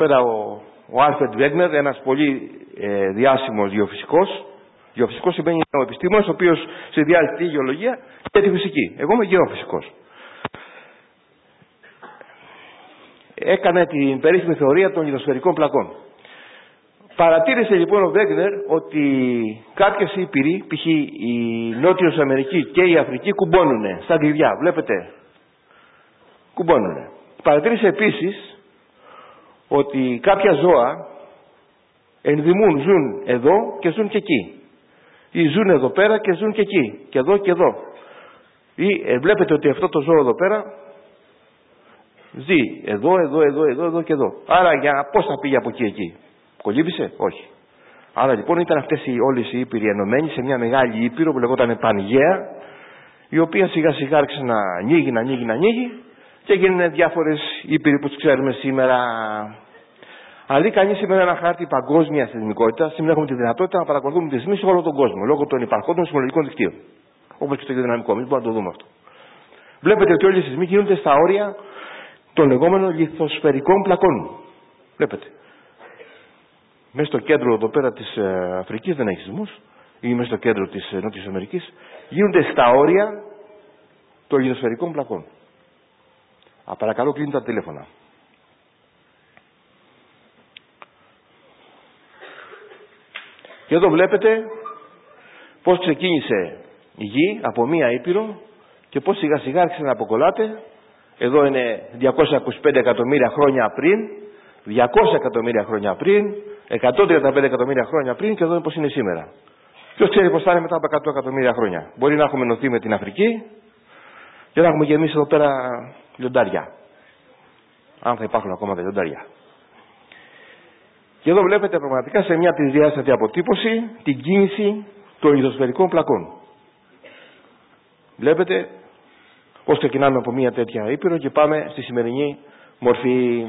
πέρα ο Άλφρεντ Βέγνερ, ένας πολύ διάσημος γεωφυσικός. Γεωφυσικός σημαίνει ο επιστήμονας, ο οποίος συνδυάζει τη γεωλογία και τη φυσική. Εγώ είμαι γεωφυσικός. Έκανε την περίφημη θεωρία των λιθοσφαιρικών πλακών. Παρατήρησε λοιπόν ο Βέγνερ ότι κάποιες ήπειροι, π.χ. η Νότιος Αμερική και η Αφρική, κουμπώνουνε στα κλειδιά. Βλέπετε, κουμπώνουνε. Παρατήρησε επίσης ότι κάποια ζώα ενδυμούν, ζουν εδώ και ζουν και εκεί. Ή ζουν εδώ πέρα και ζουν και εκεί. Και εδώ και εδώ. Ή βλέπετε ότι αυτό το ζώο εδώ πέρα ζει εδώ και εδώ. Άρα πώς θα πήγε από εκεί. Κολύμπησε? Όχι. Άρα λοιπόν ήταν αυτές όλες οι ήπειροι ενωμένοι σε μια μεγάλη ήπειρο που λεγόταν Πανγαία, η οποία σιγά σιγά άρχισε να ανοίγει και έγιναν διάφορες ήπειροι που τις ξέρουμε σήμερα. Αν δει κανείς σήμερα ένα χάρτη παγκόσμια θεσμικότητα, σήμερα έχουμε τη δυνατότητα να παρακολουθούμε τις σεισμοί σε όλο τον κόσμο λόγω των υπαρχόντων σεισμολογικών δικτύων. Όπως και στο γεωδυναμικό, εμείς μπορούμε να το δούμε αυτό. Βλέπετε ότι όλοι οι σεισμοί γίνονται στα όρια των λεγόμενων λιθοσφαιρικών πλακών. Βλέπετε. Μέσα στο κέντρο εδώ πέρα της Αφρικής δεν έχει σεισμούς, ή μέσα στο κέντρο της Νότιας Αμερικής, γίνονται στα όρια των λιθοσφαιρικών πλακών. Παρακαλώ, κλείνουν τα τηλέφωνα. Και εδώ βλέπετε πώς ξεκίνησε η γη από μία ήπειρο και πώς σιγά σιγά άρχισε να αποκολλάται. Εδώ είναι 225 εκατομμύρια χρόνια πριν, 200 εκατομμύρια χρόνια πριν, 135 εκατομμύρια χρόνια πριν, και εδώ είναι πώς είναι σήμερα. Ποιος ξέρει πώς θα είναι μετά από 100 εκατομμύρια χρόνια. Μπορεί να έχουμε ενωθεί με την Αφρική και να έχουμε και εμείς εδώ πέρα λιοντάρια. Αν θα υπάρχουν ακόμα τα λιοντάρια. Και εδώ βλέπετε πραγματικά σε μια τρισδιάστατη αποτύπωση την κίνηση των λιθοσφαιρικών πλακών. Βλέπετε πώς ξεκινάμε από μια τέτοια ήπειρο και πάμε στη σημερινή μορφή.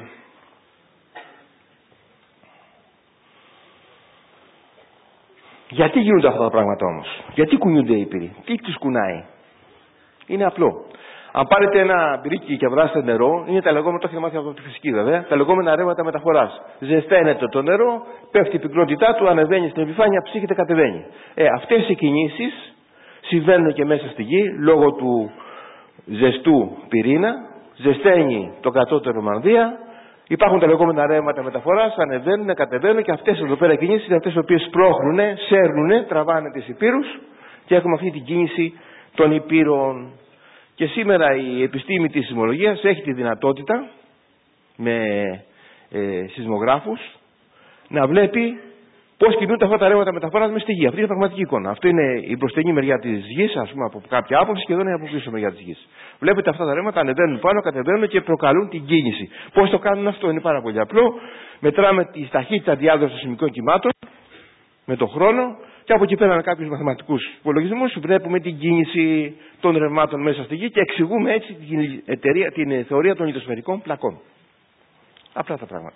Γιατί γίνονται αυτά τα πράγματα όμως? Γιατί κουνιούνται οι ήπειροι? Τι τους κουνάει? Είναι απλό. Αν πάρετε ένα μπυρίκι και βράσετε νερό, είναι τα λεγόμενα, το έχετε μάθει από τη φυσική βέβαια, τα λεγόμενα ρεύματα μεταφοράς. Ζεσταίνεται το νερό, πέφτει η πυκνότητά του, ανεβαίνει στην επιφάνεια, ψύχεται, κατεβαίνει. Αυτές οι κινήσεις συμβαίνουν και μέσα στη γη λόγω του ζεστού πυρήνα, ζεσταίνει το κατώτερο μανδύα, υπάρχουν τα λεγόμενα ρεύματα μεταφοράς, ανεβαίνουν, κατεβαίνουν, και αυτές εδώ πέρα κινήσεις είναι αυτές οι οποίες σπρώχνουν, σέρνουν, τραβάνε τις υπήρους και έχουμε αυτή την κίνηση των υπήρων. Και σήμερα η επιστήμη της σεισμολογίας έχει τη δυνατότητα με σεισμογράφους να βλέπει πώς κινούνται αυτά τα ρεύματα μεταφοράς μες στη γη. Αυτή είναι η πραγματική εικόνα. Αυτό είναι η μπροστινή μεριά της γης, ας πούμε, από κάποια άποψη, και εδώ είναι από πίσω μεριά της γης. Βλέπετε αυτά τα ρεύματα ανεβαίνουν πάνω, κατεβαίνουν και προκαλούν την κίνηση. Πώς το κάνουν αυτό? Είναι πάρα πολύ απλό. Μετράμε τη ταχύτητα διάδοσης των σεισμικών κυμάτων με τον χρόνο. Και από εκεί πέρα με κάποιους μαθηματικούς υπολογισμούς βλέπουμε την κίνηση των ρευμάτων μέσα στη γη και εξηγούμε έτσι την θεωρία των λιθοσφαιρικών πλακών. Απλά τα πράγματα.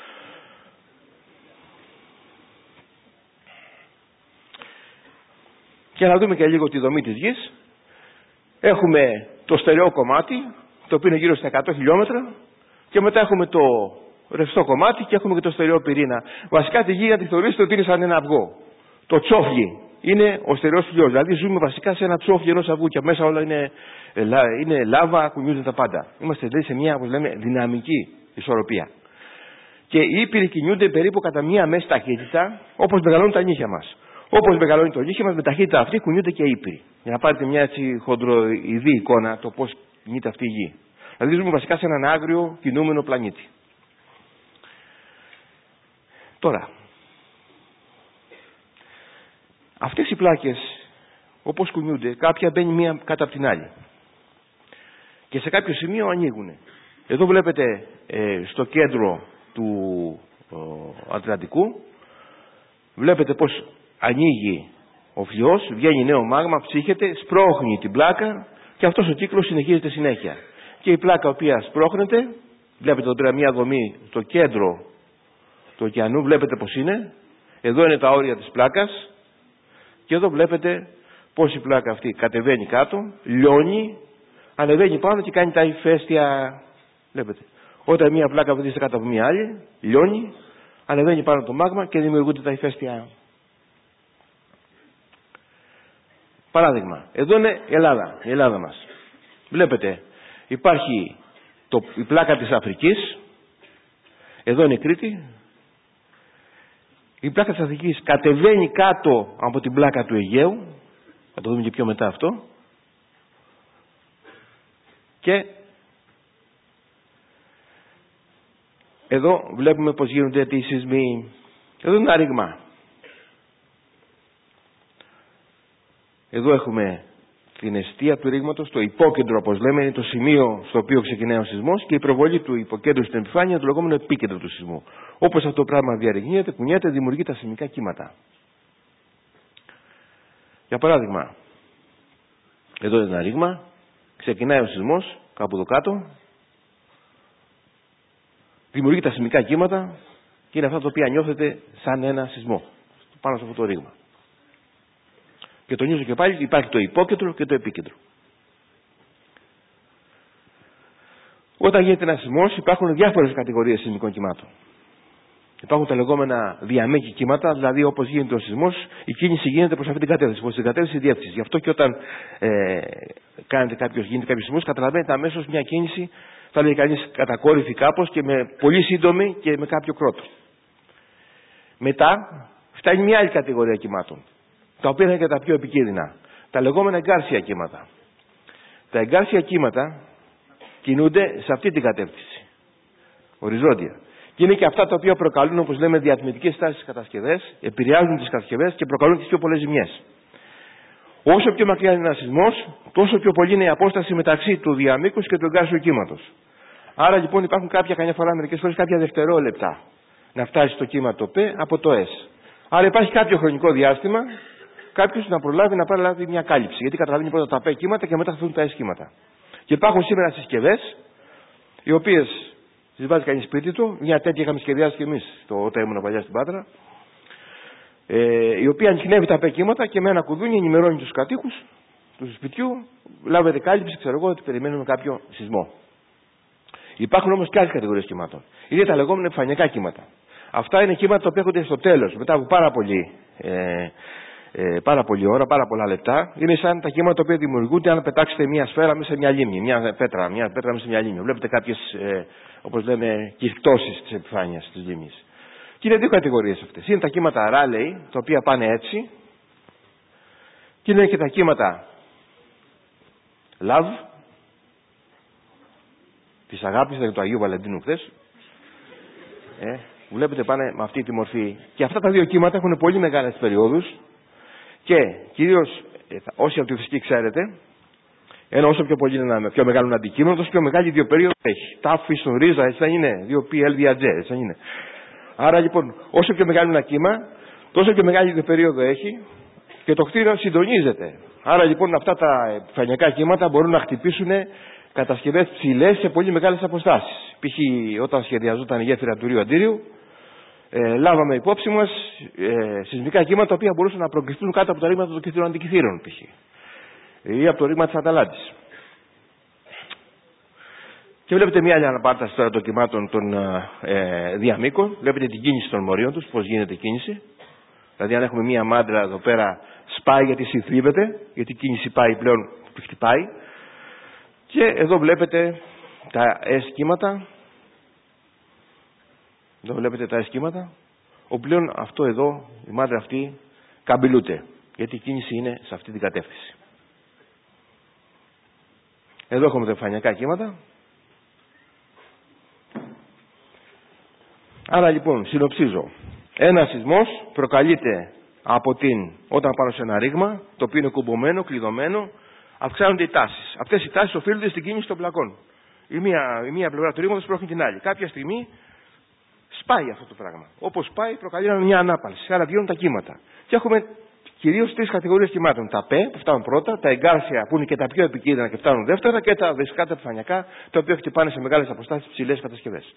Και να δούμε και λίγο τη δομή της γης. Έχουμε το στερεό κομμάτι, το οποίο είναι γύρω στα 100 χιλιόμετρα, και μετά έχουμε το ρευστό κομμάτι και έχουμε και το στερεό πυρήνα. Βασικά τη γη να τη θεωρήσετε ότι είναι σαν ένα αυγό. Το τσόφι είναι ο στερεός φλοιός. Δηλαδή ζούμε βασικά σε ένα τσόφι ενός αυγού και μέσα όλα είναι λάβα, κουνιούνται τα πάντα. Είμαστε δηλαδή σε μια, όπως λέμε, δυναμική ισορροπία. Και οι ήπειροι κινούνται περίπου κατά μία μέση ταχύτητα, όπως μεγαλώνουν τα νύχια μας. Όπως μεγαλώνει το νύχι μας, με ταχύτητα αυτή κουνιούνται και οι ήπειροι. Για να πάρετε μια έτσι χοντροειδή εικόνα το πώς κινείται αυτή η γη. Δηλαδή ζούμε βασικά σε έναν άγριο κινούμενο πλανήτη. Τώρα, αυτές οι πλάκες, όπως κουνιούνται, κάποια μπαίνει μία κάτω από την άλλη. Και σε κάποιο σημείο ανοίγουν. Εδώ βλέπετε στο κέντρο του Ατλαντικού, βλέπετε πως ανοίγει ο φλοιός, βγαίνει νέο μάγμα, ψύχεται, σπρώχνει την πλάκα και αυτός ο κύκλος συνεχίζεται συνέχεια. Και η πλάκα η οποία σπρώχνεται, βλέπετε εδώ πέρα μία δομή στο κέντρο του ωκεανού, βλέπετε πως είναι. Εδώ είναι τα όρια της πλάκας. Και εδώ βλέπετε πως η πλάκα αυτή κατεβαίνει κάτω, λιώνει, ανεβαίνει πάνω και κάνει τα ηφαίστεια. Βλέπετε. Όταν μία πλάκα βρίσκεται κάτω από μία άλλη, λιώνει, ανεβαίνει πάνω το μάγμα και δημιουργούνται τα ηφαίστεια. Παράδειγμα, εδώ είναι η Ελλάδα μας. Βλέπετε, υπάρχει η πλάκα της Αφρικής, εδώ είναι η Κρήτη. Η πλάκα της Αφρικής κατεβαίνει κάτω από την πλάκα του Αιγαίου, θα το δούμε και πιο μετά αυτό, και εδώ βλέπουμε πως γίνονται οι σεισμοί. Εδώ είναι ένα ρήγμα. Εδώ έχουμε την αιστεία του ρήγματος, το υπόκεντρο όπως λέμε, είναι το σημείο στο οποίο ξεκινάει ο σεισμός, και η προβολή του υποκέντρου στην επιφάνεια, το λεγόμενο επίκεντρο του σεισμού. Όπως αυτό το πράγμα διαρριγνύεται, κουνιέται, δημιουργεί τα σεισμικά κύματα. Για παράδειγμα, εδώ είναι ένα ρήγμα, ξεκινάει ο σεισμός κάπου εδώ κάτω, δημιουργεί τα σεισμικά κύματα και είναι αυτά τα οποία νιώθετε σαν ένα σεισμό πάνω σε αυτό το ρήγμα. Και τονίζω και πάλι, υπάρχει το υπόκεντρο και το επίκεντρο. Όταν γίνεται ένας σεισμός, υπάρχουν διάφορες κατηγορίες σεισμικών κυμάτων. Υπάρχουν τα λεγόμενα διαμέκη κύματα, δηλαδή όπως γίνεται ο σεισμός, η κίνηση γίνεται προς αυτή την κατεύθυνση, προς την κατεύθυνση διεύθυνσης. Γι' αυτό και όταν γίνεται κάποιο σεισμός, καταλαβαίνετε αμέσως μια κίνηση, θα λέει κανείς κατακόρυφη κάπως και με πολύ σύντομη και με κάποιο κρότο. Μετά φτάνει μια άλλη κατηγορία κυμάτων, τα οποία είναι και τα πιο επικίνδυνα. Τα λεγόμενα εγκάρσια κύματα. Τα εγκάρσια κύματα κινούνται σε αυτή την κατεύθυνση, οριζόντια. Και είναι και αυτά τα οποία προκαλούν, όπως λέμε, διατμητικές τάσεις στις κατασκευές, επηρεάζουν τις κατασκευές και προκαλούν τις πιο πολλές ζημιές. Όσο πιο μακριά είναι ένας σεισμός, τόσο πιο πολύ είναι η απόσταση μεταξύ του διαμήκους και του εγκάρσιου κύματος. Άρα λοιπόν υπάρχουν καμιά φορά, μερικές φορές, κάποια δευτερόλεπτα να φτάσει το κύμα το P από το S. Άρα υπάρχει κάποιο χρονικό διάστημα κάποιος να προλάβει να πάρει μια κάλυψη. Γιατί καταλαβαίνει πρώτα τα P κύματα και μετά θα φύγουν τα S κύματα. Και υπάρχουν σήμερα συσκευές, οι οποίες τις βάζει κανείς σπίτι του, μια τέτοια είχαμε σχεδιάσει και εμείς όταν ήμουν παλιά στην Πάτρα, η οποία ανοιχνεύει τα P κύματα και με ένα κουδούνι ενημερώνει τους κατοίκους του σπιτιού, λάβετε κάλυψη, ξέρω εγώ, ότι περιμένουμε κάποιο σεισμό. Υπάρχουν όμως και άλλες κατηγορίες κυμάτων. Είναι τα λεγόμενα επιφανειακά κύματα. Αυτά είναι κύματα που έρχονται στο τέλος, μετά από πάρα πολλή ώρα, πάρα πολλά λεπτά. Είναι σαν τα κύματα τα οποία δημιουργούνται αν πετάξετε μια σφαίρα μέσα σε μια λίμνη, μια πέτρα μέσα σε μια λίμνη. Βλέπετε κάποιες, όπως λέμε, κυρκτώσεις της επιφάνειας της λίμνης. Και είναι δύο κατηγορίες αυτές. Είναι τα κύματα Rayleigh, τα οποία πάνε έτσι, και είναι και τα κύματα Love, της αγάπης, δηλαδή του Αγίου Βαλεντίνου χθες. Βλέπετε πάνε με αυτή τη μορφή. Και αυτά τα δύο κύματα έχουν πολύ μεγάλες περιόδους και κυρίως όσοι από τη φυσική ξέρετε, ενώ όσο πιο πολύ είναι ένα πιο μεγάλο αντικείμενο, τόσο πιο μεγάλη δύο περίοδο έχει. Τάφη, στον ρίζα, έτσι θα είναι. 2π, LDAJ, έτσι θα είναι. Άρα λοιπόν, όσο πιο μεγάλο είναι ένα κύμα, τόσο πιο μεγάλη δύο περίοδο έχει και το κτίριο συντονίζεται. Άρα λοιπόν αυτά τα επιφανειακά κύματα μπορούν να χτυπήσουν κατασκευές ψηλές σε πολύ μεγάλες αποστάσεις. Π.χ. όταν σχεδιαζόταν η γέφυρα του Ρίου Αντίριου, λάβαμε υπόψη μας σεισμικά κύματα τα οποία μπορούσαν να προκριθούν κάτω από τα ρήγματα των κυτρινών αντικυθύρων, π.χ. ή από το ρήγμα της Αταλάντης. Και βλέπετε μια άλλη αναπάρταση τώρα των κυμάτων των διαμήκων. Βλέπετε την κίνηση των μορίων τους, πώς γίνεται η κίνηση. Δηλαδή, αν έχουμε μια μάντρα εδώ πέρα, σπάει γιατί συνθλίβεται, γιατί η κίνηση πάει πλέον που χτυπάει. Και εδώ βλέπετε τα S-κύματα. Εδώ βλέπετε τα S-κύματα. Όπου πλέον αυτό εδώ, η μάντρα αυτή, καμπυλούται. Γιατί η κίνηση είναι σε αυτή την κατεύθυνση. Εδώ έχουμε τα επιφανειακά κύματα. Άρα λοιπόν, συνοψίζω. Ένας σεισμός προκαλείται όταν πάνω σε ένα ρήγμα, το οποίο είναι κουμπωμένο, κλειδωμένο, αυξάνονται οι τάσεις. Αυτές οι τάσεις οφείλονται στην κίνηση των πλακών. Η μία πλευρά του ρήγματος πρόχνει την άλλη. Κάποια στιγμή σπάει αυτό το πράγμα. Όπως σπάει, προκαλεί μια ανάπαλση. Άρα βγαίνουν τα κύματα. Και έχουμε κυρίως τρεις κατηγορίες κυμάτων. Τα P που φτάνουν πρώτα, τα εγκάρσια που είναι και τα πιο επικίνδυνα και φτάνουν δεύτερα, και τα δεξικά τα επιφανειακά, τα οποία χτυπάνε σε μεγάλες αποστάσεις, ψηλές κατασκευές.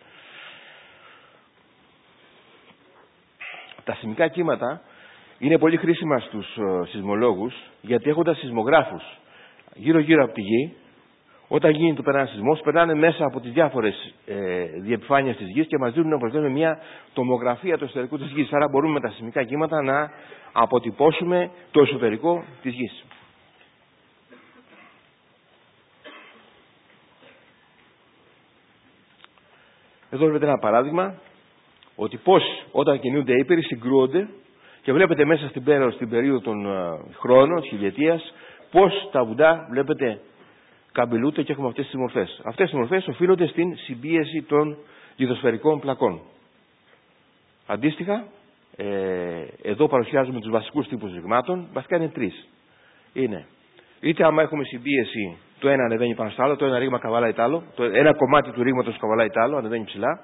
Τα σεισμικά κύματα είναι πολύ χρήσιμα στους σεισμολόγους, γιατί έχοντας σεισμογράφους γύρω-γύρω από τη γη, Όταν γίνει το περνάνε σεισμός, περνάνε μέσα από τις διάφορες διεπιφάνειες της γης και μας δίνουν, όπως λέμε, μια τομογραφία του εσωτερικού της γης. Άρα μπορούμε με τα σεισμικά κύματα να αποτυπώσουμε το εσωτερικό της γης. Εδώ βλέπετε ένα παράδειγμα ότι πώς όταν κινούνται ύπεροι συγκρούονται και βλέπετε μέσα στην περίοδο των χρόνων, της χιλιετίας, πώς τα βουνά βλέπετε καμπυλούνται και έχουμε αυτές τις μορφές. Αυτές οι μορφές οφείλονται στην συμπίεση των λιθοσφαιρικών πλακών. Αντίστοιχα, εδώ παρουσιάζουμε τους βασικούς τύπους ρηγμάτων. Βασικά είναι τρεις. Είναι είτε άμα έχουμε συμπίεση, το ένα ανεβαίνει πάνω στο άλλο, το ένα ρήγμα καβαλάει το άλλο, ένα κομμάτι του ρήγματος καβαλάει το άλλο, ανεβαίνει ψηλά.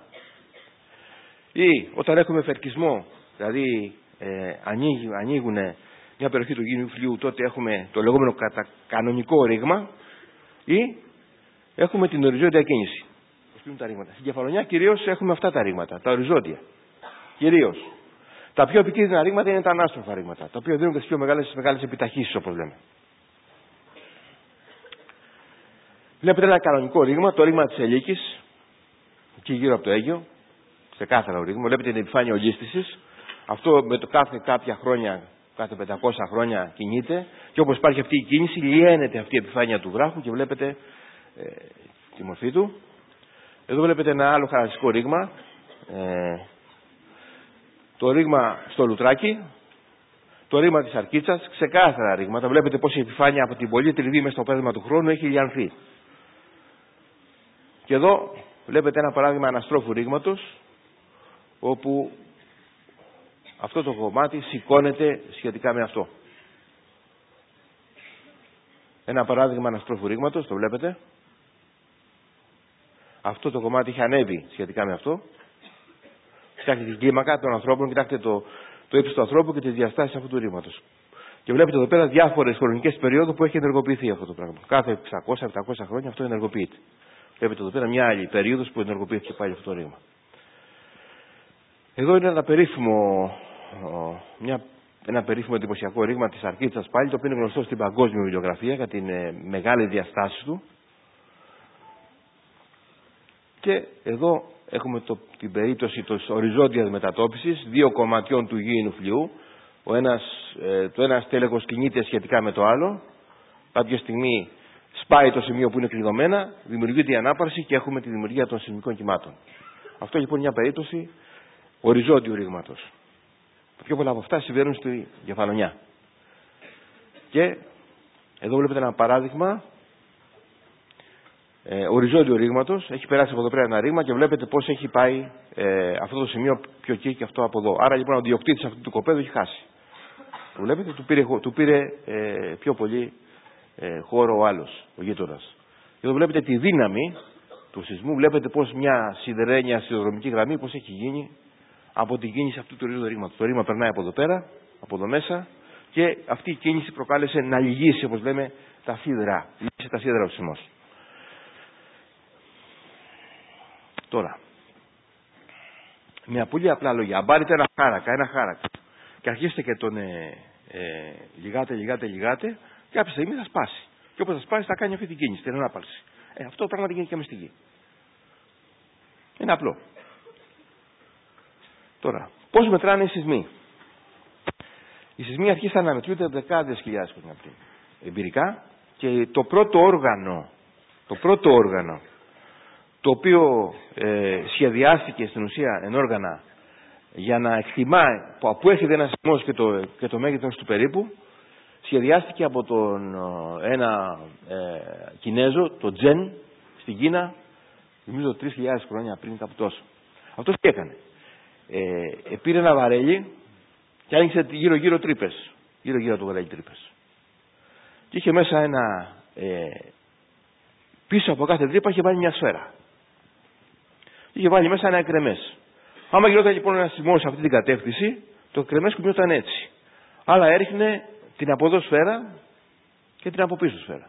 Ή όταν έχουμε φερκισμό, δηλαδή ανοίγουν μια περιοχή του γήινου φλοιού, τότε έχουμε το λεγόμενο κανονικό ρήγμα, ή έχουμε την οριζόντια κίνηση. Τα ρήγματα. Στην κεφαλονιά κυρίως έχουμε αυτά τα ρήγματα, τα οριζόντια. Κυρίως. Τα πιο επικίνδυνα ρήγματα είναι τα ανάστροφα ρήγματα, τα οποία δίνουν και τις πιο μεγάλες επιταχύσεις, όπως λέμε. Βλέπετε ένα κανονικό ρήγμα, το ρήγμα της Ελίκης, εκεί γύρω από το Αίγιο, ξεκάθαρο ρήγμα. Βλέπετε την επιφάνεια ολίσθησης. Αυτό με το κάποια χρόνια, κάθε 500 χρόνια κινείται, και όπως υπάρχει αυτή η κίνηση, λιένεται αυτή η επιφάνεια του βράχου και βλέπετε τη μορφή του. Εδώ βλέπετε ένα άλλο χαρακτηριστικό ρήγμα, το ρήγμα στο Λουτράκι, το ρήγμα της Αρκίτσας, ξεκάθαρα ρήγματα. Βλέπετε πως η επιφάνεια από την πολύ τριβή μέσα στο πέρασμα του χρόνου έχει λιανθεί. Και εδώ βλέπετε ένα παράδειγμα αναστρόφου ρήγματος, όπου αυτό το κομμάτι σηκώνεται σχετικά με αυτό. Ένα παράδειγμα αναστρόφου ρήγματος, το βλέπετε. Αυτό το κομμάτι είχε ανέβει σχετικά με αυτό. Κοιτάξτε την κλίμακα των ανθρώπων, κοιτάξτε το ύψος του ανθρώπου και τις διαστάσεις αυτού του ρήγματος. Και βλέπετε εδώ πέρα διάφορες χρονικές περιόδους που έχει ενεργοποιηθεί αυτό το πράγμα. Κάθε 600-700 χρόνια αυτό ενεργοποιείται. Βλέπετε εδώ πέρα μια άλλη περίοδος που ενεργοποιήθηκε πάλι αυτό το ρήγμα. Εδώ είναι ένα περίφημο εντυπωσιακό ρήγμα της Αρκίτσας πάλι, το οποίο είναι γνωστό στην παγκόσμια βιβλιογραφία για την μεγάλη διαστάση του. Και εδώ έχουμε την περίπτωση της οριζόντιας μετατόπισης δύο κομματιών του γήινου φλοιού. Το ένα στέλεχος κινείται σχετικά με το άλλο. Κάποια στιγμή σπάει το σημείο που είναι κλειδωμένα, δημιουργείται η ανάπαρση και έχουμε τη δημιουργία των σεισμικών κυμάτων. Αυτό λοιπόν είναι μια περίπτωση οριζόντιου ρήγματος. Τα πιο πολλά από αυτά συμβαίνουν στη κεφαλονιά. Και εδώ βλέπετε ένα παράδειγμα οριζόντιου ρήγματος. Έχει περάσει από εδώ πέρα ένα ρήγμα και βλέπετε πώς έχει πάει αυτό το σημείο πιο εκεί και αυτό από εδώ. Άρα λοιπόν ο διοκτήτης αυτού του κοπέδου έχει χάσει. Το βλέπετε, του πήρε πιο πολύ χώρο ο άλλος, ο γείτονας. Και εδώ βλέπετε τη δύναμη του σεισμού. Βλέπετε πως μια σιδερένια σιδηροδρομική γραμμή πως έχει γίνει από την κίνηση αυτού του οριζόντιου ρήγματος. Το ρήγμα περνάει από εδώ πέρα, από εδώ μέσα, και αυτή η κίνηση προκάλεσε να λυγίσει, όπως λέμε, τα σίδερα. Λύγησε τα σίδερα ο σεισμός. Τώρα, με πολύ απλά λόγια, αν πάρετε ένα χάρακα και αρχίσετε και τον λιγάτε, κάποια στιγμή θα σπάσει. Και όπως θα σπάσει θα κάνει αυτή την κίνηση, την ανάπαρση. Αυτό πράγματι γίνεται και μες στη γη. Είναι απλό. Τώρα, πώς μετράνε οι σεισμοί? Οι σεισμοί αρχίσαν να μετρούνται δεκάδες χιλιάδες χρόνια πριν. Εμπειρικά, και το πρώτο όργανο το οποίο σχεδιάστηκε στην ουσία εν όργανα για να εκτιμά από έρχεται ένας σεισμός και το μέγεθος του περίπου, σχεδιάστηκε από ένα Κινέζο, το Τζεν, στην Κίνα, νομίζω 3.000 χρόνια πριν, κάπου τόσο. Αυτός τι έκανε? Πήρε ένα βαρέλι και άνοιξε γύρω-γύρω τρύπες. Γύρω-γύρω το βαρέλι τρύπες. Και είχε μέσα πίσω από κάθε τρύπα είχε βάλει μια σφαίρα. Είχε βάλει μέσα ένα εκρεμές. Άμα γινόταν λοιπόν ένα σεισμός σε αυτή την κατεύθυνση, το εκρεμές κουνιόταν έτσι. Αλλά έριχνε την από εδώ σφαίρα και την από πίσω σφαίρα.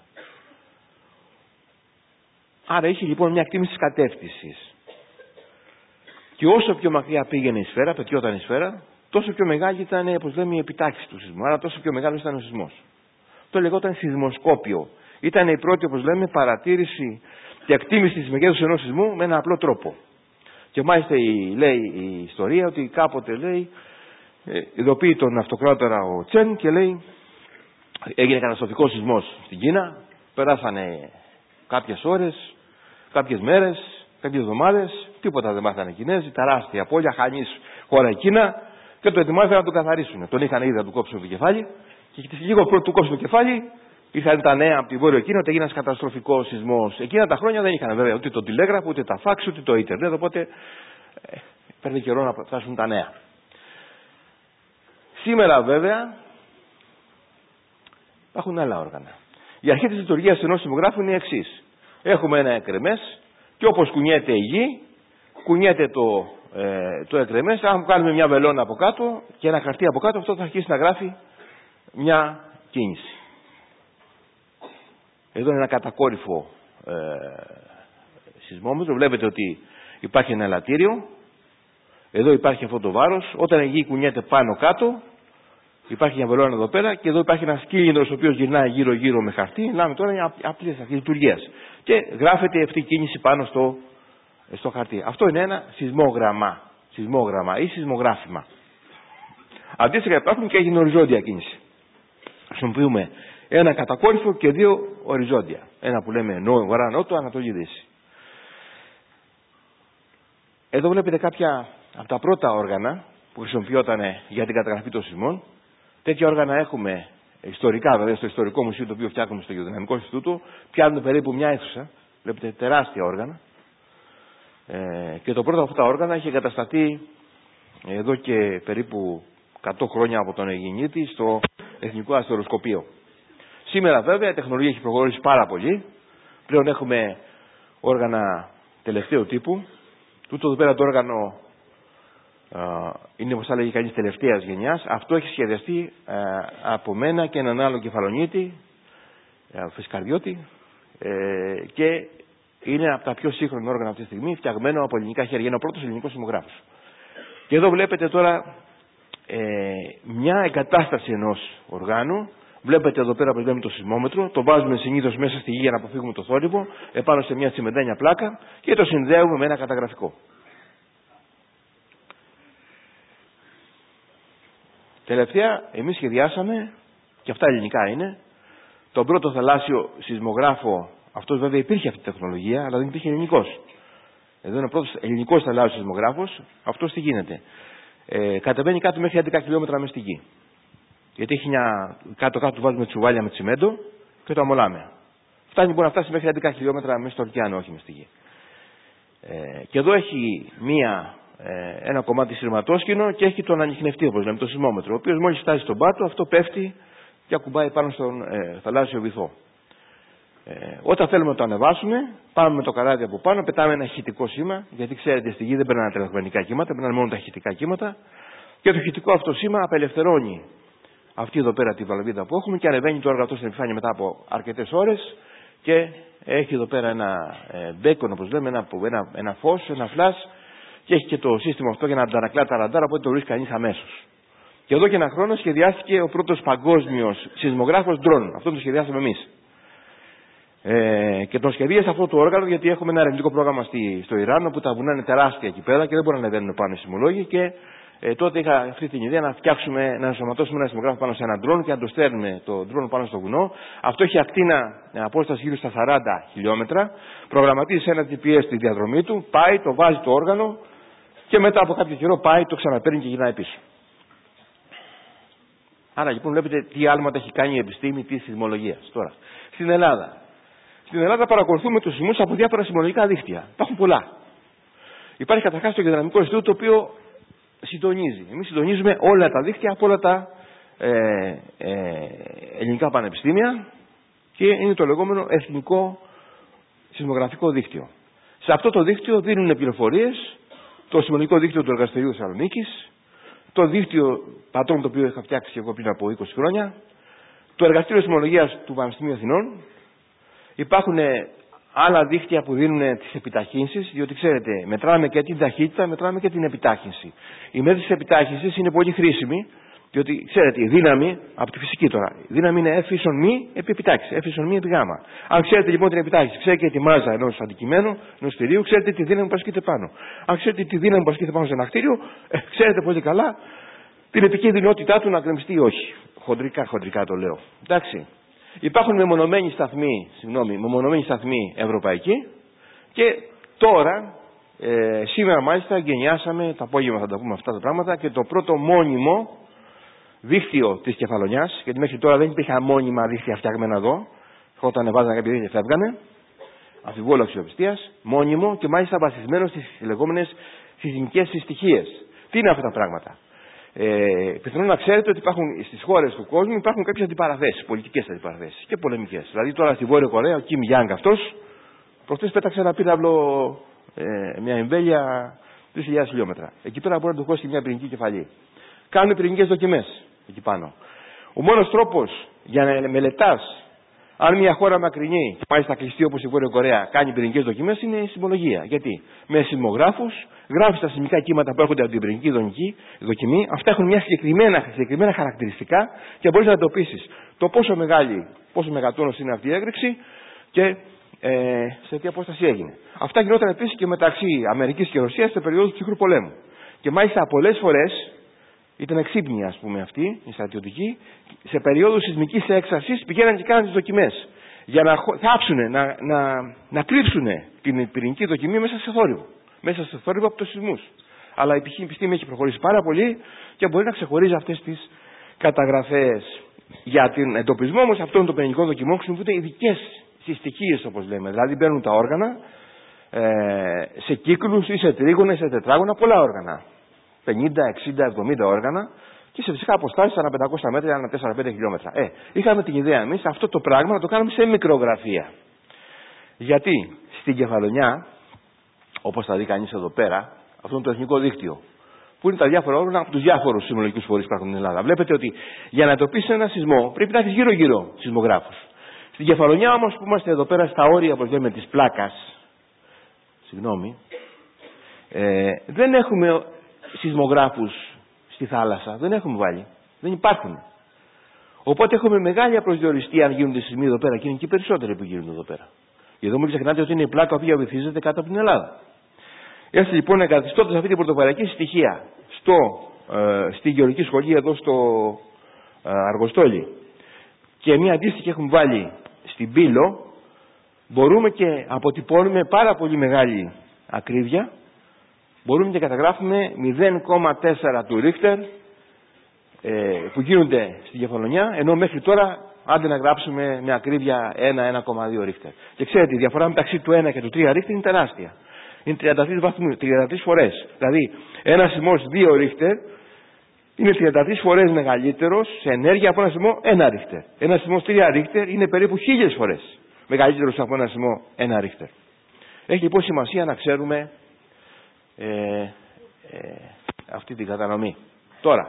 Άρα είχε λοιπόν μια εκτίμηση της κατεύθυνσης. Και όσο πιο μακριά πήγαινε η σφαίρα, πετιόταν η σφαίρα, τόσο πιο μεγάλη ήταν, όπως λέμε, η επιτάχυνση του σεισμού. Άρα τόσο πιο μεγάλος ήταν ο σεισμός. Το λεγόταν σεισμοσκόπιο. ήταν η πρώτη, όπως λέμε, παρατήρηση και εκτίμηση της μεγέθους ενός σεισμού με ένα απλό τρόπο. Και μάλιστα λέει η ιστορία ότι κάποτε, λέει, ειδοποιεί τον αυτοκράτορα ο Τσεν και λέει, έγινε καταστροφικός σεισμός στην Κίνα, περάσανε κάποιες ώρες, κάποιες μέρες, κάποιες εβδομάδες, τίποτα δεν μάθανε οι Κινέζοι, τεράστια απώλεια, χανής χώρα η Κίνα, και το ετοιμάζανε να τον καθαρίσουν. Τον είχαν ήδη να του κόψουν το κεφάλι, και λίγο πρώτο του κόψουν το κεφάλι, ήρθαν τα νέα από τη Βόρειο Κίνα ότι έγινε ένας καταστροφικός σεισμός. Εκείνα τα χρόνια δεν είχαν βέβαια ούτε το τηλέγραφο, ούτε τα φάξ, ούτε το ίντερνετ, οπότε παίρνει καιρό να φτάσουν τα νέα. Σήμερα βέβαια υπάρχουν άλλα όργανα. Η αρχή της λειτουργίας ενός σεισμογράφου είναι η εξής. Έχουμε ένα εκρεμές και όπως κουνιέται η γη, κουνιέται το εκρεμές. Αν κάνουμε μια βελόνα από κάτω και ένα χαρτί από κάτω, αυτό θα αρχίσει να γράφει μια κίνηση. Εδώ είναι ένα κατακόρυφο σεισμόμετρο. Βλέπετε ότι υπάρχει ένα ελαττήριο. Εδώ υπάρχει αυτό το βάρος. Όταν η γη κουνιέται πάνω κάτω, υπάρχει μια βελόνα εδώ πέρα και εδώ υπάρχει ένας κύλινδρος ο οποίος γυρνάει γύρω-γύρω με χαρτί. Μιλάμε τώρα για απλή λειτουργίας. Και γράφεται αυτή η κίνηση πάνω στο χαρτί. Αυτό είναι ένα σεισμόγραμμα ή σεισμογράφημα. Αντίστοιχα υπάρχουν και έγινε οριζόντια κίνηση. Χρησιμοποιούμε ένα κατακόρυφο και δύο οριζόντια. Ένα που λέμε βορρά-νότο, ανατολή-δύση. Εδώ βλέπετε κάποια από τα πρώτα όργανα που χρησιμοποιόταν για την καταγραφή των σεισμών. Τέτοια όργανα έχουμε ιστορικά, βέβαια, στο ιστορικό μουσείο το οποίο φτιάχνουμε στο Γεωδυναμικό Ινστιτούτο. Πιάνουν περίπου μια αίθουσα. Βλέπετε τεράστια όργανα. Και το πρώτο από αυτά τα όργανα είχε εγκατασταθεί εδώ και περίπου 100 χρόνια από τον Αιγινήτη στο Εθνικό Αστεροσκοπείο. Σήμερα βέβαια η τεχνολογία έχει προχωρήσει πάρα πολύ. Πλέον έχουμε όργανα τελευταίου τύπου. Τούτο εδώ πέρα το όργανο είναι, όπως θα λέγει κανείς, τελευταίας γενιάς. Αυτό έχει σχεδιαστεί από μένα και έναν άλλο κεφαλονίτη, Φεσκαριώτη, και είναι από τα πιο σύγχρονα όργανα αυτή τη στιγμή, φτιαγμένο από ελληνικά χέρια. Είναι ο πρώτος ελληνικός σεισμογράφος. Και εδώ βλέπετε τώρα μια εγκατάσταση ενός οργάνου. Βλέπετε εδώ πέρα που λέμε το σεισμόμετρο. Το βάζουμε συνήθως μέσα στη γη για να αποφύγουμε το θόρυβο, επάνω σε μια τσιμεντένια πλάκα και το συνδέουμε με ένα καταγραφικό. Τελευταία, εμείς σχεδιάσαμε, και αυτά ελληνικά είναι, τον πρώτο θαλάσσιο σεισμογράφο. Αυτός βέβαια υπήρχε αυτή η τεχνολογία, αλλά δεν υπήρχε ελληνικός. Εδώ είναι ο πρώτος ελληνικός θαλάσσιος σεισμογράφος. Αυτός τι γίνεται. Κατεβαίνει κάτω μέχρι 11 χιλιόμετρα μέσα στη γη. Γιατί έχει κάτω-κάτω του βάζουμε τσουβάλια με τσιμέντο και το αμολάμε. Μπορεί να φτάσει μέχρι 11 χιλιόμετρα μέσα στο ωκεάνο, όχι μέσα στη γη. Και εδώ έχει ένα κομμάτι σειρματόσκηνο και έχει τον ανιχνευτή, όπως λέμε, το σεισμόμετρο, ο οποίος μόλις φτάσει στον πάτο, αυτό πέφτει και ακουμπάει πάνω στον θαλάσσιο βυθό. Όταν θέλουμε να το ανεβάσουμε, πάμε με το καράβι από πάνω, πετάμε ένα ηχητικό σήμα, γιατί ξέρετε στη γη δεν περνάνε τα τηλεκρονικά κύματα, περνάνε μόνο τα ηχητικά κύματα, και το ηχητικό αυτό σήμα απελευθερώνει αυτή εδώ πέρα τη βαλβίδα που έχουμε και ανεβαίνει το όργανο αυτό στην επιφάνεια μετά από αρκετές ώρες και έχει εδώ πέρα ένα μπέκον, όπως λέμε, ένα φως, ένα φλας, και έχει και το σύστημα αυτό για να αντανακλά τα ραντάρ, οπότε το βρίσκει κανείς αμέσως. Και εδώ και ένα χρόνο σχεδιάστηκε ο πρώτος παγκόσμιος σεισμογράφος drone. Αυτό το σχεδιάσαμε εμείς. Και τον σχεδίασα αυτό το όργανο γιατί έχουμε ένα ερευνητικό πρόγραμμα στο Ιράν, όπου τα βουνά είναι τεράστια εκεί πέρα και δεν μπορούν να ανεβαίνουν πάνω οι σεισμολόγοι. Και τότε είχα αυτή την ιδέα να ενσωματώσουμε ένα σεισμογράφο πάνω σε ένα drone και να το στέλνουμε το drone πάνω στο βουνό. Αυτό έχει ακτίνα απόσταση γύρω στα 40 χιλιόμετρα. Προγραμματίζει ένα GPS στη διαδρομή του, πάει, το βάζει το όργανο και μετά από κάποιο καιρό πάει, το ξαναπαίρνει και γυρνάει πίσω. Άρα λοιπόν βλέπετε τι άλματα έχει κάνει η επιστήμη της σεισμολογίας. Τώρα, στην Ελλάδα παρακολουθούμε τους σεισμούς από διάφορα σεισμολογικά δίκτυα. Υπάρχουν πολλά. Υπάρχει καταρχάς το Γεωδυναμικό Ινστιτούτο, το οποίο συντονίζει. Εμείς συντονίζουμε όλα τα δίκτυα από όλα τα ελληνικά πανεπιστήμια και είναι το λεγόμενο Εθνικό Σεισμογραφικό Δίκτυο. Σε αυτό το δίκτυο δίνουν πληροφορίες το Σεισμολογικό Δίκτυο του Εργαστηρίου Θεσσαλονίκης, το δίκτυο πατρών το οποίο είχα φτιάξει εγώ πριν από 20 χρόνια, το Εργαστήριο Σεισμολογίας του Πανεπιστημίου Αθηνών. Υπάρχουν άλλα δίκτυα που δίνουν τις επιταχύνσεις, διότι ξέρετε, μετράμε και την ταχύτητα, μετράμε και την επιτάχυνση. Η μέτρηση της επιτάχυνσης είναι πολύ χρήσιμη, Διότι, ξέρετε, η δύναμη, από τη φυσική τώρα, η δύναμη είναι F ίσον μη επί επιτάξη, F ίσον μη επί γάμα. Αν ξέρετε λοιπόν την επιτάξη, ξέρετε και τη μάζα ενός αντικειμένου, ενός κτηρίου, ξέρετε τη δύναμη που ασκείται πάνω. Αν ξέρετε τη δύναμη που ασκείται πάνω σε ένα κτίριο, ξέρετε πολύ καλά την επικίνδυνοτητά του να γκρεμιστεί ή όχι. Χοντρικά το λέω. Εντάξει. Υπάρχουν μεμονωμένοι σταθμοί ευρωπαϊκοί και τώρα, σήμερα μάλιστα γενιάσαμε, το απόγευμα θα τα πούμε αυτά τα πράγματα, και το πρώτο μόνιμο δίκτυο της Κεφαλονιάς, γιατί μέχρι τώρα δεν υπήρχε μόνιμα δίκτυα φτιαγμένα εδώ. Όταν βάζανε κάποια δίκτυα φεύγανε, αμφιβόλου αξιοπιστίας, μόνιμο και μάλιστα βασισμένο στις λεγόμενες σεισμικές συστοιχίες. Τι είναι αυτά τα πράγματα? Πιθανόν να ξέρετε ότι υπάρχουν στις χώρες του κόσμου υπάρχουν κάποιες αντιπαραθέσεις, πολιτικές αντιπαραθέσεις και πολεμικές. Δηλαδή τώρα στη Βόρεια Κορέα, ο Κιμ Γιάνγκ αυτός, προχθές πέταξε ένα πύραυλο, μια εμβέλεια 3.000 χιλιόμετρα. Εκεί πέρα μπορεί να του χώσει μια πυρηνική κεφαλή. Κάνουν πυρηνικές δοκιμές εκεί πάνω. Ο μόνος τρόπος για να μελετάς αν μια χώρα μακρινή, και μάλιστα κλειστή όπως η Βόρεια Κορέα, κάνει πυρηνικές δοκιμές, είναι η σεισμολογία. Γιατί με σεισμογράφους γράφεις τα σεισμικά κύματα που έρχονται από την πυρηνική δοκιμή, αυτά έχουν μια συγκεκριμένα χαρακτηριστικά και μπορείς να εντοπίσεις το πόσο μεγατόνος είναι αυτή η έκρηξη και σε τι απόσταση έγινε. Αυτά γινόταν επίσης και μεταξύ Αμερικής και Ρωσίας σε περίοδο του ψυχρού πολέμου. Και μάλιστα πολλές φορές ήταν εξύπνοι, ας πούμε, αυτοί οι στρατιωτικοί, σε περίοδους σεισμικής έξαρσης πηγαίναν και κάναν τις δοκιμές για να θάψουν, να κρύψουν την πυρηνική δοκιμή μέσα σε θόρυβο. Μέσα σε θόρυβο από τους σεισμούς. Αλλά η επιστήμη έχει προχωρήσει πάρα πολύ και μπορεί να ξεχωρίζει αυτές τις καταγραφές. Για τον εντοπισμό όμως αυτών των πυρηνικών δοκιμών χρησιμοποιούνται ειδικές συστοιχίες, όπως λέμε. Δηλαδή μπαίνουν τα όργανα σε κύκλους ή σε τρίγωνα ή σε τετράγωνα, πολλά όργανα. 50, 60, 70 όργανα και σε φυσικά αποστάσεις ανά 500 μέτρα, ανά 4-5 χιλιόμετρα. Είχαμε την ιδέα εμείς αυτό το πράγμα να το κάνουμε σε μικρογραφία. Γιατί στην Κεφαλονιά, όπως θα δει κανείς εδώ πέρα, αυτό είναι το εθνικό δίκτυο, που είναι τα διάφορα όργανα από τους διάφορους σεισμολογικούς φορείς που υπάρχουν στην Ελλάδα. Βλέπετε ότι για να εντοπίσεις ένα σεισμό πρέπει να έχεις γύρω-γύρω σεισμογράφους. Στην Κεφαλονιά όμως που είμαστε εδώ πέρα στα όρια, όπως λέμε, της πλάκας, δεν έχουμε σεισμογράφους στη θάλασσα. Δεν έχουμε βάλει. Δεν υπάρχουν. Οπότε έχουμε μεγάλη απροσδιοριστία αν γίνονται σεισμοί εδώ πέρα και είναι και περισσότεροι που γίνονται εδώ πέρα. Και εδώ μην ξεχνάτε ότι είναι η πλάκα που βυθίζεται κάτω από την Ελλάδα. Έτσι λοιπόν εγκαθιστώντας αυτή την πρωτοπαριακή στοιχεία στη γεωργική σχολή εδώ στο Αργοστόλι και μια αντίστοιχη έχουμε βάλει στην Πύλο, μπορούμε και αποτυπώνουμε πάρα πολύ μεγάλη ακρίβεια. Μπορούμε και καταγράφουμε 0,4 του Ρίχτερ που γίνονται στην Κεφαλονιά, ενώ μέχρι τώρα άντε να γράψουμε με ακρίβεια 1,2 Ρίχτερ. Και ξέρετε, η διαφορά μεταξύ του 1 και του 3 Ρίχτερ είναι τεράστια. Είναι 33 βαθμούς, 33 φορές. Δηλαδή, ένα σεισμός 2 Ρίχτερ είναι 33 φορές μεγαλύτερος σε ενέργεια από ένα σεισμό 1 Ρίχτερ. Ένα σεισμός 3 Ρίχτερ είναι περίπου 1000 φορές μεγαλύτερος από ένα σεισμό 1 Ρίχτερ. Έχει λοιπόν σημασία να ξέρουμε αυτή την κατανομή. Τώρα,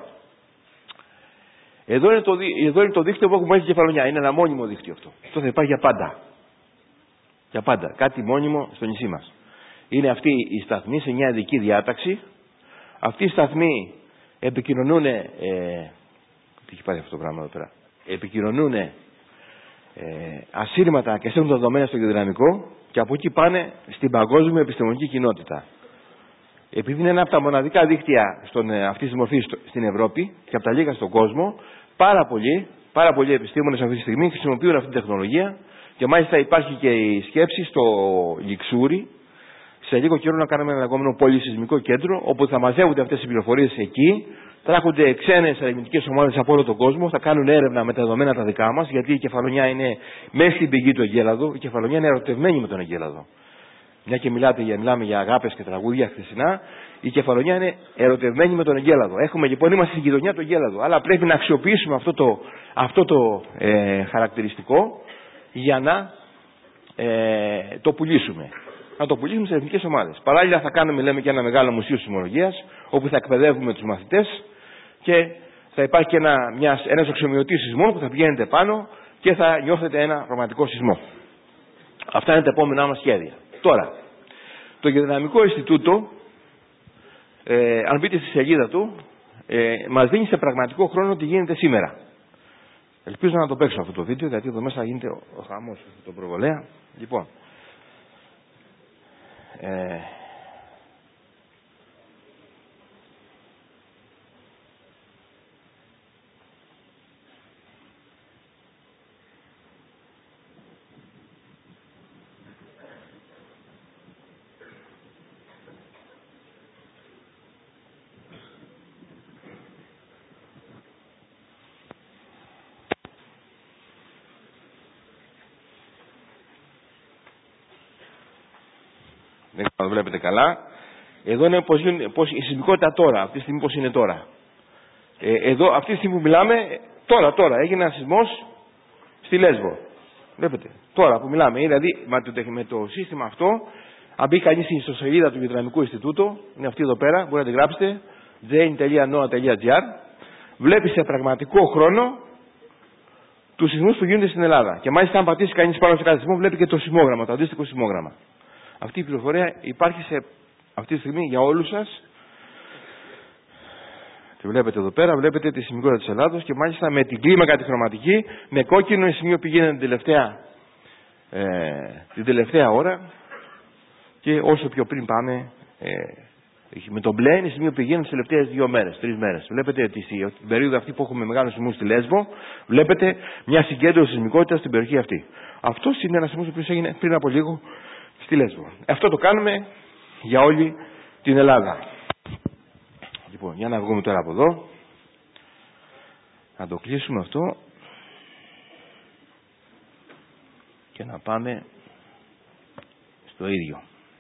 εδώ είναι το δίκτυο που έχουμε στη Κεφαλονιά. Είναι ένα μόνιμο δίκτυο αυτό. Αυτό θα υπάρχει για πάντα. Για πάντα. Κάτι μόνιμο στο νησί μας. Είναι αυτή η σταθμή σε μια ειδική διάταξη. Αυτοί οι σταθμοί επικοινωνούν. Τι έχει πάρει αυτό το πράγμα εδώ πέρα. Επικοινωνούν ασύρματα και στέλνουν τα δεδομένα στο γεωδυναμικό και από εκεί πάνε στην παγκόσμια επιστημονική κοινότητα. Επειδή είναι ένα από τα μοναδικά δίκτυα αυτής της μορφής στην Ευρώπη και από τα λίγα στον κόσμο, πάρα πολλοί επιστήμονες αυτή τη στιγμή χρησιμοποιούν αυτή την τεχνολογία και μάλιστα υπάρχει και η σκέψη στο Λιξούρι σε λίγο καιρό να κάνουμε ένα λεγόμενο πολυσεισμικό κέντρο όπου θα μαζεύονται αυτές οι πληροφορίες εκεί, θα έρχονται ξένες ερευνητικές ομάδες από όλο τον κόσμο, θα κάνουν έρευνα με τα δεδομένα τα δικά μας, γιατί η Κεφαλονιά είναι μέσα στην πηγή του Εγκέλαδου, η Κεφαλονιά είναι ερωτευμένη με τον Εγκέλαδο. Μια και μιλάμε για αγάπες και τραγούδια χθεσινά, η Κεφαλονιά είναι ερωτευμένη με τον Εγκέλαδο. Λοιπόν, είμαστε στην γειτονιά του Εγκέλαδου, αλλά πρέπει να αξιοποιήσουμε αυτό το χαρακτηριστικό για να το πουλήσουμε. Να το πουλήσουμε σε εθνικές ομάδες. Παράλληλα θα κάνουμε, λέμε, και ένα μεγάλο μουσείο σεισμολογίας, όπου θα εκπαιδεύουμε τους μαθητές και θα υπάρχει και ένας οξυομοιωτής σεισμών που θα πηγαίνετε πάνω και θα νιώθετε ένα πραγματικό σεισμό. Αυτά είναι τα επόμενά μας σχέδια. Τώρα, το Γεωδυναμικό Ινστιτούτο, αν μπείτε στη σελίδα του, μας δίνει σε πραγματικό χρόνο τι γίνεται σήμερα. Ελπίζω να το παίξω αυτό το βίντεο, γιατί εδώ μέσα γίνεται ο χαμός το προβολέα. Λοιπόν, δεν το βλέπετε καλά. Εδώ είναι πώς η σεισμικότητα τώρα, αυτή τη στιγμή πώς είναι τώρα. Εδώ, αυτή τη στιγμή που μιλάμε, τώρα έγινε ένα σεισμός στη Λέσβο. Βλέπετε, τώρα που μιλάμε. Δηλαδή, με το σύστημα αυτό, αν μπει κανείς στην ιστοσελίδα του Υδροδυναμικού Ινστιτούτου, είναι αυτή εδώ πέρα, μπορείτε να τη γράψετε, jane.noa.gr, βλέπει σε πραγματικό χρόνο τους σεισμούς που γίνονται στην Ελλάδα. Και μάλιστα, αν πατήσει κανείς πάνω σε κάθε σεισμό, βλέπει και το σεισμόγραμμα, το αντίστοιχο σεισμόγραμμα. Αυτή η πληροφορία υπάρχει αυτή τη στιγμή για όλους σας. Τη βλέπετε εδώ πέρα, βλέπετε τη σεισμικότητα της Ελλάδος και μάλιστα με την κλίμακα τη χρωματική, με κόκκινο η σημείο που γίνεται την τελευταία ώρα και όσο πιο πριν πάμε, με το μπλε είναι η σημείο που γίνεται τις τελευταίες 2 μέρες, 3 μέρες. Βλέπετε την περίοδο αυτή που έχουμε μεγάλους σεισμούς στη Λέσβο, βλέπετε μια συγκέντρωση σεισμικότητας στην περιοχή αυτή. Αυτός είναι ένας σεισμός που έγινε πριν από λίγο στη Λέσβο. Αυτό το κάνουμε για όλη την Ελλάδα. Λοιπόν, για να βγούμε τώρα από εδώ. Να το κλείσουμε αυτό. Και να πάμε στο ίδιο.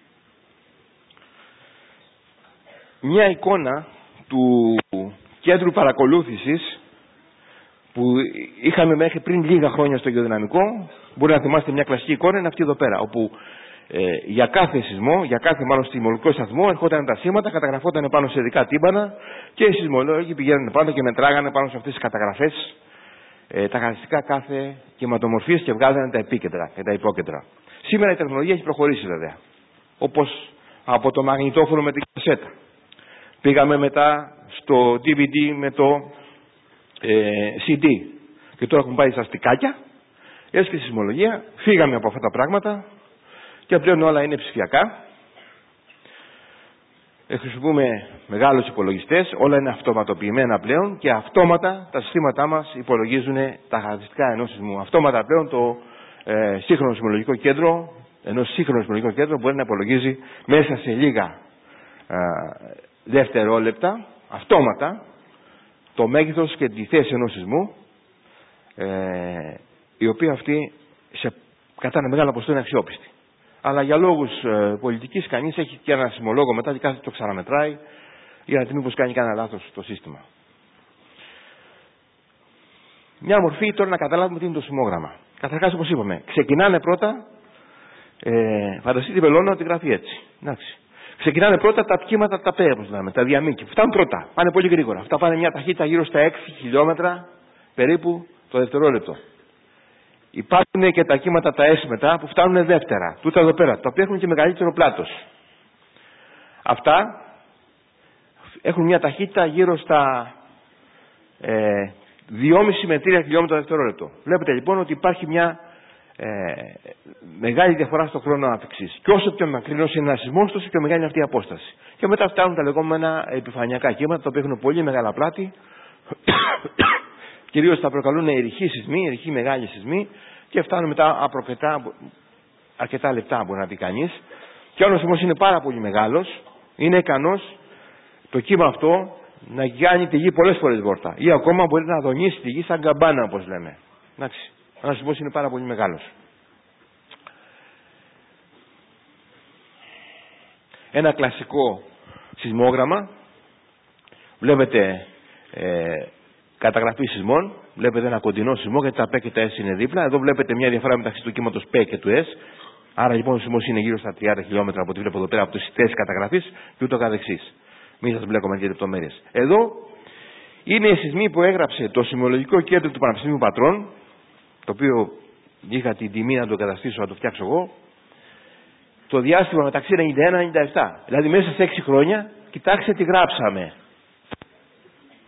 Μια εικόνα του κέντρου παρακολούθησης που είχαμε μέχρι πριν λίγα χρόνια στο Υδροδυναμικό. Μπορεί να θυμάστε μια κλασική εικόνα, είναι αυτή εδώ πέρα, όπου για κάθε σεισμό, για κάθε μάλλον σεισμολογικό σταθμό, ερχόταν τα σήματα, καταγραφόταν πάνω σε ειδικά τύμπανα και οι σεισμολόγοι πηγαίνουν πάνω και μετράγανε πάνω σε αυτές τις καταγραφές τα χαρακτηριστικά κάθε κυματομορφίας και βγάζανε τα επίκεντρα και τα υπόκεντρα. Σήμερα η τεχνολογία έχει προχωρήσει βέβαια. Όπως από το μαγνητόφωνο με την κασέτα. Πήγαμε μετά στο DVD με το CD και τώρα έχουμε πάει στα στικάκια. Έτσι και στη σεισμολογία φύγαμε από αυτά τα πράγματα. Και πλέον όλα είναι ψηφιακά. Χρησιμοποιούμε μεγάλους υπολογιστές, όλα είναι αυτοματοποιημένα πλέον και αυτόματα τα συστήματά μας υπολογίζουν τα χαρακτηριστικά ενός σεισμού. Αυτόματα πλέον το σύγχρονο σεισμολογικό κέντρο, μπορεί να υπολογίζει μέσα σε λίγα δευτερόλεπτα, αυτόματα, το μέγεθος και τη θέση ενός σεισμού, η οποία αυτή κατά ένα μεγάλο ποσοστό είναι αξιόπιστη. Αλλά για λόγους πολιτικής κανείς έχει και ένα σεισμολόγο μετά και κάθε το ξαναμετράει για να δει μήπως κάνει κανένα λάθος το σύστημα. Μια μορφή τώρα να καταλάβουμε τι είναι το σεισμόγραμμα. Καταρχάς, όπως είπαμε, ξεκινάνε πρώτα, φανταστείτε τη βελόνα να τη γράφει έτσι. Εντάξει. Ξεκινάνε πρώτα τα κύματα, τα πέ, όπως λέμε, τα διαμήκη. Φτάνουν πρώτα, πάνε πολύ γρήγορα. Αυτά πάνε μια ταχύτητα γύρω στα 6 χιλιόμετρα περίπου το δευτερόλεπτο. Υπάρχουν και τα κύματα τα S μετά που φτάνουν δεύτερα. Τούτα εδώ πέρα, τα οποία έχουν και μεγαλύτερο πλάτος. Αυτά έχουν μια ταχύτητα γύρω στα 2,5 με 3 χιλιόμετρα το δευτερόλεπτο. Βλέπετε λοιπόν ότι υπάρχει μια μεγάλη διαφορά στο χρόνο άφηξης. Και όσο πιο μακρινός είναι ένας σεισμός, τόσο πιο μεγάλη είναι αυτή η απόσταση. Και μετά φτάνουν τα λεγόμενα επιφανειακά κύματα, τα οποία έχουν πολύ μεγάλα πλάτη. Κυρίως τα προκαλούν ρηχοί μεγάλοι σεισμοί και φτάνουν μετά από αρκετά λεπτά, μπορεί να πει κανείς. Και αν ο σεισμός είναι πάρα πολύ μεγάλος, είναι ικανός το κύμα αυτό να κάνει τη γη πολλές φορές βόρτα. Ή ακόμα μπορεί να δονήσει τη γη σαν καμπάνα, όπως λέμε. Εντάξει, αν ο σεισμός είναι πάρα πολύ μεγάλος. Ένα κλασικό σεισμόγραμμα. Βλέπετε καταγραφή σεισμών. Βλέπετε ένα κοντινό σεισμό, γιατί τα P και τα S είναι δίπλα. Εδώ βλέπετε μια διαφορά μεταξύ του κύματος P και του S. Άρα λοιπόν ο σεισμός είναι γύρω στα 30 χιλιόμετρα από ό,τι βλέπω εδώ πέρα από τις θέσεις καταγραφής και ούτω καθεξής. Μην σας μπλέκω με τις λεπτομέρειες. Εδώ είναι οι σεισμοί που έγραψε το Σεισμολογικό Κέντρο του Πανεπιστημίου Πατρών, το οποίο είχα την τιμή να το καταστήσω, να το φτιάξω εγώ, το διάστημα μεταξύ 91-97. Δηλαδή μέσα σε 6 χρόνια, κοιτάξτε τι γράψαμε.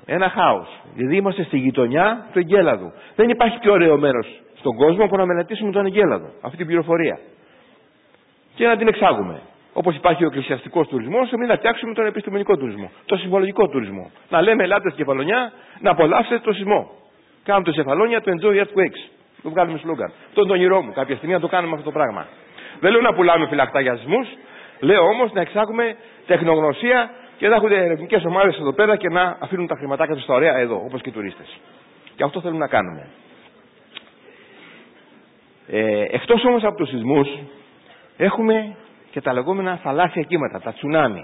ένα χάος. Δηλαδή είμαστε στη γειτονιά του εγκέλαδου. Δεν υπάρχει πιο ωραίο μέρος στον κόσμο που να μελετήσουμε τον εγκέλαδο, αυτή την πληροφορία. Και να την εξάγουμε. Όπως υπάρχει ο εκκλησιαστικός τουρισμός, εμείς να φτιάξουμε τον επιστημονικό τουρισμό, τον σεισμολογικό τουρισμό. Να λέμε ελάτε στη Κεφαλονιά να απολαύσετε το σεισμό. Κάνουμε το Κεφαλόνια το Enjoy Earthquakes. Το βγάλουμε σλόγγαν. Αυτό είναι το όνειρό μου. Κάποια στιγμή να το κάνουμε αυτό το πράγμα. Δεν λέω να πουλάμε φυλακτά για σεισμούς, λέω όμως να εξάγουμε τεχνογνωσία και να έχουν ερευνητικές ομάδες εδώ πέρα και να αφήνουν τα χρηματάκια τους στα ωραία εδώ, όπως και οι τουρίστες. Και αυτό θέλουμε να κάνουμε. Εκτός όμως από τους σεισμούς, έχουμε και τα λεγόμενα θαλάσσια κύματα, τα τσουνάμι.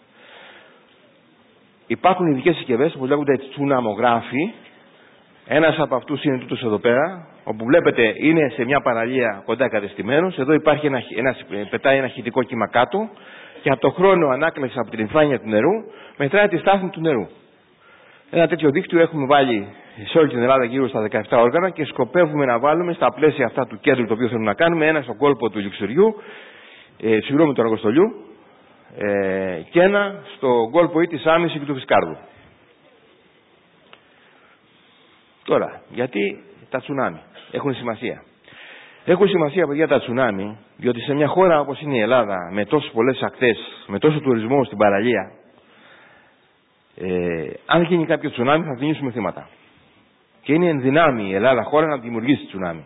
Υπάρχουν ειδικές συσκευές που λέγονται τσουναμογράφοι. Ένας από αυτούς είναι τούτος εδώ πέρα, όπου βλέπετε είναι σε μια παραλία κοντά εγκατεστημένος. Εδώ υπάρχει πετάει ένα χυτικό κύμα κάτω και από το χρόνο ανάκλαση από την εμφάνεια του νερού μετράει τη στάθμη του νερού. Ένα τέτοιο δίκτυο έχουμε βάλει σε όλη την Ελλάδα γύρω στα 17 όργανα και σκοπεύουμε να βάλουμε στα πλαίσια αυτά του κέντρου το οποίο θέλουμε να κάνουμε ένα στον κόλπο του Λιξουριού, του Αργοστολιού και ένα στον κόλπο ή της Άμμης και του Φυσκάρδου. Τώρα, γιατί τα τσουνάμι έχουν σημασία. Έχουν σημασία, παιδιά, τα τσουνάμι, διότι σε μια χώρα όπως είναι η Ελλάδα, με τόσες πολλές ακτές, με τόσο τουρισμό στην παραλία, αν γίνει κάποιο τσουνάμι θα δίνουμε θύματα. Και είναι εν δυνάμει η Ελλάδα χώρα να δημιουργήσει τσουνάμι.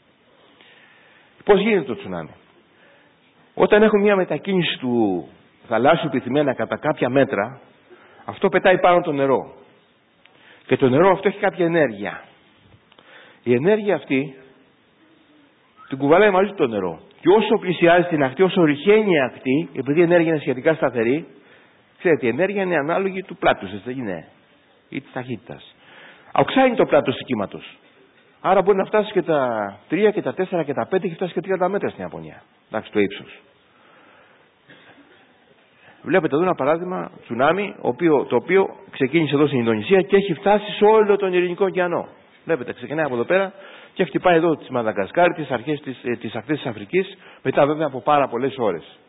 Πώς γίνεται το τσουνάμι? Όταν έχουμε μια μετακίνηση του θαλάσσιου πυθμένα κατά κάποια μέτρα, αυτό πετάει πάνω το νερό. Και το νερό αυτό έχει κάποια ενέργεια. Η ενέργεια αυτή την κουβαλάει μαζί το νερό. Και όσο πλησιάζει την ακτή, όσο ρηχαίνει η ακτή, επειδή η ενέργεια είναι σχετικά σταθερή, ξέρετε, η ενέργεια είναι ανάλογη του πλάτους, δεν είναι, ή της ταχύτητας. Αυξάνει το πλάτος του κύματος. Άρα μπορεί να φτάσει και τα 3 και τα 4 και τα 5 και φτάσει και 30 μέτρα στην Ιαπωνία. Εντάξει, το ύψος. Βλέπετε εδώ ένα παράδειγμα τσουνάμι, το οποίο ξεκίνησε εδώ στην Ινδονησία και έχει φτάσει σε όλο τον Ειρηνικό ωκεανό. Βλέπετε, ξεκινάει από εδώ πέρα και χτυπάει εδώ τη Μαδαγκασκάρη, τις αρχές της ακτής της Αφρικής, μετά βέβαια από πάρα πολλές ώρες.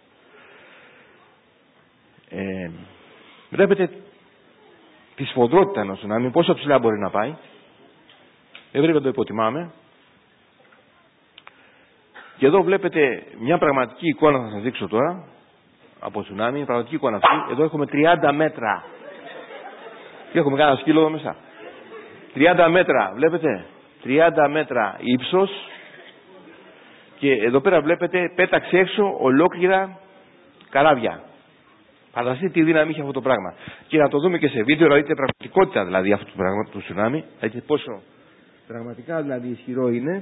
Βλέπετε τη σφοδρότητα ενός τσουνάμι, πόσο ψηλά μπορεί να πάει. Δεν πρέπει να το υποτιμάμε. Και εδώ βλέπετε μια πραγματική εικόνα, θα σας δείξω τώρα, από τσουνάμι, πραγματική εικόνα αυτή. Εδώ έχουμε 30 μέτρα. Και έχουμε κάνα σκύλο εδώ μέσα. 30 μέτρα, βλέπετε. 30 μέτρα ύψος. Και εδώ πέρα βλέπετε, πέταξε έξω ολόκληρα καράβια. Φανταστείτε τι δύναμη είχε αυτό το πράγμα. Και να το δούμε και σε βίντεο, να δείτε πραγματικότητα δηλαδή αυτού του πράγματος του τσουνάμι. Δηλαδή πόσο πραγματικά δηλαδή ισχυρό είναι.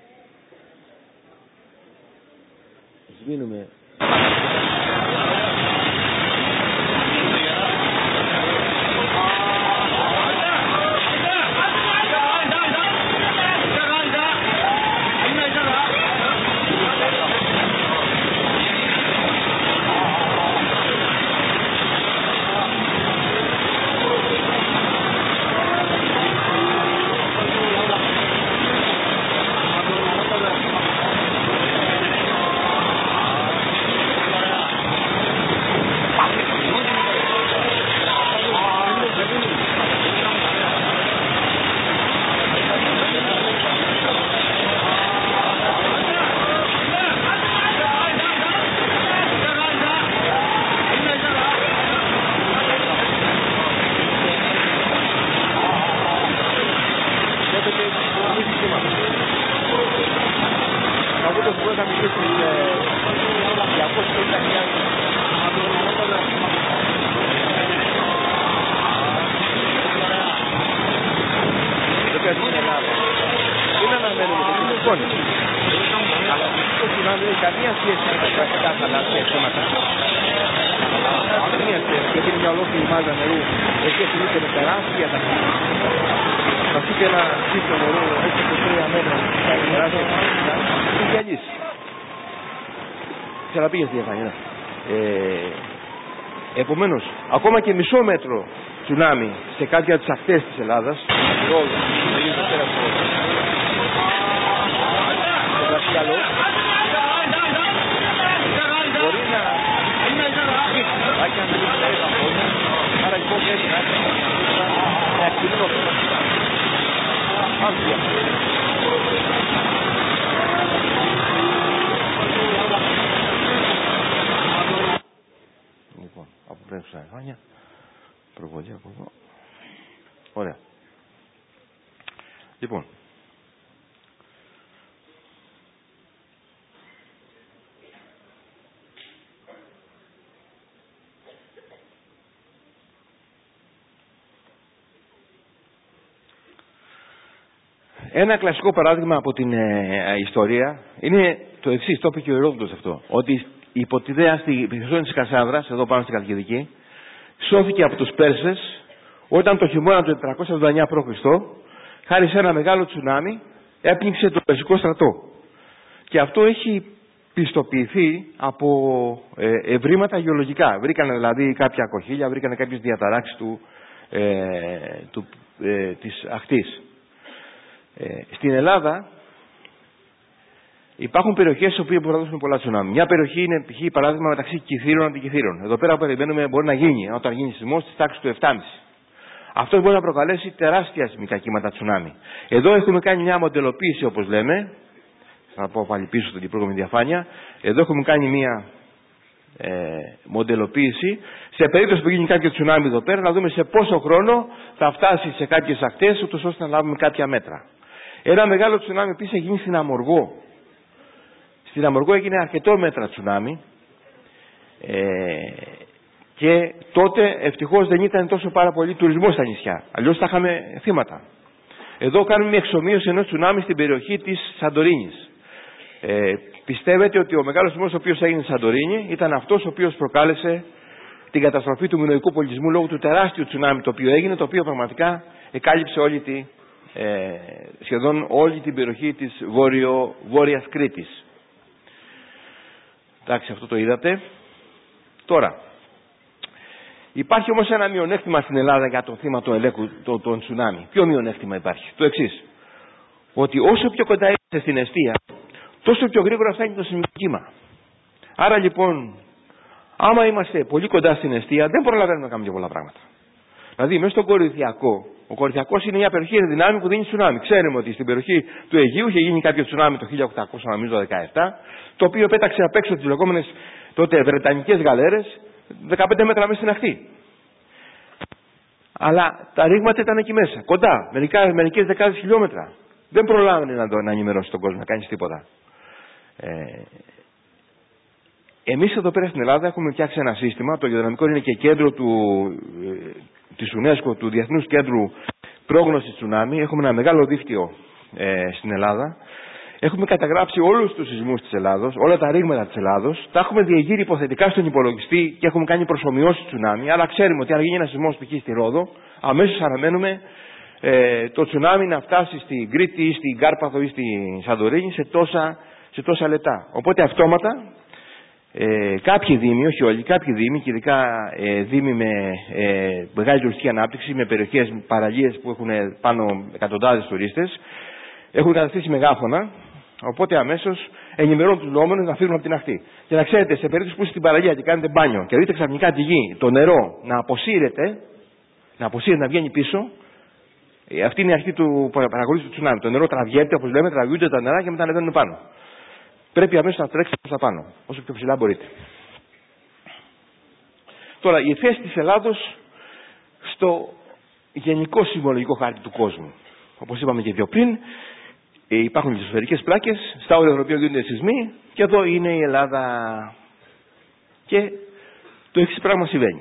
Σβήνουμε. Επομένως, ακόμα και μισό μέτρο τσουνάμι σε κάποια τις ακτές της Ελλάδας, μπορεί να άρα λοιπόν πρέπει να Λοιπόν, αποπρέψα εμφάνια. Προβολή από εδώ. Ωραία. Λοιπόν. Ένα κλασικό παράδειγμα από την ιστορία είναι το εξής, το είπε και ο Ηρόδοτος αυτό, ότι η Ποτιδέα στη Χερσόνη της Κασάνδρας, εδώ πάνω στην Καλκιδική, σώθηκε από τους Πέρσες όταν το χειμώνα του 479 π.Χ. χάρη σε ένα μεγάλο τσουνάμι έπνιξε το Περσικό στρατό. Και αυτό έχει πιστοποιηθεί από ευρήματα γεωλογικά. Βρήκανε δηλαδή κάποια κοχύλια, βρήκανε κάποιες διαταράξεις της ακτής. Στην Ελλάδα υπάρχουν περιοχές στις οποίες μπορούν να δώσουν πολλά τσουνάμι. Μια περιοχή είναι π.χ. παράδειγμα μεταξύ Κιθήρων και Αντικιθήρων. Εδώ πέρα περιμένουμε μπορεί να γίνει, όταν γίνει σεισμός, της τάξης του 7,5. Αυτό μπορεί να προκαλέσει τεράστια σεισμικά κύματα τσουνάμι. Εδώ έχουμε κάνει μια μοντελοποίηση, όπως λέμε. Θα πω πάλι πίσω στην προηγούμενη διαφάνεια. Εδώ έχουμε κάνει μια μοντελοποίηση. Σε περίπτωση που γίνει κάποιο τσουνάμι εδώ πέρα, να δούμε σε πόσο χρόνο θα φτάσει σε κάποιες ακτές, ούτως ώστε να λάβουμε κάποια μέτρα. Ένα μεγάλο τσουνάμι επίσης έχει γίνει στην Αμοργό. Στην Αμοργό έγινε αρκετό μέτρα τσουνάμι. Και τότε ευτυχώς δεν ήταν τόσο πάρα πολύ τουρισμός στα νησιά. Αλλιώς θα είχαμε θύματα. Εδώ κάνουμε μια εξομοίωση ενός τσουνάμι στην περιοχή της Σαντορίνης. Πιστεύετε ότι ο μεγάλος σεισμός ο οποίος έγινε στη Σαντορίνη ήταν αυτός ο οποίος προκάλεσε την καταστροφή του μινωικού πολιτισμού λόγω του τεράστιου τσουνάμι το οποίο έγινε, το οποίο πραγματικά εκάλυψε σχεδόν όλη την περιοχή της βόρειας Κρήτης. Εντάξει, αυτό το είδατε. Τώρα, υπάρχει όμως ένα μειονέκτημα στην Ελλάδα για το θύμα του ελέγχου των τσουνάμι. Ποιο μειονέκτημα υπάρχει? Το εξής. Ότι όσο πιο κοντά είστε στην εστία, τόσο πιο γρήγορα φτάνει το σεισμικό κύμα. Άρα λοιπόν, άμα είμαστε πολύ κοντά στην εστία, δεν προλαβαίνουμε να κάνουμε και πολλά πράγματα. Δηλαδή, μέσα στον Κορινθιακό, ο Κορινθιακός είναι μια περιοχή δυνάμει που δίνει τσουνάμι. Ξέρουμε ότι στην περιοχή του Αιγαίου είχε γίνει κάποιο τσουνάμι το 1817, το οποίο πέταξε απ' έξω τις λεγόμενες τότε βρετανικές γαλέρες 15 μέτρα μέσα στην ακτή. Αλλά τα ρήγματα ήταν εκεί μέσα, κοντά, μερικές δεκάδες χιλιόμετρα. Δεν προλάβαινε να ενημερώσει τον κόσμο, να κάνει τίποτα. Εμείς εδώ πέρα στην Ελλάδα έχουμε φτιάξει ένα σύστημα, το Γεωδυναμικό είναι και κέντρο της UNESCO, του Διεθνούς Κέντρου Πρόγνωσης Τσουνάμι. Έχουμε ένα μεγάλο δίκτυο στην Ελλάδα. Έχουμε καταγράψει όλους τους σεισμούς της Ελλάδος, όλα τα ρήγματα της Ελλάδος. Τα έχουμε διεγείρει υποθετικά στον υπολογιστή και έχουμε κάνει προσομοιώσεις τσουνάμι. Άρα ξέρουμε ότι αν γίνει ένα σεισμός π.χ. στη Ρόδο, αμέσως αναμένουμε το τσουνάμι να φτάσει στην Κρήτη ή στην Κάρπαθο ή στην Σαντορίνη σε τόσα λεπτά. Οπότε αυτόματα κάποιοι δήμοι, όχι όλοι, κάποιοι δήμοι και ειδικά δήμοι με μεγάλη τουριστική ανάπτυξη, με περιοχές, παραλίες που έχουν πάνω εκατοντάδες τουρίστες, έχουν καταστήσει μεγάφωνα, οπότε αμέσως ενημερώνουν τους λόμενους να φύγουν από την ακτή. Και να ξέρετε, σε περίπτωση που είστε στην παραλία και κάνετε μπάνιο και δείτε ξαφνικά τη γη, το νερό να αποσύρεται, να βγαίνει πίσω, αυτή είναι η αρχή του παρακολούθηση του τσουνάμι. Το νερό τραβιέται, όπως λέμε, τραβιούνται τα νερά και μετά ανεβαίνουν πάνω. Πρέπει αμέσως να τρέξετε προς τα πάνω, όσο πιο ψηλά μπορείτε. Τώρα, η θέση της Ελλάδος στο γενικό σεισμολογικό χάρτη του κόσμου. Όπως είπαμε και πιο πριν, υπάρχουν λιθοσφαιρικές πλάκες, στα όρια των οποίων γίνονται σεισμοί, και εδώ είναι η Ελλάδα. Και το εξής πράγμα συμβαίνει.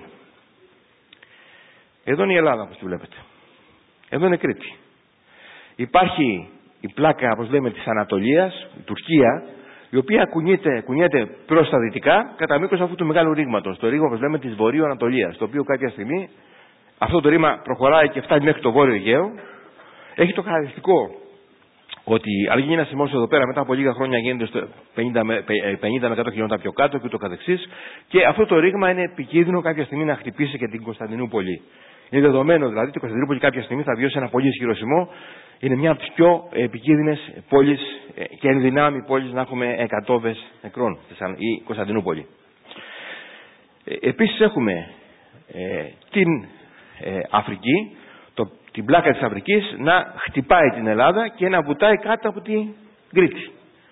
Εδώ είναι η Ελλάδα, όπως τη βλέπετε. Εδώ είναι Κρήτη. Υπάρχει η πλάκα, όπως λέμε, της Ανατολίας, η Τουρκία, η οποία κουνιέται προς τα δυτικά κατά μήκος αυτού του μεγάλου ρήγματος. Το ρήγμα, όπως λέμε, της Βορείου Ανατολίας, το οποίο κάποια στιγμή αυτό το ρήγμα προχωράει και φτάνει μέχρι το Βόρειο Αιγαίο. Έχει το χαρακτηριστικό ότι αν γίνει ένα σεισμός εδώ πέρα, μετά από λίγα χρόνια γίνεται στο 50 με 100 χιλιόμετρα πιο κάτω και ούτω καθεξής. Και αυτό το ρήγμα είναι επικίνδυνο κάποια στιγμή να χτυπήσει και την Κωνσταντινούπολη. Είναι δεδομένο δηλαδή ότι η Κωνσταντινούπολη κάποια στιγμή θα βιώσει ένα πολύ ισχυρό σεισμό. Είναι μια από τις πιο επικίνδυνες πόλεις και ενδυνάμει πόλεις να έχουμε εκατόβες νεκρών, η Κωνσταντινούπολη. Επίσης έχουμε την Αφρική, την πλάκα της Αφρικής να χτυπάει την Ελλάδα και να βουτάει κάτω από την Κρήτη.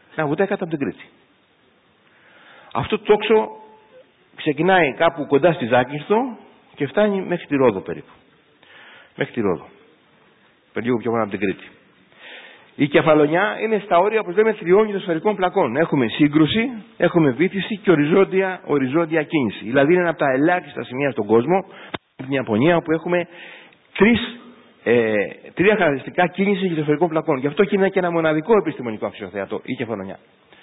Αυτό το τόξο ξεκινάει κάπου κοντά στη Ζάκυνθο και φτάνει μέχρι τη Ρόδο περίπου. Μέχρι τη Ρόδο. Λίγο πιο πάνω από την Κρήτη. Η Κεφαλονιά είναι στα όρια, όπως λέμε, τριών λιθοσφαιρικών πλακών. Έχουμε σύγκρουση, έχουμε βύθιση και οριζόντια κίνηση. Δηλαδή είναι ένα από τα ελάχιστα σημεία στον κόσμο, στην Ιαπωνία, όπου έχουμε τρία χαρακτηριστικά κίνηση λιθοσφαιρικών πλακών. Γι' αυτό και είναι και ένα μοναδικό επιστημονικό αξιοθέατο η Κεφαλονιά.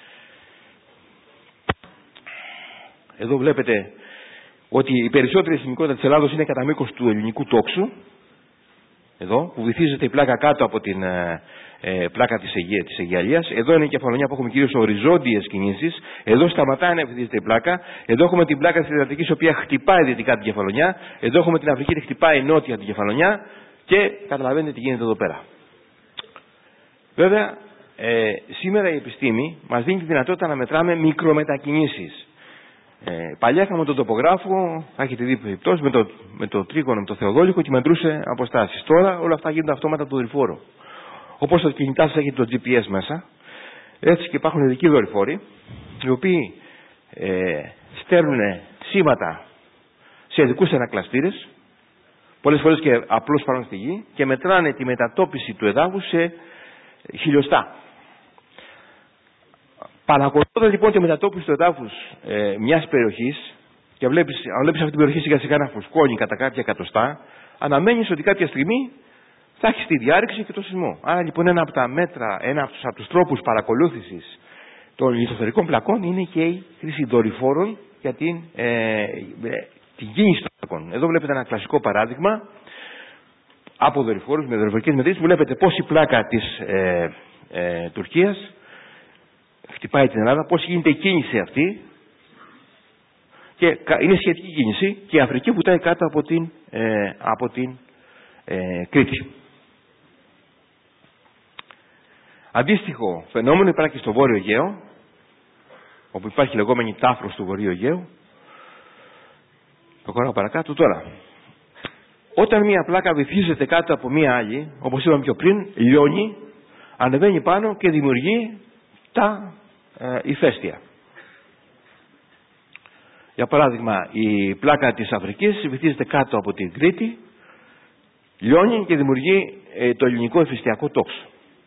Εδώ βλέπετε ότι η περισσότερη σεισμικότητα της Ελλάδος είναι κατά μήκος του ελληνικού τόξου. Εδώ, που βυθίζεται η πλάκα κάτω από την πλάκα της Αιγιαλίας. Εδώ είναι η Κεφαλονιά που έχουμε κυρίως οριζόντιες κινήσεις. Εδώ σταματάει να βυθίζεται η πλάκα. Εδώ έχουμε την πλάκα της Αδριατικής, η οποία χτυπάει δυτικά την Κεφαλονιά. Εδώ έχουμε την Αφρική, που χτυπάει νότια την Κεφαλονιά. Και καταλαβαίνετε τι γίνεται εδώ πέρα. Βέβαια, σήμερα η επιστήμη μας δίνει τη δυνατότητα να μετράμε μικρομετακινήσεις. Παλιά είχαμε τον τοπογράφο, θα έχετε δει περιπτώσεις, με το τρίγωνο, με το θεοδόλικο και μετρούσε αποστάσεις. Τώρα όλα αυτά γίνονται αυτόματα από το δορυφόρο. Όπως το κινητά σας έχετε το GPS μέσα, έτσι και υπάρχουν ειδικοί δορυφόροι, οι οποίοι στέλνουν σήματα σε ειδικούς ανακλαστήρες, πολλές φορές και απλώς πάνω στη γη, και μετράνε τη μετατόπιση του εδάφους σε χιλιοστά. Παρακολουθώντας λοιπόν τη μετατόπιση του εδάφους μιας περιοχής, και αν βλέπεις αυτή την περιοχή σιγά σιγά να φουσκώνει κατά κάποια εκατοστά, αναμένεις ότι κάποια στιγμή θα έχει τη διάρρηξη και το σεισμό. Άρα λοιπόν ένα από τους τρόπους παρακολούθησης των λιθοσφαιρικών πλακών είναι και η χρήση δορυφόρων για την κίνηση των πλακών. Εδώ βλέπετε ένα κλασικό παράδειγμα από δορυφόρους με δορυφορικές μετρήσεις. Βλέπετε πώς η πλάκα της Τουρκίας χτυπάει την Ελλάδα, πώς γίνεται η κίνηση αυτή, και είναι σχετική κίνηση, και η Αφρική βουτάει κάτω από την Κρήτη. Αντίστοιχο φαινόμενο υπάρχει και στο Βόρειο Αιγαίο, όπου υπάρχει λεγόμενη τάφρος του Βορείου Αιγαίου. Προχωράω παρακάτω τώρα. Όταν μία πλάκα βυθίζεται κάτω από μία άλλη, όπως είπαμε πιο πριν, λιώνει, ανεβαίνει πάνω και δημιουργεί τα ηφαίστεια. Για παράδειγμα, η πλάκα της Αφρικής βυθίζεται κάτω από την Κρήτη, λιώνει και δημιουργεί το ελληνικό ηφαιστειακό τόξο.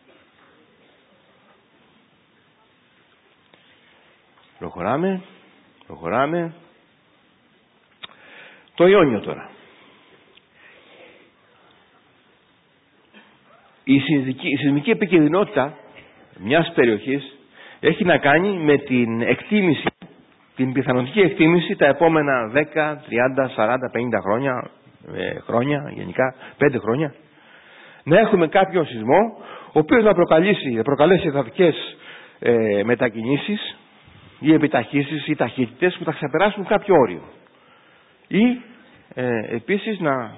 Προχωράμε. Το Ιόνιο τώρα. Η σεισμική επικινδυνότητα μιας περιοχής έχει να κάνει με την εκτίμηση, την πιθανοτική εκτίμηση τα επόμενα 10, 30, 40, 50 χρόνια, γενικά 5 χρόνια, να έχουμε κάποιον σεισμό ο οποίος να προκαλέσει εδαφικές μετακινήσεις ή επιταχύσεις ή ταχύτητες που θα ξεπεράσουν κάποιο όριο. Ή επίσης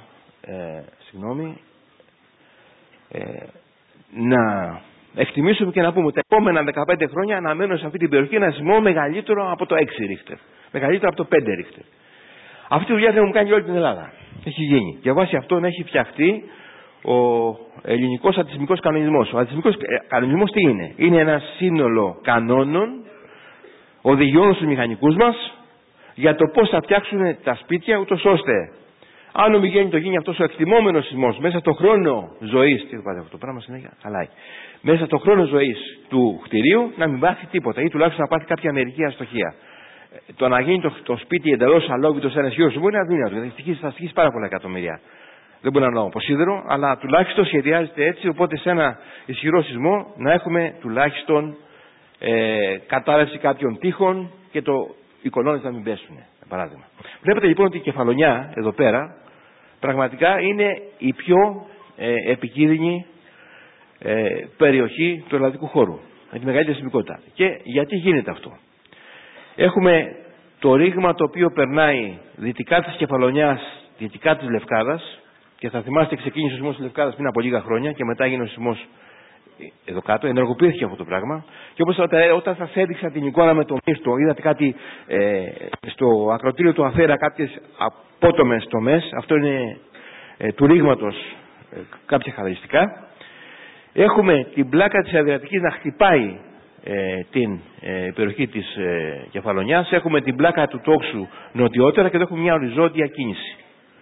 να εκτιμήσουμε και να πούμε τα επόμενα 15 χρόνια αναμένω σε αυτή την περιοχή ένα σεισμό μεγαλύτερο από το 6 ρίχτερ, μεγαλύτερο από το 5 ρίχτερ. Αυτή τη δουλειά δεν μου κάνει όλη την Ελλάδα. Έχει γίνει. Και βάσει αυτόν έχει φτιαχτεί ο ελληνικός αντισεισμικός κανονισμός. Ο αντισεισμικός κανονισμός τι είναι? Είναι ένα σύνολο κανόνων, οδηγιών στους μηχανικούς μας για το πώς θα φτιάξουν τα σπίτια, ούτως ώστε αν γίνει αυτός ο εκτιμόμενος σεισμός μέσα στο χρόνο ζωής, τι είπατε αυτό το πράγμα συνέχεια, χαλάει, μέσα στο χρόνο ζωής του κτηρίου να μην πάθει τίποτα ή τουλάχιστον να πάθει κάποια μερική αστοχία. Το να γίνει το σπίτι εντελώς αλόβητο σε ένα ισχυρό σεισμό είναι αδύνατο, γιατί θα στοιχήσει πάρα πολλά εκατομμύρια. Δεν μπορεί να είναι από σίδερο, αλλά τουλάχιστον σχεδιάζεται έτσι, οπότε σε ένα ισχυρό σεισμό να έχουμε τουλάχιστον κατάρρευση κάποιων τείχων και οι κολόνες να μην πέσουν, παράδειγμα. Βλέπετε λοιπόν ότι η Κεφαλονιά εδώ πέρα πραγματικά είναι η πιο επικίνδυνη περιοχή του ελλαδικού χώρου, με τη μεγαλύτερη σεισμικότητα. Και γιατί γίνεται αυτό? Έχουμε το ρήγμα το οποίο περνάει δυτικά της Κεφαλονιάς, δυτικά της Λευκάδας, και θα θυμάστε ξεκίνησε ο σεισμός της Λευκάδας πριν από λίγα χρόνια και μετά έγινε ο σεισμός εδώ κάτω, ενεργοποιήθηκε αυτό το πράγμα. Και όπως όταν σας έδειξα την εικόνα με το μύστο, είδατε κάτι στο ακροτήριο του Αθέρα, κάποιες απότομες τομές, αυτό είναι του ρήγματος κάποια χαρακτηριστικά. Έχουμε την πλάκα της Αδριατικής να χτυπάει την περιοχή της Κεφαλονιάς. Έχουμε την πλάκα του τόξου νοτιότερα και εδώ έχουμε μια οριζόντια κίνηση.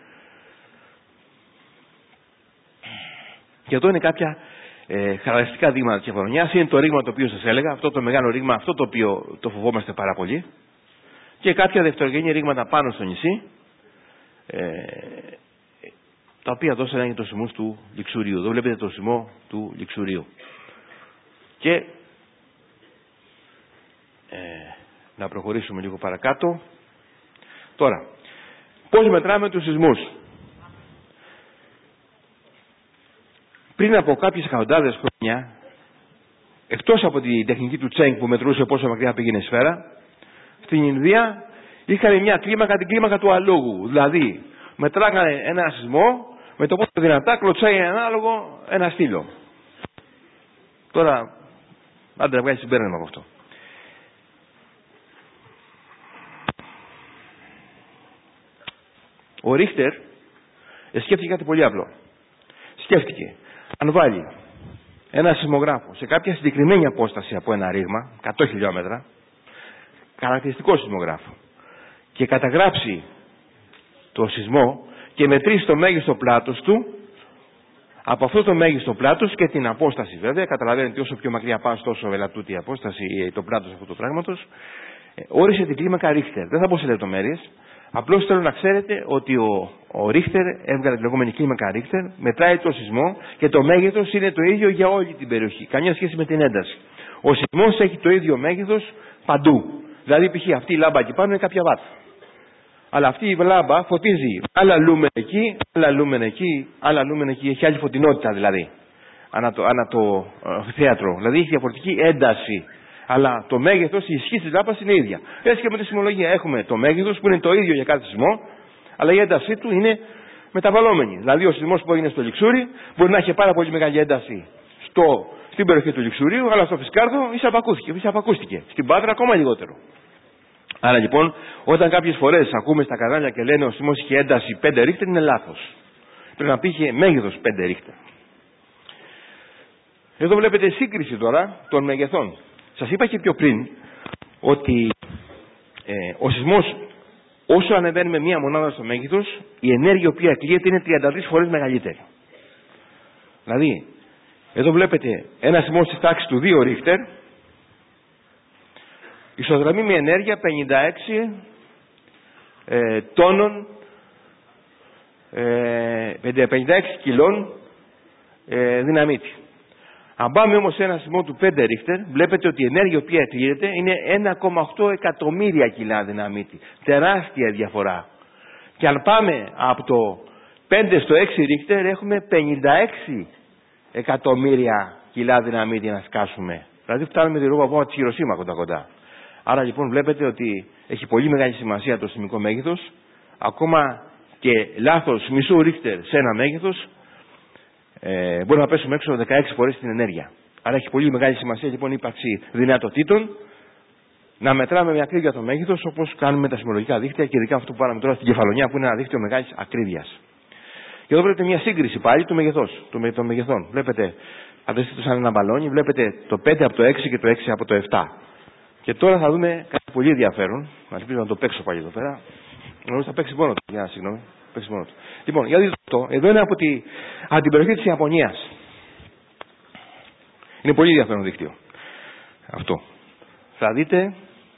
Και εδώ είναι κάποια χαρακτηριστικά δείγματα της Κεφαλονιάς. Είναι το ρήγμα το οποίο σας έλεγα, αυτό το μεγάλο ρήγμα, αυτό το οποίο το φοβόμαστε πάρα πολύ. Και κάποια δευτερογενή ρήγματα πάνω στο νησί, τα οποία δώσανε για το σεισμούς του Λιξουρίου. Εδώ βλέπετε το σεισμό του Λιξουρίου. Και να προχωρήσουμε λίγο παρακάτω. Τώρα, πώς μετράμε τους σεισμούς? Πριν από κάποιες εκατοντάδες χρόνια, εκτός από την τεχνική του Τσέγκ που μετρούσε πόσο μακριά πήγαινε η σφαίρα, στην Ινδία είχαν μια κλίμακα, την κλίμακα του αλόγου. Δηλαδή, μετράγανε ένα σεισμό, με το πόσο δυνατά κλωτσάει ανάλογο ένα στήλο. Τώρα, άντε να βγάλει συμπέρασμα από αυτό. Ο Ρίχτερ σκέφτηκε κάτι πολύ απλό. Σκέφτηκε, αν βάλει ένα σεισμογράφο σε κάποια συγκεκριμένη απόσταση από ένα ρήγμα, 100 χιλιόμετρα, χαρακτηριστικό σεισμογράφο, και καταγράψει το σεισμό και μετρήσει το μέγιστο πλάτος του, από αυτό το μέγιστο πλάτος και την απόσταση βέβαια, καταλαβαίνετε όσο πιο μακριά πας τόσο ελαττούτη η απόσταση, το πλάτος αυτού του πράγματος, όρισε την κλίμακα Ρίχτερ. Δεν θα πω σε λεπτομέρειες, απλώς θέλω να ξέρετε ότι ο Ρίχτερ έβγαλε τη λεγόμενη κλίμακα Ρίχτερ, μετράει το σεισμό και το μέγεθος είναι το ίδιο για όλη την περιοχή. Καμία σχέση με την ένταση. Ο σεισμός έχει το ίδιο μέγεθος παντού. Δηλαδή, π.χ. αυτή η λάμπα εκεί πάνω είναι κάποια βάτ. Αλλά αυτή η λάμπα φωτίζει άλλα λούμεν εκεί, άλλα λούμεν εκεί, άλλα λούμεν εκεί. Έχει άλλη φωτεινότητα δηλαδή. Ανά το θέατρο. Δηλαδή έχει διαφορετική ένταση. Αλλά το μέγεθος, η ισχύ της λάμπας είναι ίδια. Έτσι και με τη σεισμολογία. Έχουμε το μέγεθος που είναι το ίδιο για κάθε σεισμό, αλλά η έντασή του είναι μεταβαλλόμενη. Δηλαδή ο σεισμός που έγινε στο Λιξούρι μπορεί να έχει πάρα πολύ μεγάλη ένταση στην περιοχή του Λιξουρίου, αλλά στο Φυσκάρδο εισαπακούστηκε. Στην Πάτρα ακόμα λιγότερο. Άρα λοιπόν, όταν κάποιες φορές ακούμε στα κανάλια και λένε ο σεισμός είχε ένταση 5 ρίχτερ, είναι λάθος. Πρέπει να πει είχε μέγεθος 5 ρίχτερ. Εδώ βλέπετε σύγκριση τώρα των μεγεθών. Σας είπα και πιο πριν ότι ο σεισμός, όσο ανεβαίνουμε μία μονάδα στο μέγεθος, η ενέργεια η οποία εκλείεται είναι 33 φορές μεγαλύτερη. Δηλαδή, εδώ βλέπετε ένα σεισμό της τάξης του 2 ρίχτερ, ισοδραμεί με ενέργεια 56 τόνων, 56 κιλών δυναμίτη. Αν πάμε όμως σε ένα σεισμό του 5 ρίχτερ, βλέπετε ότι η ενέργεια η οποία εκλείεται είναι 1,8 εκατομμύρια κιλά δυναμίτη. Τεράστια διαφορά. Και αν πάμε από το 5 στο 6 ρίχτερ, έχουμε 56 εκατομμύρια κιλά δυναμίτη να σκάσουμε. Δηλαδή φτάνουμε τη ρούγα από τη Χειροσίμα κοντά. Άρα λοιπόν βλέπετε ότι έχει πολύ μεγάλη σημασία το σεισμικό μέγεθος. Ακόμα και λάθος μισού ρίχτερ σε ένα μέγεθος μπορεί να πέσουμε έξω 16 φορές την ενέργεια. Άρα έχει πολύ μεγάλη σημασία λοιπόν η ύπαρξη δυνατοτήτων να μετράμε με ακρίβεια το μέγεθος, όπως κάνουμε με τα σεισμολογικά δίκτυα και ειδικά αυτό που πάραμε τώρα στην Κεφαλονιά που είναι ένα δίκτυο μεγάλης ακρίβειας. Και εδώ βλέπετε μια σύγκριση πάλι του μεγεθός, των μεγεθών. Βλέπετε, αντίστοιχα σαν ένα μπαλόνι, βλέπετε το 5 από το 6 και το 6 από το 7. Και τώρα θα δούμε κάτι πολύ ενδιαφέρον. Να ελπίζω να το παίξω πάλι εδώ πέρα. Νομίζω θα παίξει μόνο του. Συγγνώμη. Παίξει μόνο του. Λοιπόν, για δείτε αυτό. Εδώ είναι από την περιοχή της Ιαπωνίας. Είναι πολύ ενδιαφέρον δίκτυο. Αυτό. Θα δείτε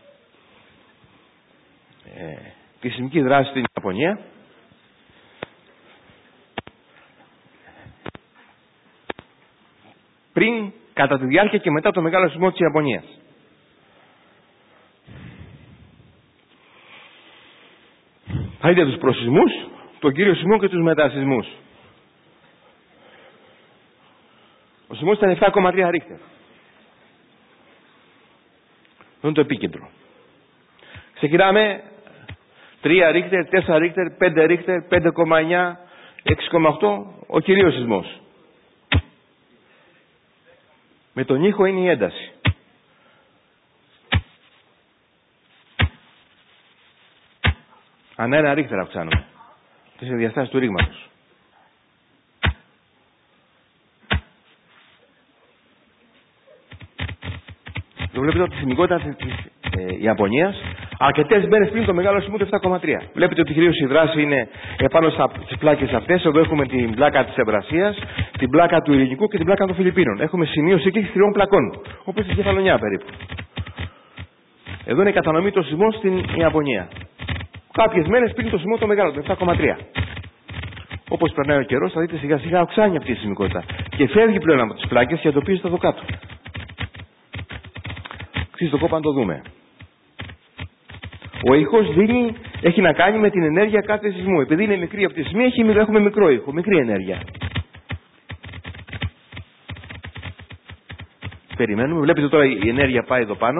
τη σεισμική δράση στην Ιαπωνία. Πριν, κατά τη διάρκεια και μετά το μεγάλο σεισμό της Ιαπωνίας. Θα δείτε τους προσεισμούς, τον κύριο σεισμό και τους μετασεισμούς. Ο σεισμός ήταν 7,3 ρίχτερ. Αυτό είναι το επίκεντρο. Ξεκινάμε 3 ρίχτερ, 4 ρίχτερ, 5 ρίχτερ, 5,9, 6,8, ο κυρίως σεισμός. Με τον ήχο είναι η ένταση. Ανά ένα ρίχτερ αυξάνουμε. Τις διαστάσεις του ρήγματος. Το βλέπετε ότι η σεισμικότητα της Ιαπωνίας αρκετές μέρες πριν το μεγάλο σεισμό του 7,3. Βλέπετε ότι κυρίως η δράση είναι επάνω στις πλάκες αυτές. Εδώ έχουμε την πλάκα της Ευρασίας, την πλάκα του Ειρηνικού και την πλάκα των Φιλιππίνων. Έχουμε σημείο σύγκρισης 3 πλακών, όπως στην Κεφαλονιά περίπου. Εδώ είναι η κατανομή των σεισμών στην Ιαπωνία. Κάποιες μέρες πριν το σεισμό το μεγάλο, το 7,3. Όπως περνάει ο καιρός, θα δείτε σιγά σιγά αυξάνει αυτή η σεισμικότητα. Και φεύγει πλέον από τις πλάκες και εντοπίζεται εδώ κάτω. Αξίζει το κόπο να το δούμε. Ο ήχος έχει να κάνει με την ενέργεια κάθε σεισμού. Επειδή είναι μικρή από τη σεισμή, έχουμε μικρό ήχο, μικρή ενέργεια. Περιμένουμε. Βλέπετε τώρα η ενέργεια πάει εδώ πάνω.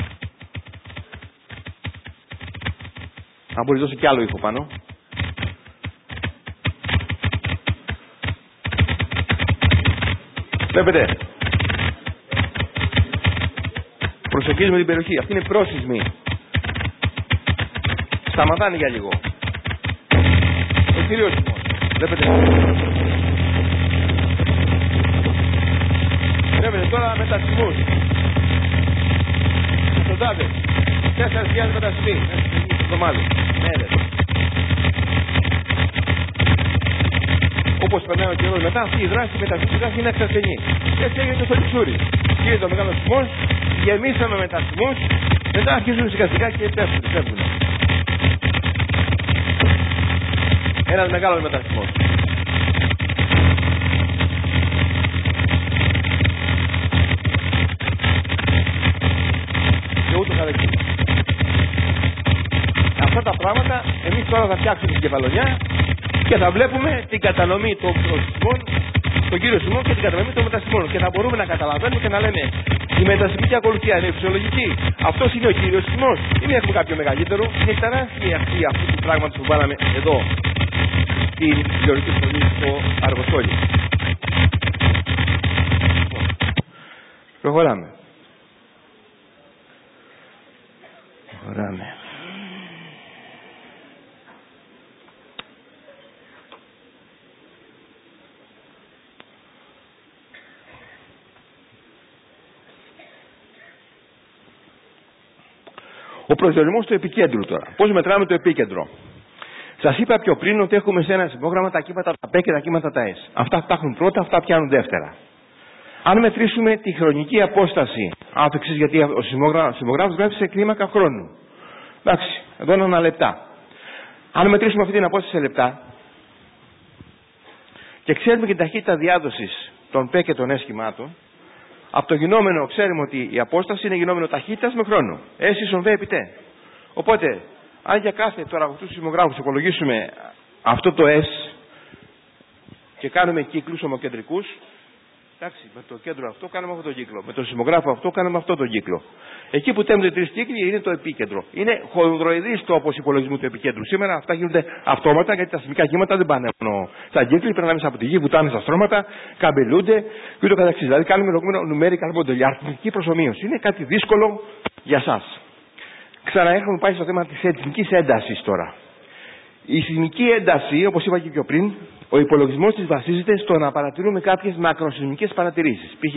Αν μπορεί να δώσει κι άλλο ήχο πάνω. Βλέπετε. Προσεγγίζουμε την περιοχή. Αυτή είναι πρόσεισμη. Σταματάνε για λίγο. Ο κύριος σεισμός. Βλέπετε. Βλέπετε τώρα μετασεισμούς. Εξοντάδες. 4.000 μετασεισμοί. Μέρες. Όπως περνάει ο καιρός μετά, αυτή η δράση μετασεισμού είναι εξασθενή. Έτσι έγινε στο Λιξούρι. Κύριε το μεγάλο σεισμός, γεμίσαμε μετασεισμούς, μετά αρχίζουν σιγά σιγά και πέφτουν. Ένας μεγάλος μετασεισμός. Και ούτω καθεξής. Αυτά τα πράγματα εμείς τώρα θα φτιάξουμε την Κεφαλονιά και θα βλέπουμε την κατανομή των σεισμών, τον κύριο σεισμό και την κατανομή των μετασεισμών. Και θα μπορούμε να καταλαβαίνουμε και να λέμε η μετασεισμική ακολουθία είναι φυσιολογική. Αυτός είναι ο κύριος σεισμός. Ή έχουμε κάποιο μεγαλύτερο. Είναι τεράστια αυτή αυτού του πράγματος που βάλαμε εδώ στην γεωργική σχολή στο Αργοσόλι. Προχωράμε. Ο προσδιορισμός του επικέντρου τώρα. Πώς μετράμε το επίκεντρο. Σας είπα πιο πριν ότι έχουμε σε ένα σεισμόγραμμα τα κύματα τα P και τα κύματα τα S. Αυτά φτάχνουν πρώτα, αυτά πιάνουν δεύτερα. Αν μετρήσουμε τη χρονική απόσταση άφηξης, γιατί ο σεισμογράφος γράφει σε κλίμακα χρόνου. Εντάξει, εδώ είναι 1 λεπτά. Αν μετρήσουμε αυτή την απόσταση σε λεπτά και ξέρουμε και την ταχύτητα διάδοσης των P και των S κυμάτων, από το γινόμενο ξέρουμε ότι η απόσταση είναι γινόμενο ταχύτητας με χρόνο. S ίσον V επί T. Οπότε, αν για κάθε τώρα από αυτούς τους σεισμογράφους υπολογίσουμε αυτό το S και κάνουμε κύκλους ομοκεντρικούς, εντάξει, με το κέντρο αυτό κάνουμε αυτό το κύκλο. Με το σεισμογράφο αυτό κάνουμε αυτό το κύκλο. Εκεί που τέμονται 3 κύκλοι είναι το επίκεντρο. Είναι χονδροειδής τόπος υπολογισμού του επικέντρου. Σήμερα αυτά γίνονται αυτόματα γιατί τα σεισμικά κύματα δεν πάνε μόνο στα κύκλοι, περνάμε μέσα από τη γη, βουτάνε στα στρώματα, καμπελούνται και ούτω καθεξής. Δηλαδή κάνουμε λεγόμενο numerical model, η αριθμητική προσομοίωση. Είναι κάτι δύσκολο για σας. Ξαναέχουμε πάει στο θέμα της σεισμικής έντασης τώρα. Η σεισμική ένταση, όπως είπα και πιο πριν, ο υπολογισμός της βασίζεται στο να παρατηρούμε κάποιες μακροσεισμικές παρατηρήσεις. Π.χ.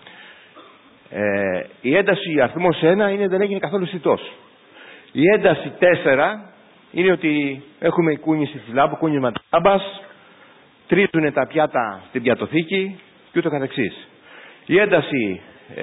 Η ένταση αριθμός 1 δεν έγινε καθόλου αισθητός. Η ένταση 4 είναι ότι έχουμε κούνηση της λάμπου, κούνισμα της λάμπας, τρίζουν τα πιάτα στην πιατοθήκη και ούτω καθεξής. Η ένταση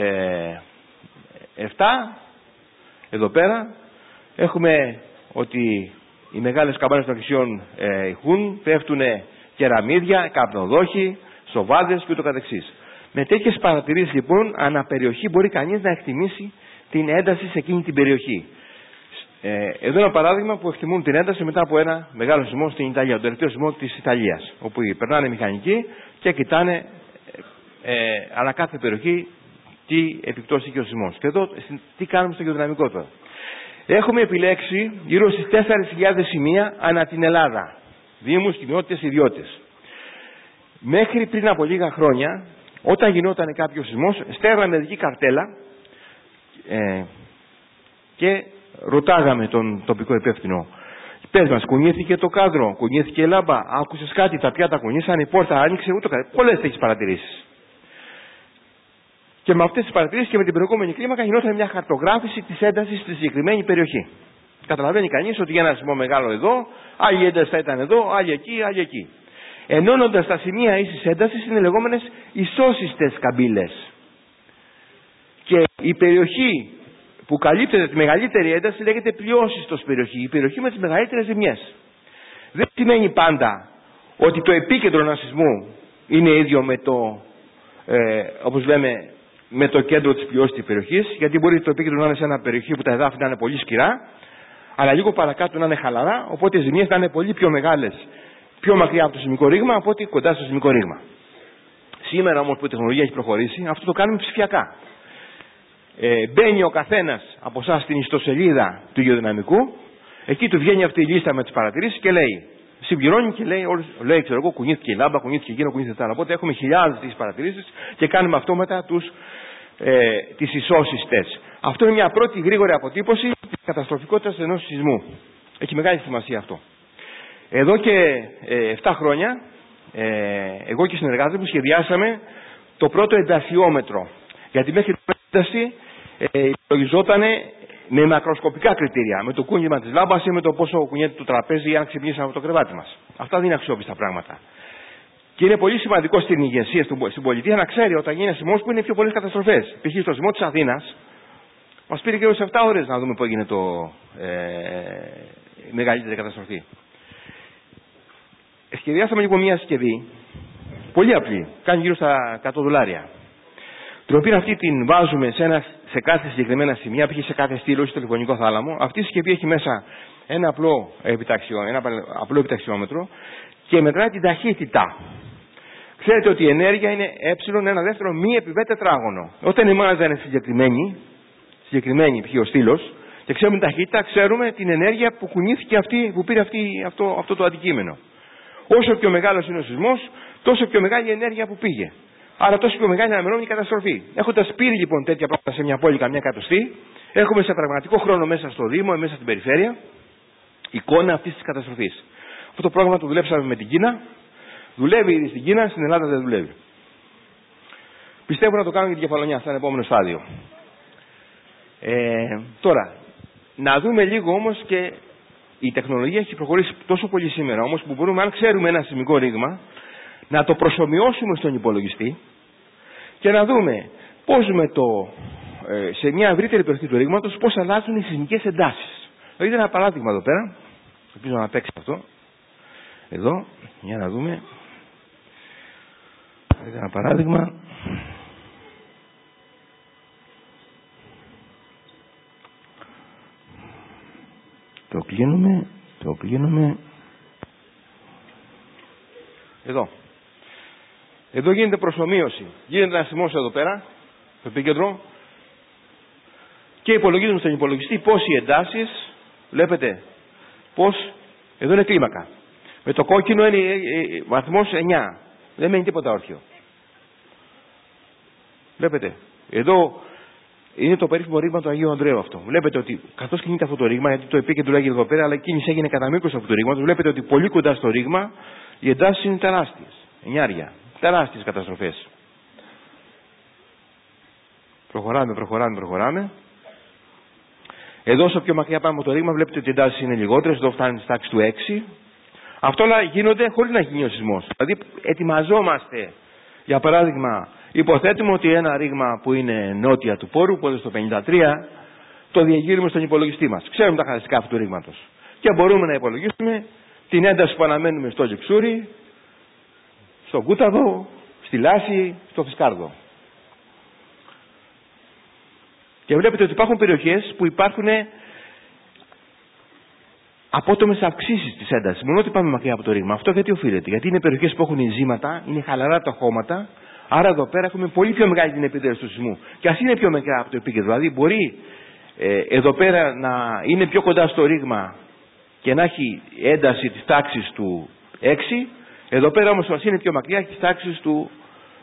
7, εδώ πέρα, έχουμε ότι οι μεγάλες καμπάνες των εκκλησιών ηχούν, πέφτουν κεραμίδια, καπνοδόχοι, σοβάδες και ούτω καθεξής. Με τέτοιες παρατηρήσεις λοιπόν, αναπεριοχή μπορεί κανείς να εκτιμήσει την ένταση σε εκείνη την περιοχή. Εδώ ένα παράδειγμα που εκτιμούν την ένταση μετά από ένα μεγάλο σεισμό στην Ιταλία, τον τελευταίο σεισμό της Ιταλίας, όπου περνάνε μηχανικοί και κοιτάνε ανά κάθε περιοχή τι επιπτώσει είχε ο σεισμός. Και εδώ τι κάνουμε στο γεωδυναμικό τώρα. Έχουμε επιλέξει γύρω στις 4.000 σημεία ανά την Ελλάδα. Δήμους, κοινότητες, ιδιώτες. Μέχρι πριν από λίγα χρόνια, όταν γινόταν κάποιος σεισμός, στέλναμε ειδική καρτέλα και ρωτάγαμε τον τοπικό υπεύθυνο. Πες μας, κουνήθηκε το κάδρο, κουνήθηκε η λάμπα, άκουσες κάτι, τα πιάτα κουνήσανε, η πόρτα άνοιξε, ούτω κάτι. Πολλές τέτοιες παρατηρήσεις. Και με αυτές τις παρατηρήσεις και με την προηγούμενη κλίμακα γινόταν μια χαρτογράφηση της έντασης στη συγκεκριμένη περιοχή. Καταλαβαίνει κανείς ότι για ένα σεισμό μεγάλο εδώ, άλλη ένταση θα ήταν εδώ, άλλη εκεί, άλλη εκεί. Ενώνοντας τα σημεία ίσης έντασης είναι λεγόμενες ισόσιστες καμπύλες. Και η περιοχή που καλύπτεται τη μεγαλύτερη ένταση λέγεται πλειόσιστος περιοχή, η περιοχή με τις μεγαλύτερες ζημιές. Δεν σημαίνει πάντα ότι το επίκεντρο ενός σεισμού είναι ίδιο με το, όπως λέμε, με το κέντρο της πλειόσιστης περιοχής, γιατί μπορεί το επίκεντρο να είναι σε μια περιοχή που τα εδάφη να είναι πολύ σκυρά, αλλά λίγο παρακάτω να είναι χαλαρά, οπότε οι ζημιές να είναι πολύ πιο μεγάλες, πιο μακριά από το σεισμικό ρήγμα, από ότι κοντά στο σεισμικό ρήγμα. Σήμερα όμως που η τεχνολογία έχει προχωρήσει, αυτό το κάνουμε ψηφιακά. Μπαίνει ο καθένας από εσάς στην ιστοσελίδα του γεωδυναμικού, εκεί του βγαίνει αυτή η λίστα με τις παρατηρήσεις και λέει, συμπληρώνει και λέει, ξέρω εγώ, κουνήθηκε η λάμπα, κουνήθηκε εκείνο, κουνήθηκε τα άλλα. Οπότε έχουμε χιλιάδες τις παρατηρήσεις και κάνουμε αυτόματα τις ισόσιστες. Αυτό είναι μια πρώτη γρήγορη αποτύπωση της καταστροφικότητας ενός σεισμού. Έχει μεγάλη σημασία αυτό. Εδώ και 7 χρόνια, εγώ και οι συνεργάτες μου σχεδιάσαμε το πρώτο εντασιόμετρο. Γιατί μέχρι την ένταση υπολογιζόταν με μακροσκοπικά κριτήρια. Με το κούνημα της λάμπας ή με το πόσο κουνιέται το τραπέζι ή αν ξυπνήσαμε από το κρεβάτι μας. Αυτά δεν είναι αξιόπιστα πράγματα. Και είναι πολύ σημαντικό στην ηγεσία, στην πολιτεία, να ξέρει όταν γίνει ένα σεισμός που είναι πιο πολλές καταστροφές. Π.χ. στο σεισμό της Αθήνας, μας πήρε και σε 7 ώρες να δούμε πού έγινε η μεγαλύτερη καταστροφή. Σχεδιάσαμε λοιπόν μια συσκευή, πολύ απλή, κάνει γύρω στα $100. Την οποία αυτή την βάζουμε σε κάθε συγκεκριμένα σημεία, π.χ. σε κάθε στήλο, στο τηλεφωνικό θάλαμο. Αυτή η συσκευή έχει μέσα ένα απλό επιταξιόμετρο και μετράει την ταχύτητα. Ξέρετε ότι η ενέργεια είναι ένα δεύτερο μη επιβέ τετράγωνο. Όταν η μάζα είναι συγκεκριμένη π.χ. ο στήλος και ξέρουμε την ταχύτητα, ξέρουμε την ενέργεια που κουνήθηκε που πήρε αυτό το αντικείμενο. Όσο πιο μεγάλος είναι ο σεισμός, τόσο πιο μεγάλη η ενέργεια που πήγε. Άρα τόσο πιο μεγάλη αναμενόμενη καταστροφή. Έχοντας πει λοιπόν τέτοια πράγματα σε μια πόλη καμιά εκατοστή, έχουμε σε πραγματικό χρόνο μέσα στο Δήμο, μέσα στην περιφέρεια, εικόνα αυτής της καταστροφής. Αυτό το πρόγραμμα το δουλέψαμε με την Κίνα. Δουλεύει ήδη στην Κίνα, στην Ελλάδα δεν δουλεύει. Πιστεύω να το κάνουμε για την Κεφαλονιά, θα είναι επόμενο στάδιο. Τώρα, να δούμε λίγο όμως και η τεχνολογία έχει προχωρήσει τόσο πολύ σήμερα όμως που μπορούμε, αν ξέρουμε ένα σεισμικό ρήγμα, να το προσομοιώσουμε στον υπολογιστή και να δούμε πώς σε μια ευρύτερη περιοχή του ρήγματος πώς αλλάζουν οι σεισμικές εντάσεις. Δείτε ένα παράδειγμα εδώ πέρα, ελπίζω να παίξει αυτό. Εδώ, για να δούμε. Δείτε ένα παράδειγμα. Το κλείνουμε. Εδώ γίνεται προσομοίωση. Γίνεται ένα σεισμός εδώ πέρα, στο επίκεντρο, και υπολογίζουμε στον υπολογιστή πώς οι εντάσεις, βλέπετε, εδώ είναι κλίμακα. Με το κόκκινο είναι βαθμός 9. Δεν μένει τίποτα όρθιο. Βλέπετε, εδώ είναι το περίφημο ρήγμα του Αγίου Ανδρέου αυτό. Βλέπετε ότι καθώς κινείται αυτό το ρήγμα, γιατί το επίκεντρο λέγεται εδώ πέρα, αλλά η κίνηση έγινε κατά μήκος αυτού του ρήγματος, βλέπετε ότι πολύ κοντά στο ρήγμα οι εντάσεις είναι τεράστιες. Εννιάρια. Τεράστιες καταστροφές. Προχωράμε. Εδώ όσο πιο μακριά πάμε από το ρήγμα βλέπετε ότι οι εντάσεις είναι λιγότερες. Εδώ φτάνει στη τάξη του 6. Αυτό όλα γίνονται χωρίς να γίνει ο σεισμός. Δηλαδή ετοιμαζόμαστε. Για παράδειγμα, υποθέτουμε ότι ένα ρήγμα που είναι νότια του πόρου, που είναι στο 53, το διεγείρουμε στον υπολογιστή μας. Ξέρουμε τα χαρακτηριστικά αυτού του ρήγματος. Και μπορούμε να υπολογίσουμε την ένταση που αναμένουμε στο Λιξούρι, στο Κούταδο, στη Λάση, στο Φυσκάρδο. Και βλέπετε ότι υπάρχουν περιοχές που υπάρχουν απότομες αυξήσεις της έντασης. Μόνο ότι πάμε μακριά από το ρήγμα. Αυτό γιατί οφείλεται? Γιατί είναι περιοχές που έχουν ειζήματα, είναι χαλαρά τα χώματα, άρα εδώ πέρα έχουμε πολύ πιο μεγάλη την επίδραση του σεισμού. Και ας είναι πιο μακριά από το επίκεντρο. Δηλαδή μπορεί εδώ πέρα να είναι πιο κοντά στο ρήγμα και να έχει ένταση της τάξης του 6. Εδώ πέρα όμως μας είναι πιο μακριά, έχει τις τάξεις του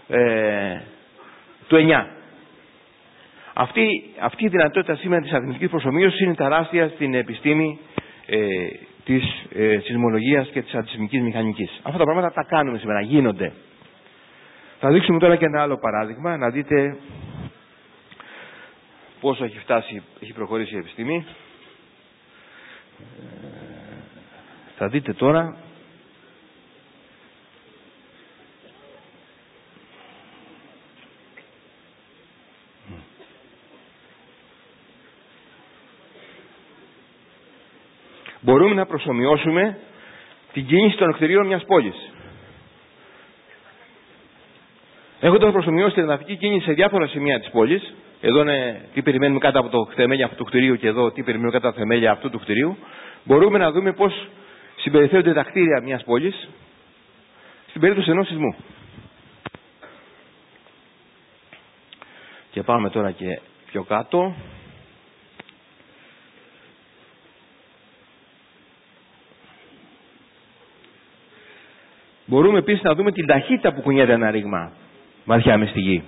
9. Αυτή η δυνατότητα σήμερα της αριθμητικής προσομοίωσης είναι τεράστια στην επιστήμη της σεισμολογίας και της αντισεισμικής μηχανικής. Αυτά τα πράγματα τα κάνουμε σήμερα, γίνονται. Θα δείξουμε τώρα και ένα άλλο παράδειγμα, να δείτε πόσο έχει προχωρήσει η επιστήμη. Θα δείτε τώρα μπορούμε να προσομοιώσουμε την κίνηση των κτηρίων μιας πόλης. Έχοντας προσομοιώσει την εδαφική κίνηση σε διάφορα σημεία της πόλης, εδώ είναι τι περιμένουμε κάτω από το θεμέλια αυτού του κτηρίου και εδώ τι περιμένουμε κάτω από τα θεμέλια αυτού του κτηρίου, μπορούμε να δούμε πώς συμπεριφέρονται τα κτίρια μιας πόλης στην περίπτωση ενός σεισμού. Και πάμε τώρα και πιο κάτω. Μπορούμε επίσης να δούμε την ταχύτητα που κουνιέται ένα ρήγμα βαθιά μες στη γη.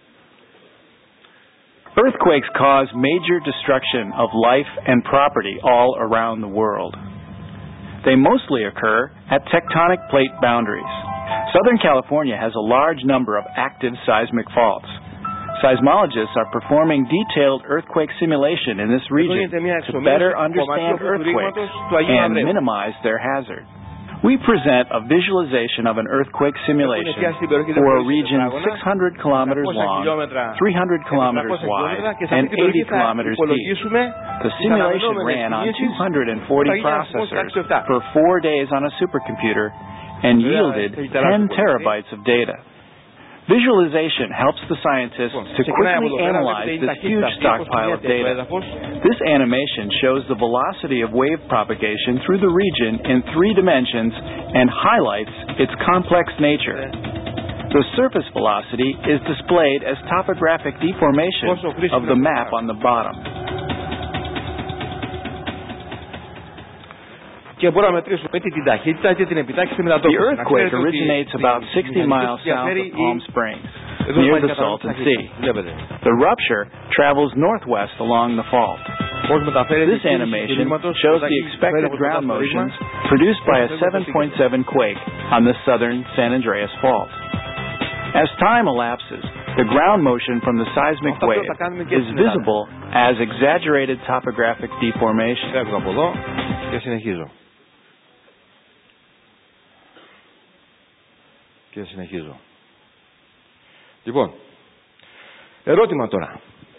Earthquakes cause major destruction of life and property all around the world. They mostly occur at tectonic plate boundaries. Southern California has a large number of active seismic faults. Seismologists are performing detailed earthquake simulation in this region to better understand earthquakes and minimize their hazard. We present a visualization of an earthquake simulation for a region 600 kilometers long, 300 kilometers wide, and 80 kilometers deep. The simulation ran on 240 processors for 4 days on a supercomputer and yielded 10 terabytes of data. Visualization helps the scientists to quickly analyze this huge stockpile of data. This animation shows the velocity of wave propagation through the region in 3 dimensions and highlights its complex nature. The surface velocity is displayed as topographic deformation of the map on the bottom. Και μπορούμε να μετρήσουμε την ταχύτητα και την επιτάχυνση του μετατόπου. The earthquake originates about 60 miles south of Palm Springs, near the Salton Sea. The rupture travels northwest along the fault. This animation shows the expected ground motions produced by a 7.7 quake on the southern San Andreas Fault. As time elapses, the ground motion from the seismic wave is visible as exaggerated topographic deformation. Και συνεχίζω. Λοιπόν, ερώτημα τώρα.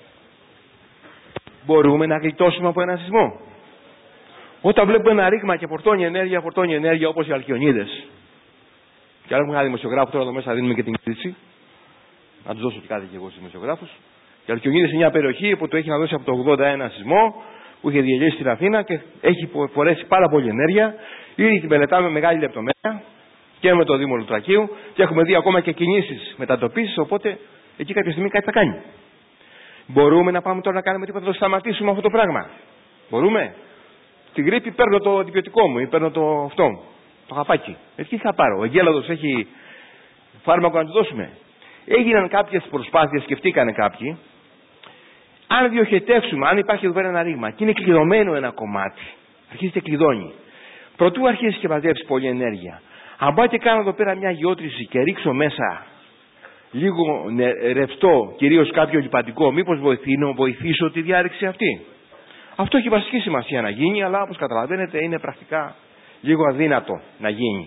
Μπορούμε να γλιτώσουμε από ένα σεισμό? Όταν βλέπουμε ένα ρήγμα και φορτώνει ενέργεια όπως οι Αλκιονίδες, και αν έχουμε ένα δημοσιογράφο τώρα εδώ μέσα, δίνουμε και την κρίση, να τους δώσω και κάτι και εγώ στους δημοσιογράφους. Οι Αλκιονίδες είναι μια περιοχή που το έχει να δώσει από το 81 σεισμό, που είχε διελύσει την Αθήνα και έχει φορέσει πάρα πολύ ενέργεια. Ήδη την μελετάμε με μεγάλη λεπτομέρεια και με το Δήμο Λουτρακίου και έχουμε δει ακόμα και κινήσεις μετατοπίσεις, οπότε εκεί κάποια στιγμή κάτι θα κάνει. Μπορούμε να πάμε τώρα να κάνουμε τίποτα, να το σταματήσουμε αυτό το πράγμα? Μπορούμε? Στην γρίπη παίρνω το αντιβιωτικό μου ή παίρνω το χαπάκι. Τι θα πάρω? Ο εγκέλαδος έχει φάρμακο να του δώσουμε? Έγιναν κάποιες προσπάθειες, σκεφτήκανε κάποιοι, αν διοχετεύσουμε, αν υπάρχει εδώ πέρα ένα ρήγμα και είναι κλειδωμένο ένα κομμάτι, αρχίζει και κλειδώνει, προτού αρχίσει και μαζέψει πολλή ενέργεια, αν πάω και κάνω εδώ πέρα μια γεώτρηση και ρίξω μέσα λίγο ρευστό, κυρίως κάποιο λιπαντικό, μήπως βοηθήσω τη διάρρηξη αυτή? Αυτό έχει βασική σημασία να γίνει, αλλά όπως καταλαβαίνετε είναι πρακτικά λίγο αδύνατο να γίνει.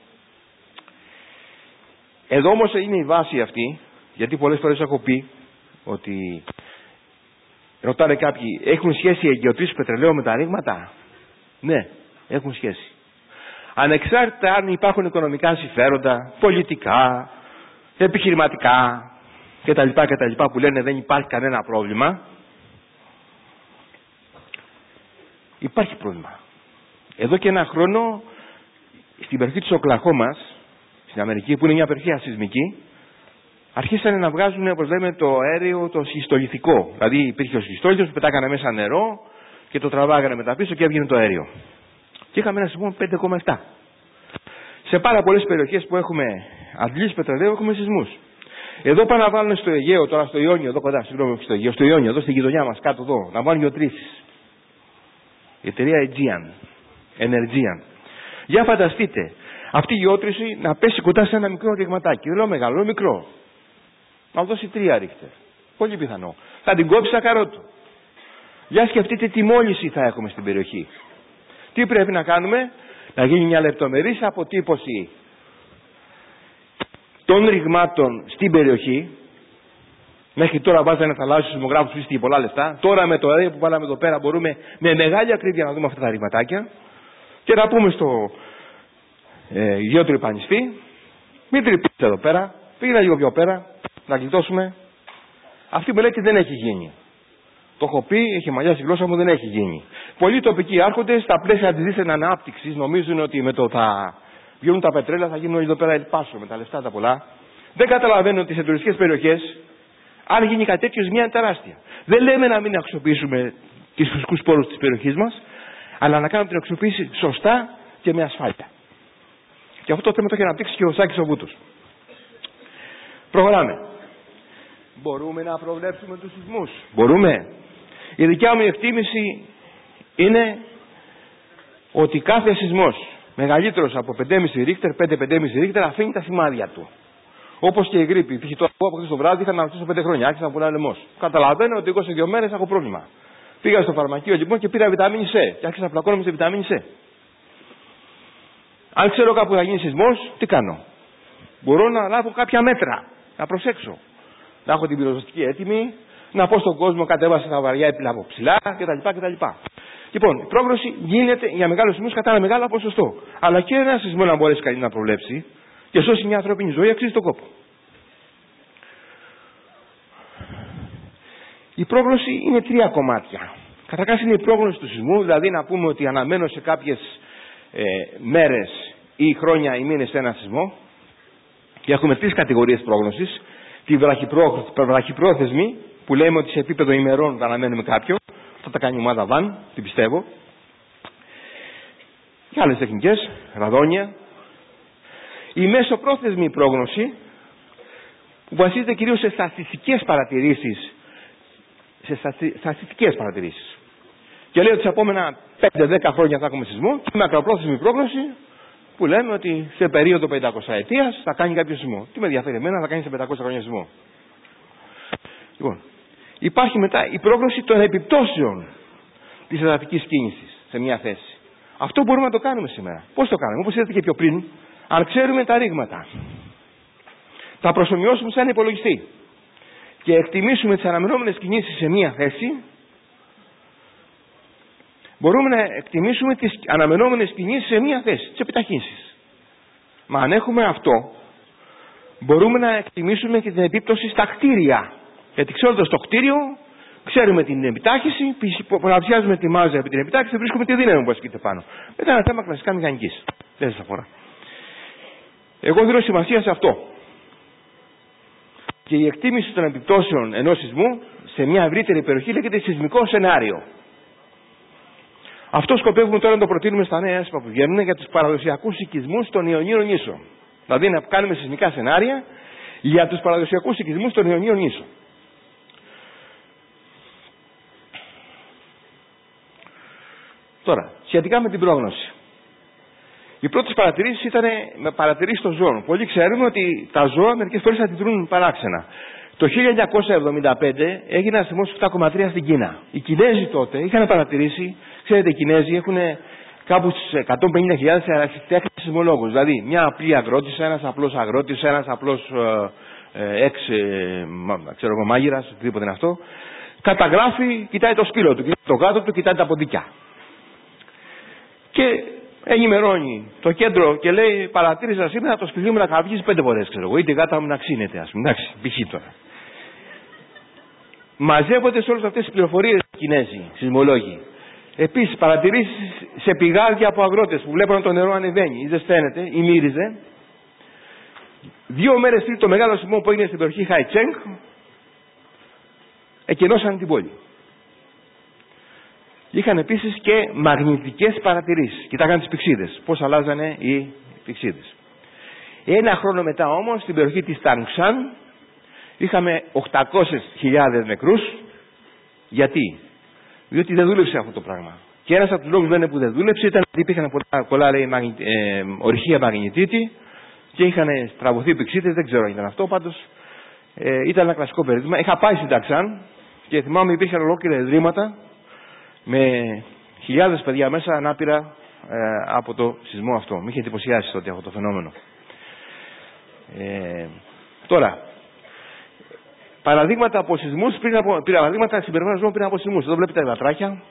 Εδώ όμως είναι η βάση αυτή, γιατί πολλές φορές έχω πει ότι ρωτάνε κάποιοι, έχουν σχέση οι εγκαιοτρήσεις πετρελαίου με τα ρήγματα? Ναι, έχουν σχέση. Ανεξάρτητα αν υπάρχουν οικονομικά συμφέροντα, πολιτικά, επιχειρηματικά κτλ. Που λένε δεν υπάρχει κανένα πρόβλημα, υπάρχει πρόβλημα. Εδώ και ένα χρόνο στην περιοχή της Οκλαχώμας, στην Αμερική, που είναι μια περιοχή ασεισμική, αρχίσανε να βγάζουν, όπως λέμε, το αέριο το σχιστολιθικό. Δηλαδή υπήρχε ο σχιστόλιθος που πετάγανε μέσα νερό και το τραβάγανε μετά πίσω και έβγαινε το αέριο. Και είχαμε ένα σεισμό 5,7. Σε πάρα πολλές περιοχές που έχουμε αντλήσεις πετρελαίου έχουμε σεισμούς. Εδώ πάνε να βάλουν στο Αιγαίο, τώρα στο Ιόνιο, εδώ κοντά, συγγνώμη, στο Αιγαίο, στο Ιόνιο, εδώ στην γειτονιά μας, κάτω εδώ, να βάλουν γεωτρήσεις. Η εταιρεία Energean. Για φανταστείτε, αυτή η γεώτρηση να πέσει κοντά σε ένα μικρό ρηγματάκι. Δεν λέω μεγάλο, λέω μικρό. Να δώσει 3 ρίχτερ. Πολύ πιθανό. θα την κόψει στα καρότου. Για σκεφτείτε τι μόλυνση θα έχουμε στην περιοχή. Τι πρέπει να κάνουμε? Να γίνει μια λεπτομερής αποτύπωση των ρηγμάτων στην περιοχή. Μέχρι τώρα βάζανε θαλάσσιους σεισμογράφους πίστη και πολλά λεφτά. Τώρα με το ΡΕ που βάλαμε εδώ πέρα μπορούμε με μεγάλη ακρίβεια να δούμε αυτά τα ρηγματάκια και να πούμε στο γεώτρη πανιστή, μην τρυπήσετε εδώ πέρα, πήγαινε λίγο πιο πέρα, να γλιτώσουμε. Αυτή η μελέτη δεν έχει γίνει. Το έχω πει, έχει μαλλιάσει η γλώσσα μου, δεν έχει γίνει. Πολλοί τοπικοί άρχοντες στα πλαίσια της δίθεν ανάπτυξης νομίζουν ότι με το θα βγαίνουν τα πετρέλαια θα γίνουν όλοι εδώ πέρα ελπάσω με τα λεφτά τα πολλά. Δεν καταλαβαίνουν ότι σε τουριστικές περιοχές, αν γίνει κάτι τέτοιο, ζημιά είναι τεράστια. Δεν λέμε να μην αξιοποιήσουμε τις φυσικούς πόρους της περιοχής μας, αλλά να κάνουμε την αξιοποίηση σωστά και με ασφάλεια. Και αυτό το θέμα το έχει αναπτύξει και ο Σάκης ο Βούτος. Προχωράμε. Μπορούμε να προβλέψουμε τους σεισμούς? Μπορούμε. Η δικιά μου εκτίμηση είναι ότι κάθε σεισμός μεγαλύτερος από 5,5 ρίχτερ, 5-5,5 ρίχτερ αφήνει τα σημάδια του. Όπως και η γρίπη. Π.χ. το από χθες το βράδυ είχα να ρωτήσω 5 χρόνια. Άρχισα να πουλάω λαιμός. Καταλαβαίνω ότι εγώ σε 2 μέρες έχω πρόβλημα. Πήγα στο φαρμακείο λοιπόν και πήρα βιταμίνη C. Και άρχισα να πλακώνομαι σε βιταμίνη C. Αν ξέρω κάπου θα γίνει σεισμός, τι κάνω? Μπορώ να λάβω κάποια μέτρα. Να προσέξω. Να έχω την πυροσβεστική έτοιμη, να πω στον κόσμο κατέβασε τα βαριά έπιπλα από ψηλά κτλ. Λοιπόν, η πρόγνωση γίνεται για μεγάλους σεισμούς κατά ένα μεγάλο ποσοστό. Αλλά και ένα σεισμό να μπορέσει κανείς να προβλέψει και σώσει μια ανθρώπινη ζωή αξίζει τον κόπο. Η πρόγνωση είναι 3 κομμάτια. Καταρχάς είναι η πρόγνωση του σεισμού, δηλαδή να πούμε ότι αναμένω σε κάποιες μέρες ή χρόνια ή μήνες ένα σεισμό. Και έχουμε 3 κατηγορίες πρόγνωσης. Τη βραχυπρόθεσμη, που λέμε ότι σε επίπεδο ημερών θα αναμένουμε κάποιον. Αυτό τα κάνει η ομάδα Βαν, την πιστεύω. Και άλλες τεχνικές, ραδόνια. Η μεσοπρόθεσμη πρόγνωση, που βασίζεται κυρίως σε στατιστικές παρατηρήσεις. Και λέει ότι σε επόμενα 5-10 χρόνια θα έχουμε σεισμό. Και η μακροπρόθεσμη πρόγνωση, που λέμε ότι σε περίοδο 500 ετίας θα κάνει κάποιο σεισμό. Τι με ενδιαφέρει εμένα, θα κάνει σε 500 χρόνια σεισμό. Λοιπόν, υπάρχει μετά η πρόγνωση των επιπτώσεων της εδαφικής κίνησης σε μια θέση. Αυτό μπορούμε να το κάνουμε σήμερα. Πώς το κάνουμε? Όπως είδατε και πιο πριν, αν ξέρουμε τα ρήγματα, τα προσομοιώσουμε σε ένα υπολογιστή και εκτιμήσουμε τις αναμενόμενες κινήσεις σε μια θέση, μπορούμε να εκτιμήσουμε τις αναμενόμενες κινήσεις σε μία θέση, τις επιταχύνσεις. Μα αν έχουμε αυτό, μπορούμε να εκτιμήσουμε και την επίπτωση στα κτίρια. Γιατί ξέροντας το κτίριο, ξέρουμε την επιτάχυση, πολλαπλασιάζουμε τη μάζα επί την επιτάχυση, βρίσκουμε τη δύναμη που ασκείται πάνω. Μετά είναι ένα θέμα κλασικά μηχανικής. Δεν σας αφορά. Εγώ δίνω σημασία σε αυτό. Και η εκτίμηση των επιπτώσεων ενός σεισμού σε μια ευρύτερη περιοχή λέγεται σεισμικό σενάριο. Αυτό σκοπεύουμε τώρα να το προτείνουμε στα νέα ΕΣΠΑ που βγαίνουν για τους παραδοσιακούς οικισμούς των Ιωνίων νήσων. Δηλαδή να κάνουμε σεισμικά σενάρια για τους παραδοσιακούς οικισμούς των Ιωνίων νήσων. Τώρα, σχετικά με την πρόγνωση. Οι πρώτες παρατηρήσεις ήταν με παρατηρήσεις των ζώων. Πολλοί ξέρουμε ότι τα ζώα μερικές φορές αντιδρούν παράξενα. Το 1975 έγινε ένα σεισμός 7,3 στην Κίνα. Οι Κινέζοι τότε είχαν παρατηρήσει, ξέρετε, οι Κινέζοι έχουν κάπου στις 150.000 ερασιτέχνες σεισμολόγους. Δηλαδή, μια απλή αγρότησα, ένας απλός αγρότης, ένας απλός μάγειρας, οτιδήποτε είναι αυτό, καταγράφει, κοιτάει το σκύλο του, κοιτάει το γάτο του, κοιτάει τα ποντίκια. Και ενημερώνει το κέντρο και λέει: παρατήρησα σήμερα το σκυλί μου να καυγίζει 5 φορές, ξέρω εγώ, ή τη γάτα μου να ξύνεται, ας πούμε. Εντάξει, π.χ. τώρα. Μαζεύονται σε όλες αυτές τις πληροφορίες οι Κινέζοι, σεισμολόγοι. Επίσης, παρατηρήσεις σε πηγάδια από αγρότες που βλέπουν το νερό ανεβαίνει ή ζεσταίνεται ή μύριζε. 2 μέρες πριν το μεγάλο σεισμό που έγινε στην περιοχή Χαϊτσέγκ, εκενώσαν την πόλη. Είχαν επίσης και μαγνητικές παρατηρήσεις. Κοιτάγαν τις πυξίδες, πώς αλλάζανε οι πυξίδες. 1 χρόνο μετά όμως, στην περιοχή της Τανξάν, είχαμε 800.000 νεκρούς. Γιατί? Διότι δεν δούλεψε αυτό το πράγμα. Και ένας από τους λόγους που δεν δούλεψε ήταν ότι υπήρχαν πολλά ορυχεία μαγνητίτη και είχαν στραβωθεί πυξίδες, δεν ξέρω αν ήταν αυτό, πάντως ήταν ένα κλασικό περίπτωμα. Είχα πάει στην Τανξάν και θυμάμαι υπήρχαν ολόκληρα ιδρύματα με χιλιάδες παιδιά μέσα ανάπηρα από το σεισμό αυτό. Με είχε εντυπωσιάσει τότε αυτό το φαινόμενο. Τώρα, παραδείγματα από σεισμούς παραδείγματα συμπεριφοράς ζώων πριν από σεισμούς. Εδώ βλέπετε τα υδατράχια.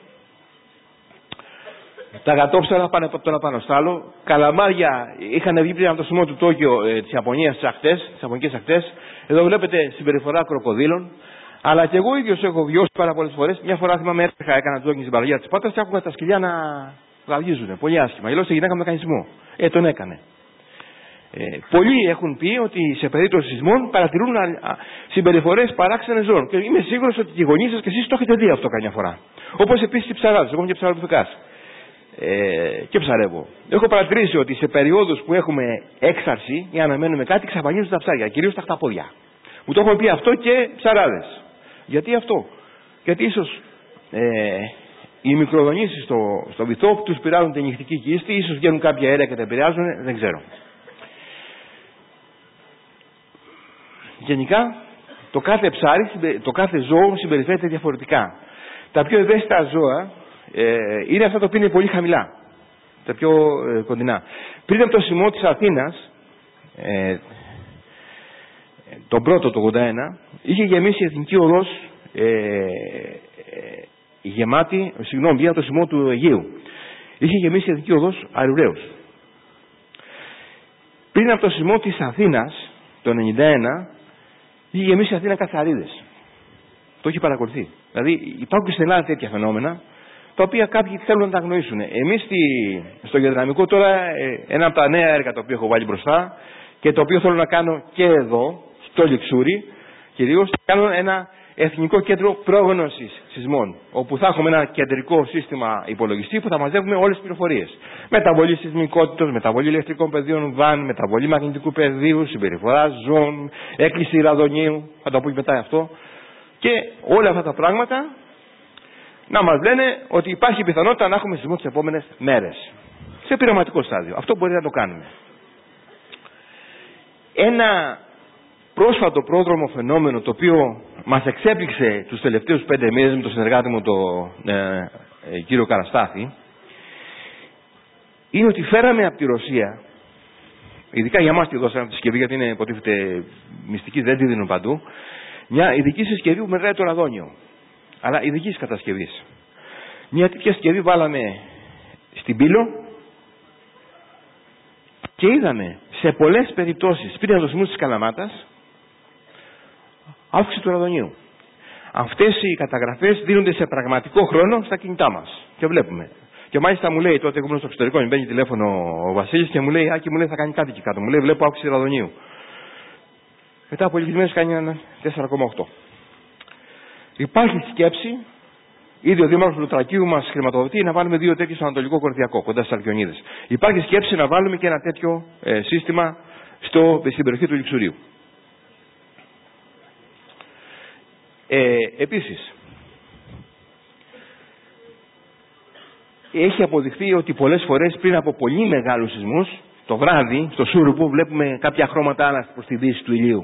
Τα γατόψαρα πάνε από το ένα πάνω στο άλλο. Καλαμάρια είχαν βγει πριν από το σεισμό του Τόκιο της Ιαπωνίας στις Ιαπωνικές ακτές. Εδώ βλέπετε συμπεριφορά κροκοδίλων. Αλλά και εγώ ίδιος έχω βιώσει πάρα πολλές φορές. Μια φορά θυμάμαι έτρεχα, έκανα τζόκινγκ στην παραλία της Πάτρας και άκουγα τα σκυλιά να γαυγίζουν. Πολύ άσχημα. Γελώσε η γυναίκα με μηχανισμό. Τον έκανε. Πολλοί έχουν πει ότι σε περίπτωση σεισμών παρατηρούν συμπεριφορές παράξενες ζώων. Και είμαι σίγουρος ότι οι γονείς σας και εσείς το έχετε δει αυτό καμιά φορά. Όπως επίσης οι ψαράδες. Εγώ είμαι και ψαροπιθηκάς. Και ψαρεύω. Έχω παρατηρήσει ότι σε περιόδους που έχουμε έξαρση ή αναμένουμε κάτι, ξαφανίζουν τα ψάρια, κυρίως τα χταπόδια. Μου το έχουν πει αυτό και ψαράδες. Γιατί αυτό? Γιατί ίσως οι μικροδονήσεις στο βυθό τους πειράζουν την νυχτική κίστη, ίσως βγαίνουν κάποια αέρια και τα επηρεάζουν, δεν ξέρω. Γενικά, το κάθε ψάρι, το κάθε ζώο συμπεριφέρεται διαφορετικά. Τα πιο ευαίσθητα ζώα είναι αυτά τα οποία είναι πολύ χαμηλά. Τα πιο κοντινά. Πριν από το σεισμό της Αθήνας, τον πρώτο το 81, είχε γεμίσει η Εθνική Οδός γεμάτη, πριν από το σεισμό του Αιγαίου. Είχε γεμίσει η Εθνική Οδός αερουραίους. Πριν από το σεισμό της Αθήνας, το 91, είχε γεμίσει η Αθήνα καθαρίδες. Το έχει παρακολουθεί. Δηλαδή υπάρχουν στην Ελλάδα τέτοια φαινόμενα, τα οποία κάποιοι θέλουν να τα αγνοήσουν. Εμείς στο γεωδυναμικό τώρα, ένα από τα νέα έργα τα οποία έχω βάλει μπροστά και το οποίο θέλω να κάνω και εδώ, στο Λιξούρι, κυρίως κάνω ένα εθνικό κέντρο πρόγνωσης σεισμών, όπου θα έχουμε ένα κεντρικό σύστημα υπολογιστή που θα μαζεύουμε όλες τις πληροφορίες. Μεταβολή σεισμικότητας, μεταβολή ηλεκτρικών πεδίων βαν, μεταβολή μαγνητικού πεδίου, συμπεριφορά ζώων, έκκληση ραδονίου, θα το πω και μετά αυτό. Και όλα αυτά τα πράγματα να μας λένε ότι υπάρχει πιθανότητα να έχουμε σεισμό τις επόμενες μέρες. Σε πειραματικό στάδιο. Αυτό μπορεί να το κάνουμε. Ένα πρόσφατο πρόδρομο φαινόμενο το οποίο μας εξέπληξε τους τελευταίους 5 μήνες με τον συνεργάτη μου τον κύριο Καραστάθη, είναι ότι φέραμε από τη Ρωσία, ειδικά για μας τη δώσαμε τη συσκευή γιατί είναι υποτίθεται μυστική, δεν τη δίνουν παντού, μια ειδική συσκευή που μετράει το ραδόνιο, αλλά ειδικής κατασκευής. Μια τέτοια συσκευή βάλαμε στην Πύλο και είδαμε σε πολλές περιπτώσεις πριν από το σεισμό της Καλαμάτας αύξηση του ραδονίου. Αυτές οι καταγραφές δίνονται σε πραγματικό χρόνο στα κινητά μας και βλέπουμε. Και μάλιστα μου λέει, τότε εγώ ήμουν στο εξωτερικό, μου μπαίνει τηλέφωνο ο Βασίλης και μου λέει, Άκη, μου λέει, θα κάνει κάτι εκεί κάτω. Μου λέει, βλέπω αύξηση ραδονίου. Μετά από λίγες μέρες κάνει ένα 4,8. Υπάρχει σκέψη, ήδη ο Δήμαρχος του Λουτρακίου μας χρηματοδοτεί να βάλουμε 2 τέτοιους στο Ανατολικό Κορδιακό, κοντά στις Αλκιονίδες. Υπάρχει σκέψη να βάλουμε και ένα τέτοιο σύστημα στην περιοχή του Λιξουρίου. Επίσης, έχει αποδειχθεί ότι πολλές φορές πριν από πολύ μεγάλους σεισμούς, το βράδυ, στο Σούρουπο, βλέπουμε κάποια χρώματα άλλα προς τη δύση του ηλίου.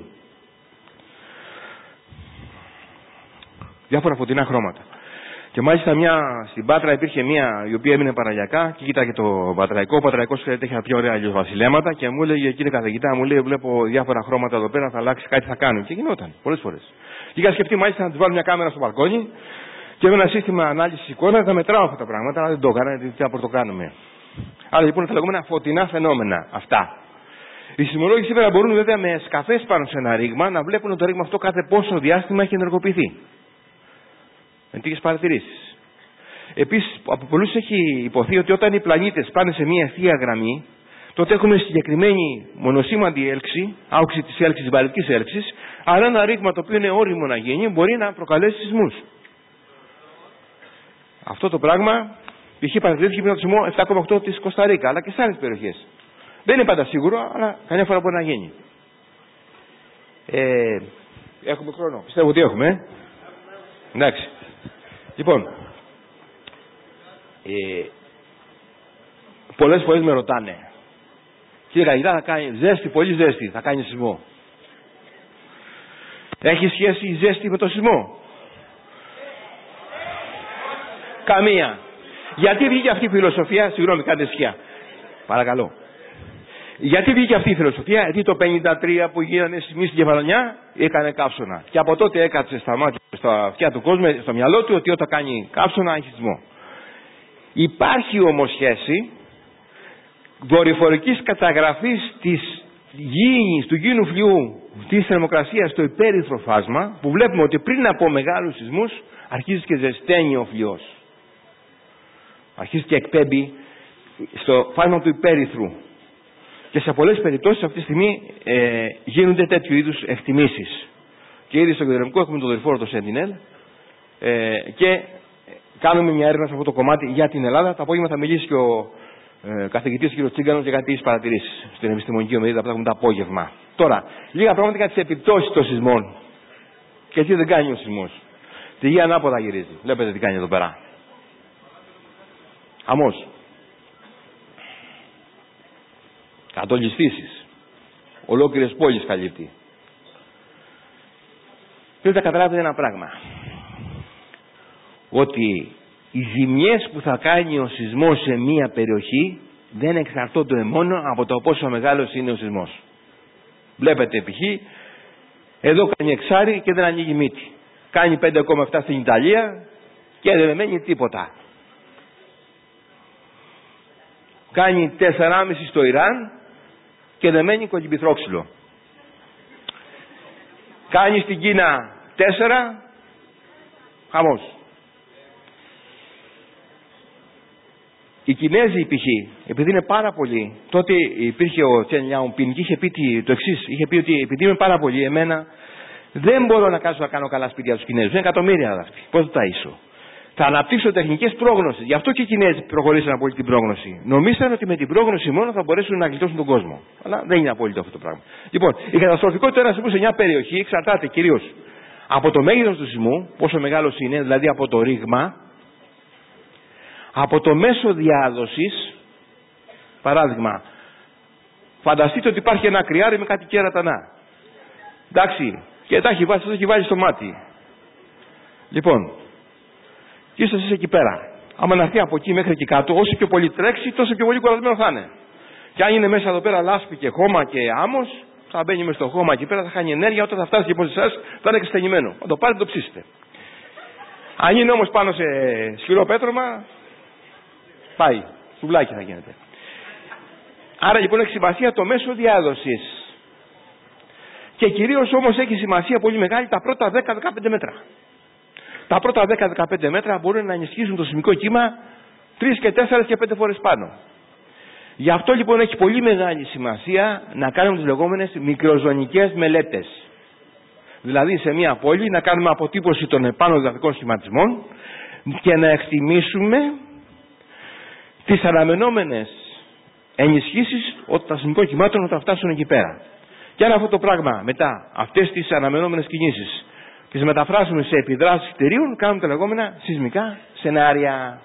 Διάφορα φωτεινά χρώματα. Και μάλιστα στην Πάτρα υπήρχε μια η οποία έμεινε παραλιακά και κοίταγε το πατραϊκό. Ο πατραϊκός είχε πιο ωραία ηλιοβασιλέματα και μου έλεγε, κύριε καθηγητά, μου λέει, βλέπω διάφορα χρώματα εδώ πέρα, θα αλλάξει κάτι, θα κάνουν. Και γινόταν πολλές φορές. Και είχα σκεφτεί μάλιστα να του βάλω μια κάμερα στο μπαλκόνι και με ένα σύστημα ανάλυσης εικόνας θα μετράω αυτά τα πράγματα, αλλά δεν το έκανα, γιατί θα πρωτοκάνουμε. Άρα λοιπόν τα λεγόμενα φωτεινά φαινόμενα αυτά. Οι σεισμολόγοι σήμερα μπορούν βέβαια με σκαφές πάνω σε ένα ρήγμα να βλέπουν ότι το ρήγμα αυτό κάθε πόσο διάστημα έχει ενεργοποιηθεί. Με τέτοιες παρατηρήσεις. Επίσης, από πολλούς έχει υποθεί ότι όταν οι πλανήτες πάνε σε μια ευθεία γραμμή, τότε έχουμε συγκεκριμένη μονοσήμαντη έλξη, άοξη της έλξης, της βαρυτικής έλξης, αλλά ένα ρήγμα το οποίο είναι όριμο να γίνει μπορεί να προκαλέσει σεισμούς. Αυτό το πράγμα π.χ. παρατηρήθηκε πριν από το σεισμό 7,8 της Κοσταρίκα, αλλά και σε άλλες περιοχές. Δεν είναι πάντα σίγουρο, αλλά καμιά φορά μπορεί να γίνει. Έχουμε χρόνο. Πιστεύω ότι έχουμε. Εντάξει. Λοιπόν, πολλές φορές με ρωτάνε, κύριε Καγητά, θα κάνει ζέστη, πολύ ζέστη, θα κάνει σεισμό. Έχει σχέση η ζέστη με το σεισμό? Καμία. Γιατί βγήκε αυτή η φιλοσοφία, συγγνώμη, κάντε σκιά. Παρακαλώ. Γιατί βγήκε αυτή η φιλοσοφία, γιατί το 1953 που γίνανε σεισμοί στην Κεφαλονιά έκανε καύσωνα. Και από τότε έκατσε στα αυτιά του κόσμου, στο μυαλό του, ότι όταν κάνει καύσωνα έχει σεισμό. Υπάρχει όμως σχέση δορυφορικής καταγραφής της γήινης, του γήινου φλοιού της θερμοκρασίας στο υπέρυθρο φάσμα, που βλέπουμε ότι πριν από μεγάλους σεισμούς αρχίζει και ζεσταίνει ο φλοιός. Αρχίζει και εκπέμπει στο φάσμα του υπέρυθρου. Και σε πολλές περιπτώσεις αυτή τη στιγμή γίνονται τέτοιου είδους εκτιμήσεις. Και ήδη στο κεντρικό έχουμε το δορυφόρο το Sentinel και κάνουμε μια έρευνα σε αυτό το κομμάτι για την Ελλάδα. Το απόγευμα θα μιλήσει και ο καθηγητής κ. Τσίγκανος για κάτι παρατηρήσεις στην επιστημονική ομιλία που θα έχουμε το απόγευμα. Τώρα, λίγα πράγματα για τις επιπτώσεις των σεισμών. Και τι δεν κάνει ο σεισμός. Τη γη ανάποδα γυρίζει. Βλέπετε τι κάνει εδώ πέρα. Χαμός. Κατόλης φύσης. Ολόκληρες πόλεις καλύπτει. Πρέπει να καταλάβετε ένα πράγμα. Ότι οι ζημιές που θα κάνει ο σεισμός σε μία περιοχή δεν εξαρτώνται μόνο από το πόσο μεγάλος είναι ο σεισμός. Βλέπετε π.χ. εδώ κάνει εξάρι και δεν ανοίγει μύτη. Κάνει 5,7 στην Ιταλία και δεν μένει τίποτα. Κάνει 4,5 στο Ιράν και δεν μένει κολυμπηθρόξυλο. Κάνει στην Κίνα 4, χαμός. Οι Κινέζοι π.χ. επειδή είναι πάρα πολλοί, τότε υπήρχε ο Τσεν Λιάουπιν και είχε πει το εξής, είχε πει ότι επειδή είμαι πάρα πολλοί, εμένα δεν μπορώ να κάτσω να κάνω καλά σπίτια τους Κινέζους. Είναι εκατομμύρια αυτοί. Πώς θα τα ίσω. Θα αναπτύξω τεχνικές πρόγνωσης. Γι' αυτό και οι Κινέζοι προχωρήσαν από την πρόγνωση. Νομίζαν ότι με την πρόγνωση μόνο θα μπορέσουν να γλιτώσουν τον κόσμο. Αλλά δεν είναι απόλυτο αυτό το πράγμα. Λοιπόν, η καταστροφικότητα ενός σεισμού σε μια περιοχή εξαρτάται κυρίως από το μέγεθος του σεισμού, πόσο μεγάλος είναι, δηλαδή από το ρήγμα, από το μέσο διάδοσης. Παράδειγμα, φανταστείτε ότι υπάρχει ένα κρυάρι με κάτι κέρατανά. Εντάξει, και τα έχει βάλει στο μάτι. Λοιπόν, και ίσως είσαι εκεί πέρα. Άμα να έρθει από εκεί μέχρι εκεί κάτω, όσο πιο πολύ τρέξει, τόσο πιο πολύ κουρασμένο θα είναι. Και αν είναι μέσα εδώ πέρα λάσπη και χώμα και άμμος, θα μπαίνει μέσα στο χώμα εκεί πέρα, θα χάνει ενέργεια. Όταν θα φτάσει και από εσάς, θα είναι εξτενημένο. Θα το πάρετε, το ψήσετε. Αν είναι όμως πάνω σε σκληρό πέτρωμα, πάει. Σουβλάκι θα γίνεται. Άρα λοιπόν έχει σημασία το μέσο διάδοσης. Και κυρίως όμως έχει σημασία πολύ μεγάλη τα πρώτα 10-15 μέτρα. Τα πρώτα 10-15 μέτρα μπορούν να ενισχύσουν το σεισμικό κύμα 3 και 4 και 5 φορές πάνω. Γι' αυτό λοιπόν έχει πολύ μεγάλη σημασία να κάνουμε τις λεγόμενες μικροζωνικές μελέτες. Δηλαδή σε μια πόλη να κάνουμε αποτύπωση των επάνω διδακτικών σχηματισμών και να εκτιμήσουμε τις αναμενόμενες ενισχύσεις των σεισμικών κυμάτων όταν φτάσουν εκεί πέρα. Και αν αυτό το πράγμα μετά αυτές τις αναμενόμενες κινήσεις τις μεταφράσουμε σε επιδράσεις κτηρίων, κάνουμε τα λεγόμενα σεισμικά σενάρια.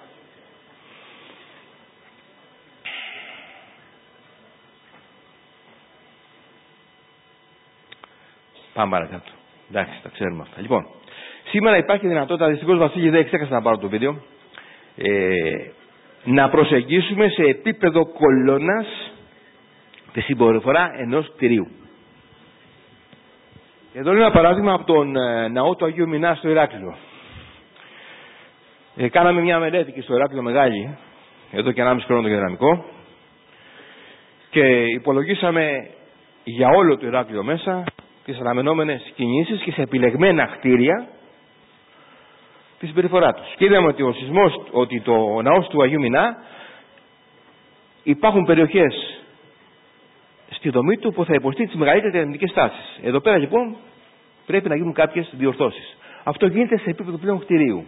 Πάμε παρακάτω. Εντάξει, τα ξέρουμε αυτά. Λοιπόν, σήμερα υπάρχει δυνατότητα, δυστυχώς Βασίλη δεν ξέχασα να πάρω το βίντεο, να προσεγγίσουμε σε επίπεδο κολόνας τη συμπεριφορά ενός κτηρίου. Εδώ είναι ένα παράδειγμα από τον ναό του Αγίου Μινά στο Ηράκλειο. Κάναμε μια μελέτη και στο Ηράκλειο μεγάλη, εδώ και 1,5 χρόνο το γεωδυναμικό, και υπολογίσαμε για όλο το Ηράκλειο μέσα τις αναμενόμενες κινήσεις και σε επιλεγμένα κτίρια τη συμπεριφορά τους. Και είδαμε ότι ότι το ναός του Αγίου Μινά υπάρχουν περιοχές στη δομή του που θα υποστεί τις μεγαλύτερες ερευνητικές τάσεις. Εδώ πέρα λοιπόν πρέπει να γίνουν κάποιες διορθώσεις. Αυτό γίνεται σε επίπεδο πλέον κτηρίου.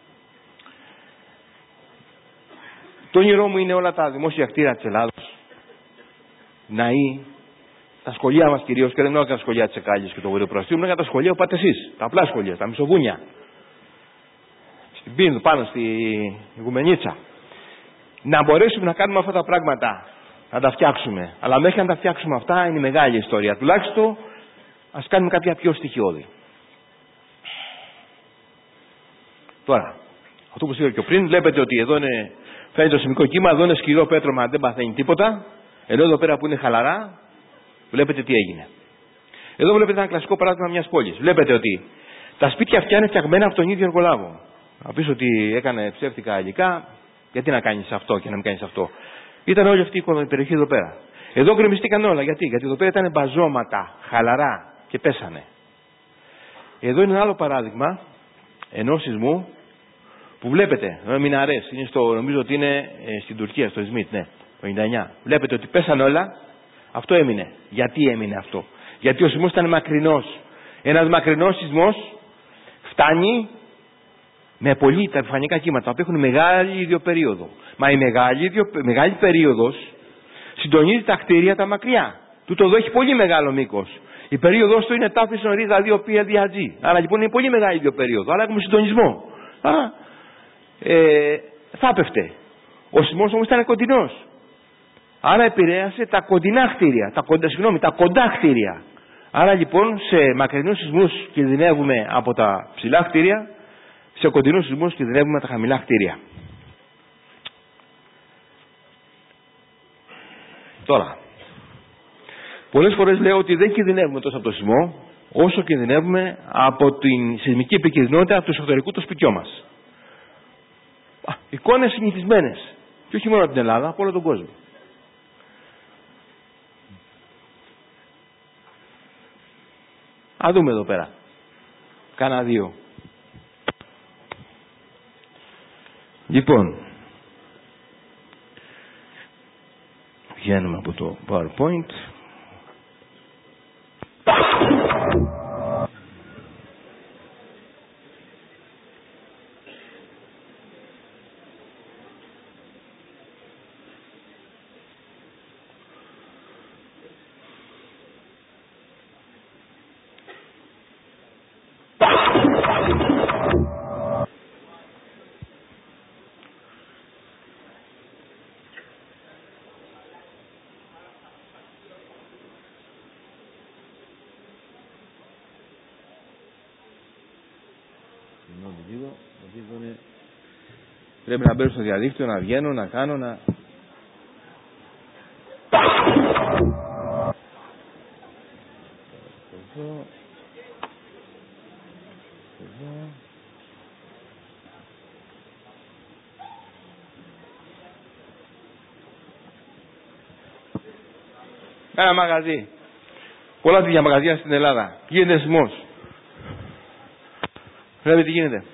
Το όνειρό μου είναι όλα τα δημόσια κτίρια της Ελλάδος, ναοί, τα σχολεία μας κυρίως, και δεν είναι τα σχολεία της Εκάλης και του Βορειοπροαστίου, είναι για τα σχολεία που πάτε εσείς, τα απλά σχολεία, τα μισοβούνια, στην Πίνδου, πάνω στη Γουμενίτσα. Να μπορέσουμε να κάνουμε αυτά τα πράγματα, να τα φτιάξουμε. Αλλά μέχρι να τα φτιάξουμε αυτά είναι μεγάλη ιστορία. Τουλάχιστον ας κάνουμε κάποια πιο στοιχειώδη. Τώρα, Αυτό που είπα και πριν, βλέπετε ότι εδώ φαίνεται το σεισμικό κύμα, εδώ είναι σκληρό πέτρωμα, δεν παθαίνει τίποτα. Ενώ εδώ πέρα που είναι χαλαρά, βλέπετε τι έγινε. Εδώ βλέπετε ένα κλασικό παράδειγμα μιας πόλης. Βλέπετε ότι τα σπίτια αυτά είναι φτιαγμένα από τον ίδιο εργολάβο. Να πεις ότι έκανε ψεύτικα υλικά, γιατί να κάνεις αυτό και να μην κάνεις αυτό. Ήταν όλη αυτή η περιοχή εδώ πέρα. Εδώ γκρεμιστήκαν όλα. Γιατί εδώ πέρα ήταν μπαζώματα, χαλαρά και πέσανε. Εδώ είναι ένα άλλο παράδειγμα ενός σεισμού που βλέπετε, μιναρές, είναι νομίζω ότι είναι στην Τουρκία, στο Ισμίτ, ναι, το 99. Βλέπετε ότι πέσανε όλα, αυτό έμεινε. Γιατί έμεινε αυτό? Γιατί ο σεισμός ήταν μακρινός. Ένας μακρινός σεισμός φτάνει με πολύ τα επιφανειακά κύματα που έχουν μεγάλη ιδιοπερίοδο. Μα η μεγάλη περίοδος συντονίζει τα κτίρια τα μακριά. Τούτο εδώ έχει πολύ μεγάλο μήκος. Η περίοδος του είναι τάφη ρίδα 2 PLDAG. Άρα λοιπόν είναι πολύ μεγάλη ιδιοπερίοδο. Άρα έχουμε συντονισμό. Θα έπεφτε. Ο σεισμός όμως ήταν κοντινός. Άρα επηρέασε τα κοντινά κτίρια. Τα κοντά κτίρια. Άρα λοιπόν σε μακρινούς σεισμούς κινδυνεύουμε από τα ψηλά κτίρια, σε κοντινούς σεισμούς κινδυνεύουμε τα χαμηλά κτίρια. Τώρα, πολλές φορές λέω ότι δεν κινδυνεύουμε τόσο από το σεισμό, όσο κινδυνεύουμε από την σεισμική επικινδυνότητα του εσωτερικού του σπιτιού μας. Εικόνες συνηθισμένες. Και όχι μόνο από την Ελλάδα, από όλο τον κόσμο. Α δούμε εδώ πέρα. Κάνα δύο. Λοιπόν, βγαίνουμε από το PowerPoint. Πρέπει να μπαίνω στο διαδίκτυο, να βγαίνω, να κάνω, να... Ένα μαγαζί. Πολλά τέτοια μαγαζιά στην Ελλάδα. Γίνεται σεισμός. Βλέπετε τι γίνεται.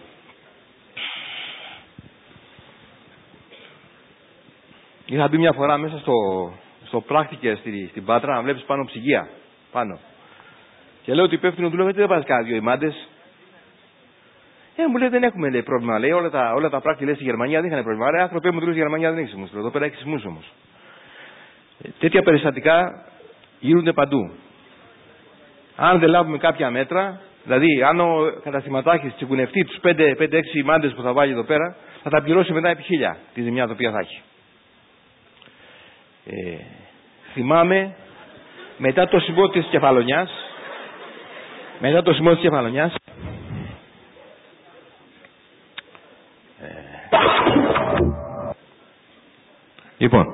Είχα μπει μια φορά μέσα στο πράκτικε στην Πάτρα να βλέπεις πάνω ψυγεία. Πάνω. Και λέω ότι υπεύθυνο του λέω γιατί δεν πας κάνα δύο οι μάντες. Μου λέει δεν έχουμε λέει, πρόβλημα. Λέει όλα τα πράκτη λέει στη Γερμανία δεν είχαν πρόβλημα. Άρα άνθρωποι μου του λέει στη Γερμανία δεν έχει σεισμούς. Εδώ πέρα έχει σεισμούς όμως. Τέτοια περιστατικά γίνονται παντού. Αν δεν λάβουμε κάποια μέτρα, δηλαδή αν ο καταστηματάρχης τσιγκουνευτεί τους 5-6 μάντες που θα βάλει εδώ πέρα, θα τα πληρώσει μετά επί 1000 τη ζημιά την οποία θα έχει. Θυμάμαι μετά το σεισμό της Κεφαλονιάς, λοιπόν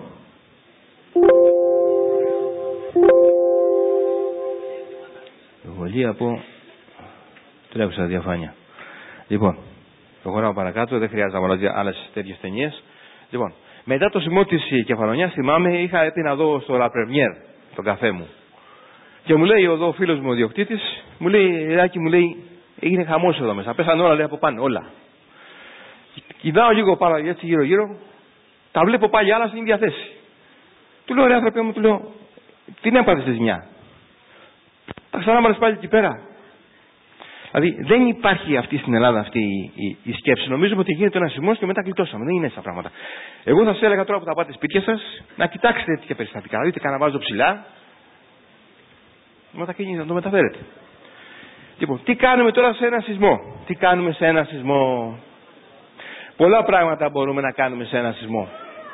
βολή από τρέχουσα διαφάνεια. Λοιπόν, προχωράω παρακάτω, δεν χρειάζεται να βάλω άλλες τέτοιες ταινίες. Λοιπόν, μετά το σεισμό της Κεφαλονιάς, θυμάμαι, είχα έρθει να δω στο La Première τον καφέ μου. Και μου λέει ο φίλος μου ο διοκτήτης, μου λέει, Ράκη, μου λέει, έγινε χαμός εδώ μέσα. Πέσανε όλα, λέει, από πάνω, όλα. Κοιτάω λίγο πάρα έτσι γύρω-γύρω, τα βλέπω πάλι άλλα στην ίδια θέση. Του λέω, ρε άνθρωπε μου, του λέω, τι έπαθες στη ζημιά. Τα ξανάμαλες πάλι εκεί πέρα. Δηλαδή δεν υπάρχει αυτή στην Ελλάδα αυτή η σκέψη. Νομίζουμε ότι γίνεται ένα σεισμός και μετά γλιτώσαμε. Δεν είναι έτσι τα πράγματα. Εγώ θα σας έλεγα τώρα που θα πάτε σπίτια σας να κοιτάξετε τέτοια περιστατικά. Να δείτε κανένα βάζο ψηλά. Να το μεταφέρετε. Λοιπόν, τι κάνουμε τώρα σε ένα σεισμό. Πολλά πράγματα μπορούμε να κάνουμε σε ένα σεισμό.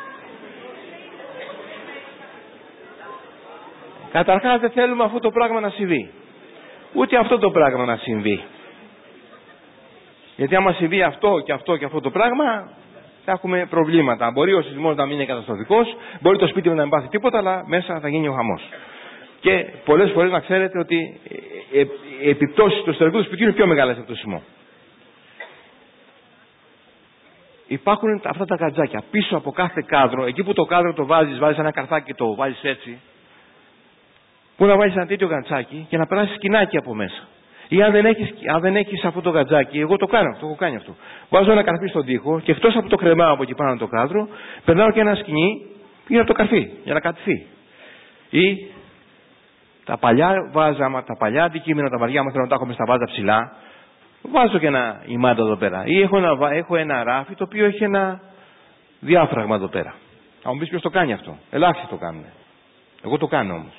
Καταρχάς δεν θέλουμε αυτό το πράγμα να συμβεί. Ούτε αυτό το πράγμα να συμβεί. Γιατί άμα συμβεί αυτό και αυτό και αυτό το πράγμα, θα έχουμε προβλήματα. Μπορεί ο σεισμός να μην είναι καταστροφικός, μπορεί το σπίτι μου να μην πάθει τίποτα, αλλά μέσα θα γίνει ο χαμός. Και πολλές φορές να ξέρετε ότι οι επιπτώσεις του εσωτερικού του σπιτιού είναι πιο μεγάλες από το σεισμό. Υπάρχουν αυτά τα γατζάκια. Πίσω από κάθε κάδρο, εκεί που το κάδρο το βάζεις ένα καρφάκι και το βάζεις έτσι, που να βάλεις ένα τέτοιο γατζάκι και να περάσεις σκηνάκι από μέσα. Ή αν δεν έχεις αυτό το γατζάκι, εγώ το κάνω, το έχω κάνει αυτό. Βάζω ένα καρφί στον τοίχο και εκτός από το κρεμάω από εκεί πάνω το κάδρο, περνάω και ένα σκηνή γύρω από το καρφί για να κατηθεί. Ή τα παλιά βάζα, τα παλιά αντικείμενα, τα βαριά μου θέλω να τα έχουμε στα βάζα ψηλά, βάζω και ένα ημάντα εδώ πέρα. Ή έχω ένα ράφι το οποίο έχει ένα διάφραγμα εδώ πέρα. Θα μου πεις ποιος το κάνει αυτό. Ελάχιστοι το κάνουν. Εγώ το κάνω όμως.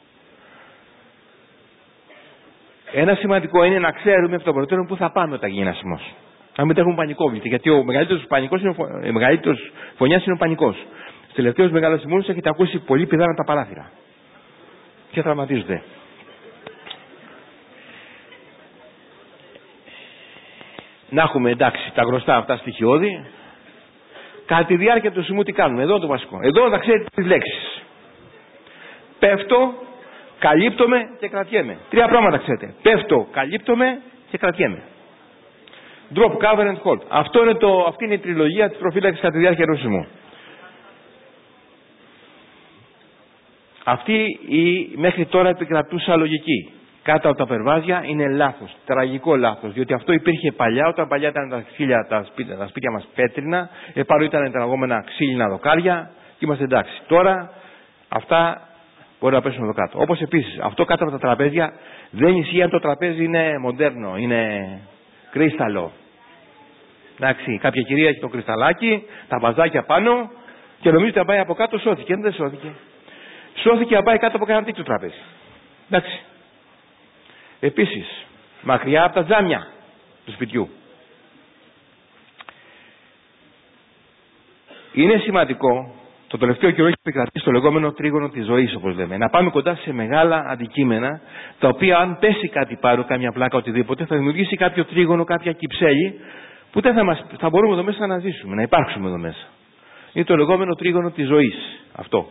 Ένα σημαντικό είναι να ξέρουμε εκ των προτέρων πού θα πάμε όταν γίνει ένα σεισμός. Να μην τρέχουμε πανικόβλητοι. Γιατί ο μεγαλύτερος φωνιάς είναι ο πανικός. Στους τελευταίους μεγάλους σεισμούς έχετε ακούσει πολύ πηδάνα τα παράθυρα. Και τραυματίζονται. Να έχουμε εντάξει τα γνωστά αυτά στοιχειώδη. Κατά τη διάρκεια του σεισμού τι κάνουμε. Εδώ το βασικό. Εδώ θα ξέρετε τις λέξεις. Πέφτω, καλύπτομαι και κρατιέμαι. Τρία πράγματα ξέρετε. Πέφτω, καλύπτομαι και κρατιέμαι. Drop, cover and hold. Αυτή είναι η τριλογία της προφύλαξης κατά τη διάρκεια ενός σεισμού. Αυτή η μέχρι τώρα επικρατούσα λογική κάτω από τα περβάζια είναι λάθος, τραγικό λάθος, διότι αυτό υπήρχε παλιά, όταν παλιά ήταν τα σπίτια μας πέτρινα, επάνω ήταν τα λεγόμενα ξύλινα δοκάρια και είμαστε εντάξει. Τώρα αυτά μπορεί να πέσουν εδώ κάτω. Όπως επίσης αυτό κάτω από τα τραπέζια δεν ισχύει αν το τραπέζι είναι μοντέρνο, είναι κρίσταλο. Εντάξει, κάποια κυρία έχει το κρυσταλάκι, τα βαζάκια πάνω και νομίζει ότι θα πάει από κάτω, σώθηκε. Δεν σώθηκε. Σώθηκε να πάει κάτω από κανένα τέτοιο τραπέζι. Εντάξει. Επίσης, μακριά από τα τζάμια του σπιτιού. Είναι σημαντικό, το τελευταίο καιρό έχει επικρατήσει το λεγόμενο τρίγωνο της ζωής, όπως λέμε. Να πάμε κοντά σε μεγάλα αντικείμενα, τα οποία αν πέσει κάτι πάνω, κάμια πλάκα, οτιδήποτε, θα δημιουργήσει κάποιο τρίγωνο, κάποια κυψέλη, που θα μπορούμε εδώ μέσα να ζήσουμε, να υπάρξουμε εδώ μέσα. Είναι το λεγόμενο τρίγωνο της ζωής. Αυτό.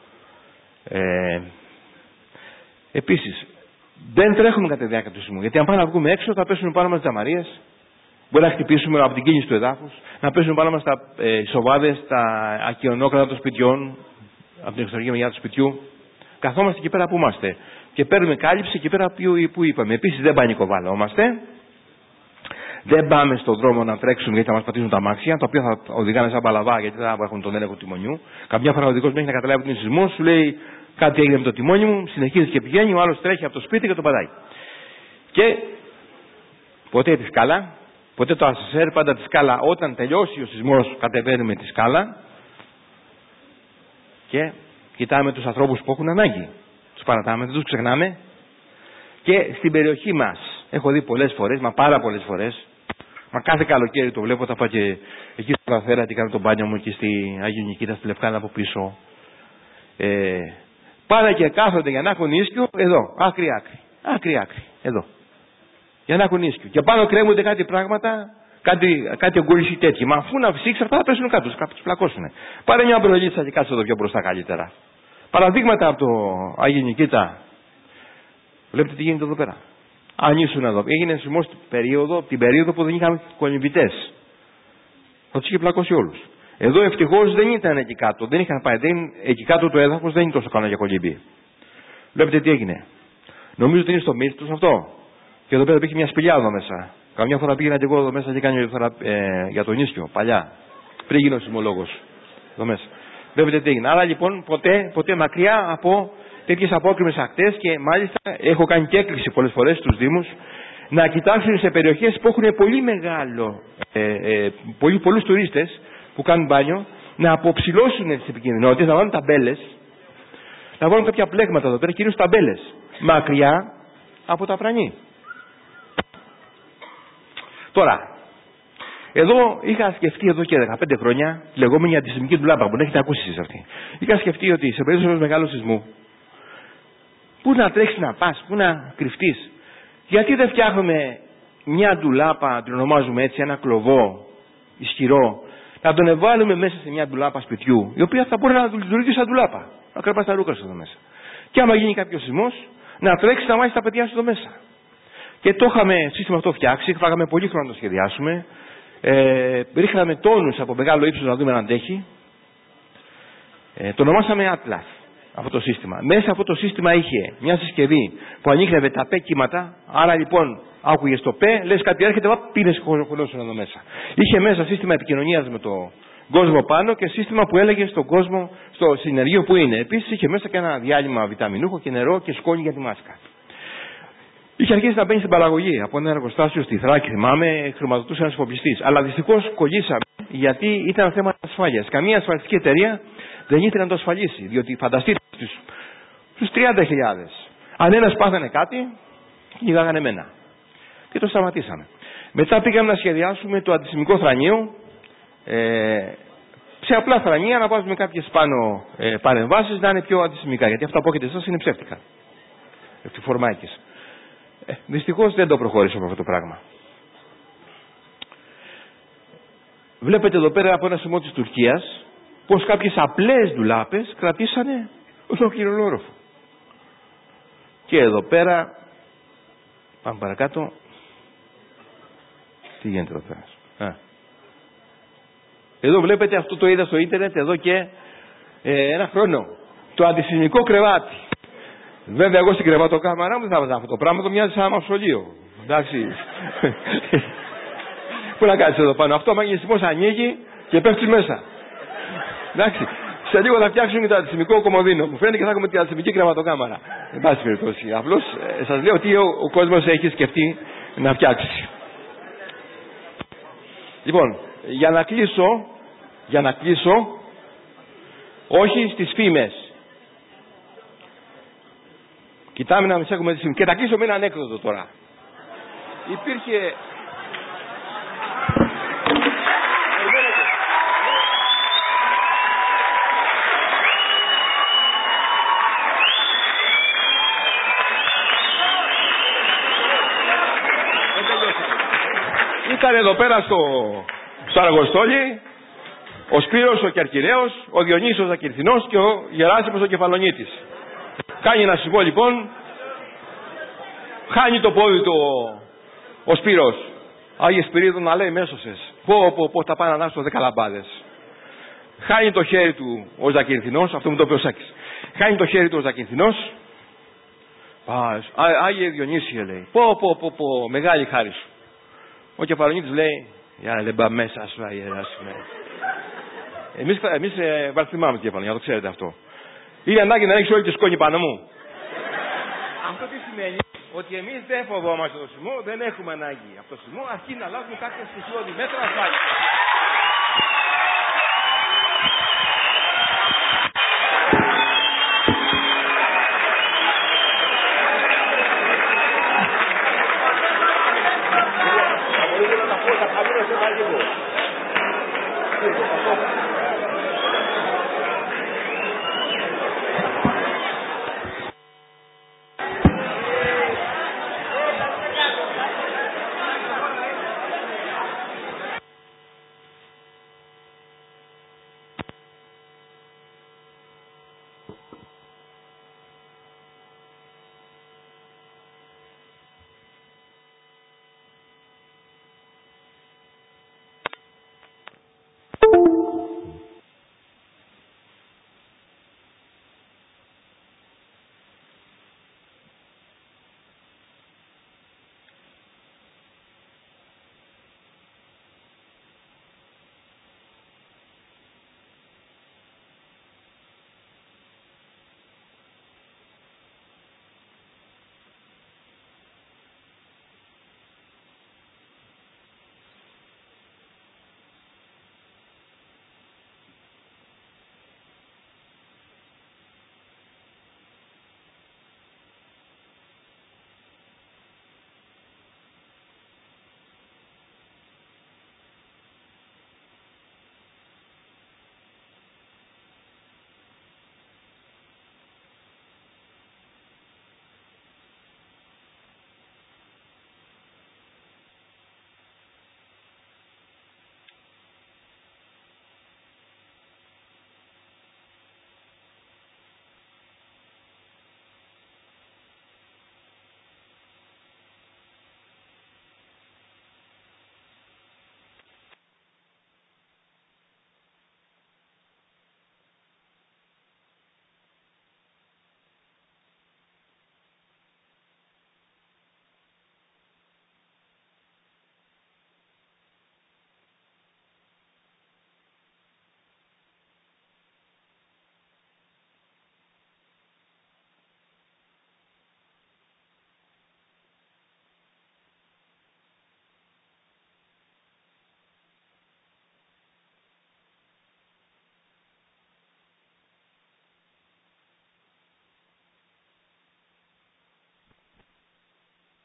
Επίσης, δεν τρέχουμε κατά τη διάρκεια του σεισμού. Γιατί αν πάμε να βγούμε έξω, θα πέσουν πάνω μας τζαμαρίες. Μπορεί να χτυπήσουμε από την κίνηση του εδάφους, να πέσουν πάνω μας τα σοβάδες, τα ακιονόκρατα των σπιτιών, από την εξωτερική μεριά του σπιτιού. Καθόμαστε εκεί πέρα που είμαστε. Και παίρνουμε κάλυψη εκεί πέρα που είπαμε. Επίσης, δεν πανικοβαλόμαστε. Δεν πάμε στον δρόμο να τρέξουμε γιατί θα μας πατήσουν τα αμάξια, τα οποία θα οδηγάνε σαν παλαβά γιατί δεν θα έχουν τον έλεγχο τιμονιού. Καμιά φορά ο οδηγός μέχρι να καταλάβει ότι είναι σεισμός, σου λέει κάτι έγινε με το τιμόνι μου, συνεχίζει και πηγαίνει, ο άλλος τρέχει από το σπίτι και το πατάει. Και ποτέ τη σκάλα, ποτέ το ασσέρ, πάντα τη σκάλα. Όταν τελειώσει ο σεισμός, κατεβαίνουμε τη σκάλα και κοιτάμε τους ανθρώπους που έχουν ανάγκη. Τους παρατάμε, δεν τους ξεχνάμε. Και στην περιοχή μας, έχω δει πολλές φορές, μα πάρα πολλές φορές, μα κάθε καλοκαίρι το βλέπω, θα πάω και εκεί στο Καθέρα και κάνω τον μπάνιο μου εκεί στη Άγιο Νικήτα, στη Λευκάδα από πίσω. Πάνε και κάθονται για να έχουν ίσκιο εδώ, άκρη, εδώ. Για να έχουν ίσκιο. Και πάνω κρέμονται κάτι πράγματα, κάτι ογκούληση τέτοια. Μα αφού να φυσήξει αυτά θα πέσουν κάτω, τους πλακώσουν. Πάρε μια προλίτσα και κάτσε εδώ πιο μπροστά καλύτερα. Παραδείγματα από το Άγιο Νικήτα. Βλέπετε τι γίνεται εδώ πέρα. Αν ήσουν εδώ. Έγινε σεισμός την περίοδο που δεν είχαμε κολυμβητές. Θα τους είχε πλακώσει όλους. Εδώ ευτυχώς δεν ήταν εκεί κάτω. Δεν είχαν πάει. Εκεί κάτω το έδαφος δεν είναι τόσο καλό για κολύμπη. Βλέπετε τι έγινε. Νομίζω ότι είναι στο μύστος αυτό. Και εδώ πέρα υπήρχε μια σπηλιά εδώ μέσα. Καμιά φορά πήγαινα και εγώ εδώ μέσα και κάνω για τον ίσιο παλιά. Πριν γίνω σεισμολόγος. Εδώ μέσα. Βλέπετε τι έγινε. Άρα λοιπόν ποτέ μακριά από τέτοιες απόκριμες ακτές και μάλιστα έχω κάνει και έκκληση πολλές φορές στους Δήμους να κοιτάξουν σε περιοχές που έχουν πολύ μεγάλο, πολλούς τουρίστες που κάνουν μπάνιο, να αποψηλώσουν τις επικινδυνότητες, να βάλουν ταμπέλες, να βάλουν κάποια πλέγματα εδώ πέρα, κυρίως ταμπέλες, μακριά από τα πρανή. Τώρα, εδώ είχα σκεφτεί εδώ και 15 χρόνια τη λεγόμενη αντισημική του λάμπα, που δεν έχετε ακούσει εσείς αυτή. Είχα σκεφτεί ότι σε περίπτωση ενός μεγάλου σεισμού, πού να τρέξεις να πας, πού να κρυφτείς. Γιατί δεν φτιάχνουμε μια ντουλάπα, την ονομάζουμε έτσι, ένα κλωβό ισχυρό, να τον εβάλουμε μέσα σε μια ντουλάπα σπιτιού, η οποία θα μπορεί να λειτουργήσει σαν ντουλάπα, να κραπά τα ρούχα σου εδώ μέσα. Και άμα γίνει κάποιο σεισμός, να τρέξει να μάθει τα παιδιά σου εδώ μέσα. Και το είχαμε σύστημα αυτό φτιάξει, φάγαμε πολύ χρόνο να το σχεδιάσουμε. Ρίχναμε τόνους από μεγάλο ύψος να δούμε αν αντέχει. Το ονομάσαμε Atlas αυτό το σύστημα. Μέσα αυτό το σύστημα είχε μια συσκευή που ανίχνευε τα πέ κύματα. Άρα λοιπόν άκουγες το πέ, λες κάτι έρχεται, πίνες χωνόσουν εδώ μέσα. Είχε μέσα σύστημα επικοινωνίας με τον κόσμο πάνω και σύστημα που έλεγε στον κόσμο, στο συνεργείο που είναι. Επίσης είχε μέσα και ένα διάλειμμα βιταμινούχο και νερό και σκόνη για τη μάσκα. Είχε αρχίσει να μπαίνει στην παραγωγή από ένα εργοστάσιο στη Θράκη, θυμάμαι, χρηματοδοτούσε ένας εφοπλιστής. Αλλά δυστυχώς κολλήσαμε γιατί ήταν θέμα ασφάλειας. Καμία ασφαλιστική εταιρεία δεν ήθελε να το ασφαλίσει. Διότι φανταστείτε στους 30.000. Αν ένας πάθανε κάτι, κυνηγάγανε εμένα. Και το σταματήσαμε. Μετά πήγαμε να σχεδιάσουμε το αντισημικό θρανείο. Σε απλά θρανία να βάζουμε κάποιες πάνω παρεμβάσεις να είναι πιο αντισημικά. Γιατί αυτά που έχετε εσάς είναι ψεύτικα. Ευτυφορμάκες. Δυστυχώς δεν το προχώρησαμε αυτό το πράγμα. Βλέπετε εδώ πέρα από ένα σημείο της Τουρκίας πως κάποιες απλές ντουλάπες κρατήσανε ολόκληρο όροφο. Και εδώ πέρα, πάμε παρακάτω, τι γίνεται εδώ πέρα. Εδώ βλέπετε, αυτό το είδα στο ίντερνετ εδώ και ένα χρόνο. Το αντισημικό κρεβάτι. Βέβαια, εγώ στην κρεβατοκάμαρά μου δεν θα βάζα αυτό το πράγμα, το μοιάζει σαν ένα μαυσολείο. Εντάξει. Πού να κάτσεις εδώ πάνω. Αυτό, άμα γίνει σεισμός, ανοίγει και πέφτει μέσα. Εντάξει. Σε λίγο θα φτιάξουν και το αντισημικό κομμωδίνο. Μου φαίνεται και θα έχουμε την αντισημική κρεβατοκάμαρα. Εν πάση περιπτώσει. Απλώς σας λέω τι ο κόσμος έχει σκεφτεί να φτιάξει. Λοιπόν, για να κλείσω, όχι στις φήμες. Κοιτάμε να μισέχουμε τη φήμη. Και θα κλείσω με ένα ανέκδοτο τώρα. Υπήρχε... Ήταν εδώ πέρα στο Αργοστόλι ο Σπύρος ο Κερκυραίος, ο Διονύσιος ο Ακυρθινός και ο Γεράσιμος ο Κεφαλονίτης. Κάνει ένα σεισμό λοιπόν, χάνει το πόδι του ο Σπύρος. Άγιε Σπυρίδου να λέει μέσωσες. Πω θα πάνε να ανάσω 10 λαμπάδες. Χάνει το χέρι του ο Ζακυρθινός, αυτό μου το είπε ο Σάκης. Χάνει το χέρι του ο Ζακυρθινός. Άγιε Διονύσιε λέει. Πω, μεγάλη χάρη σου. Ο Κεφαλονίτης λέει, για λεμπα μέσα σου Γεράσιμε. Εμείς βαρθυμάμε τη Κεφαλονιά, το ξέρετε αυτό. Είναι ανάγκη να έχεις όλη τη σκόνη πάνω μου. Αυτό τι σημαίνει? Ότι εμείς δεν φοβόμαστε το σεισμό, δεν έχουμε ανάγκη από το σεισμό, αρκεί να λάβουμε κάποια στοιχειώδη μέτρα ασφάλειας.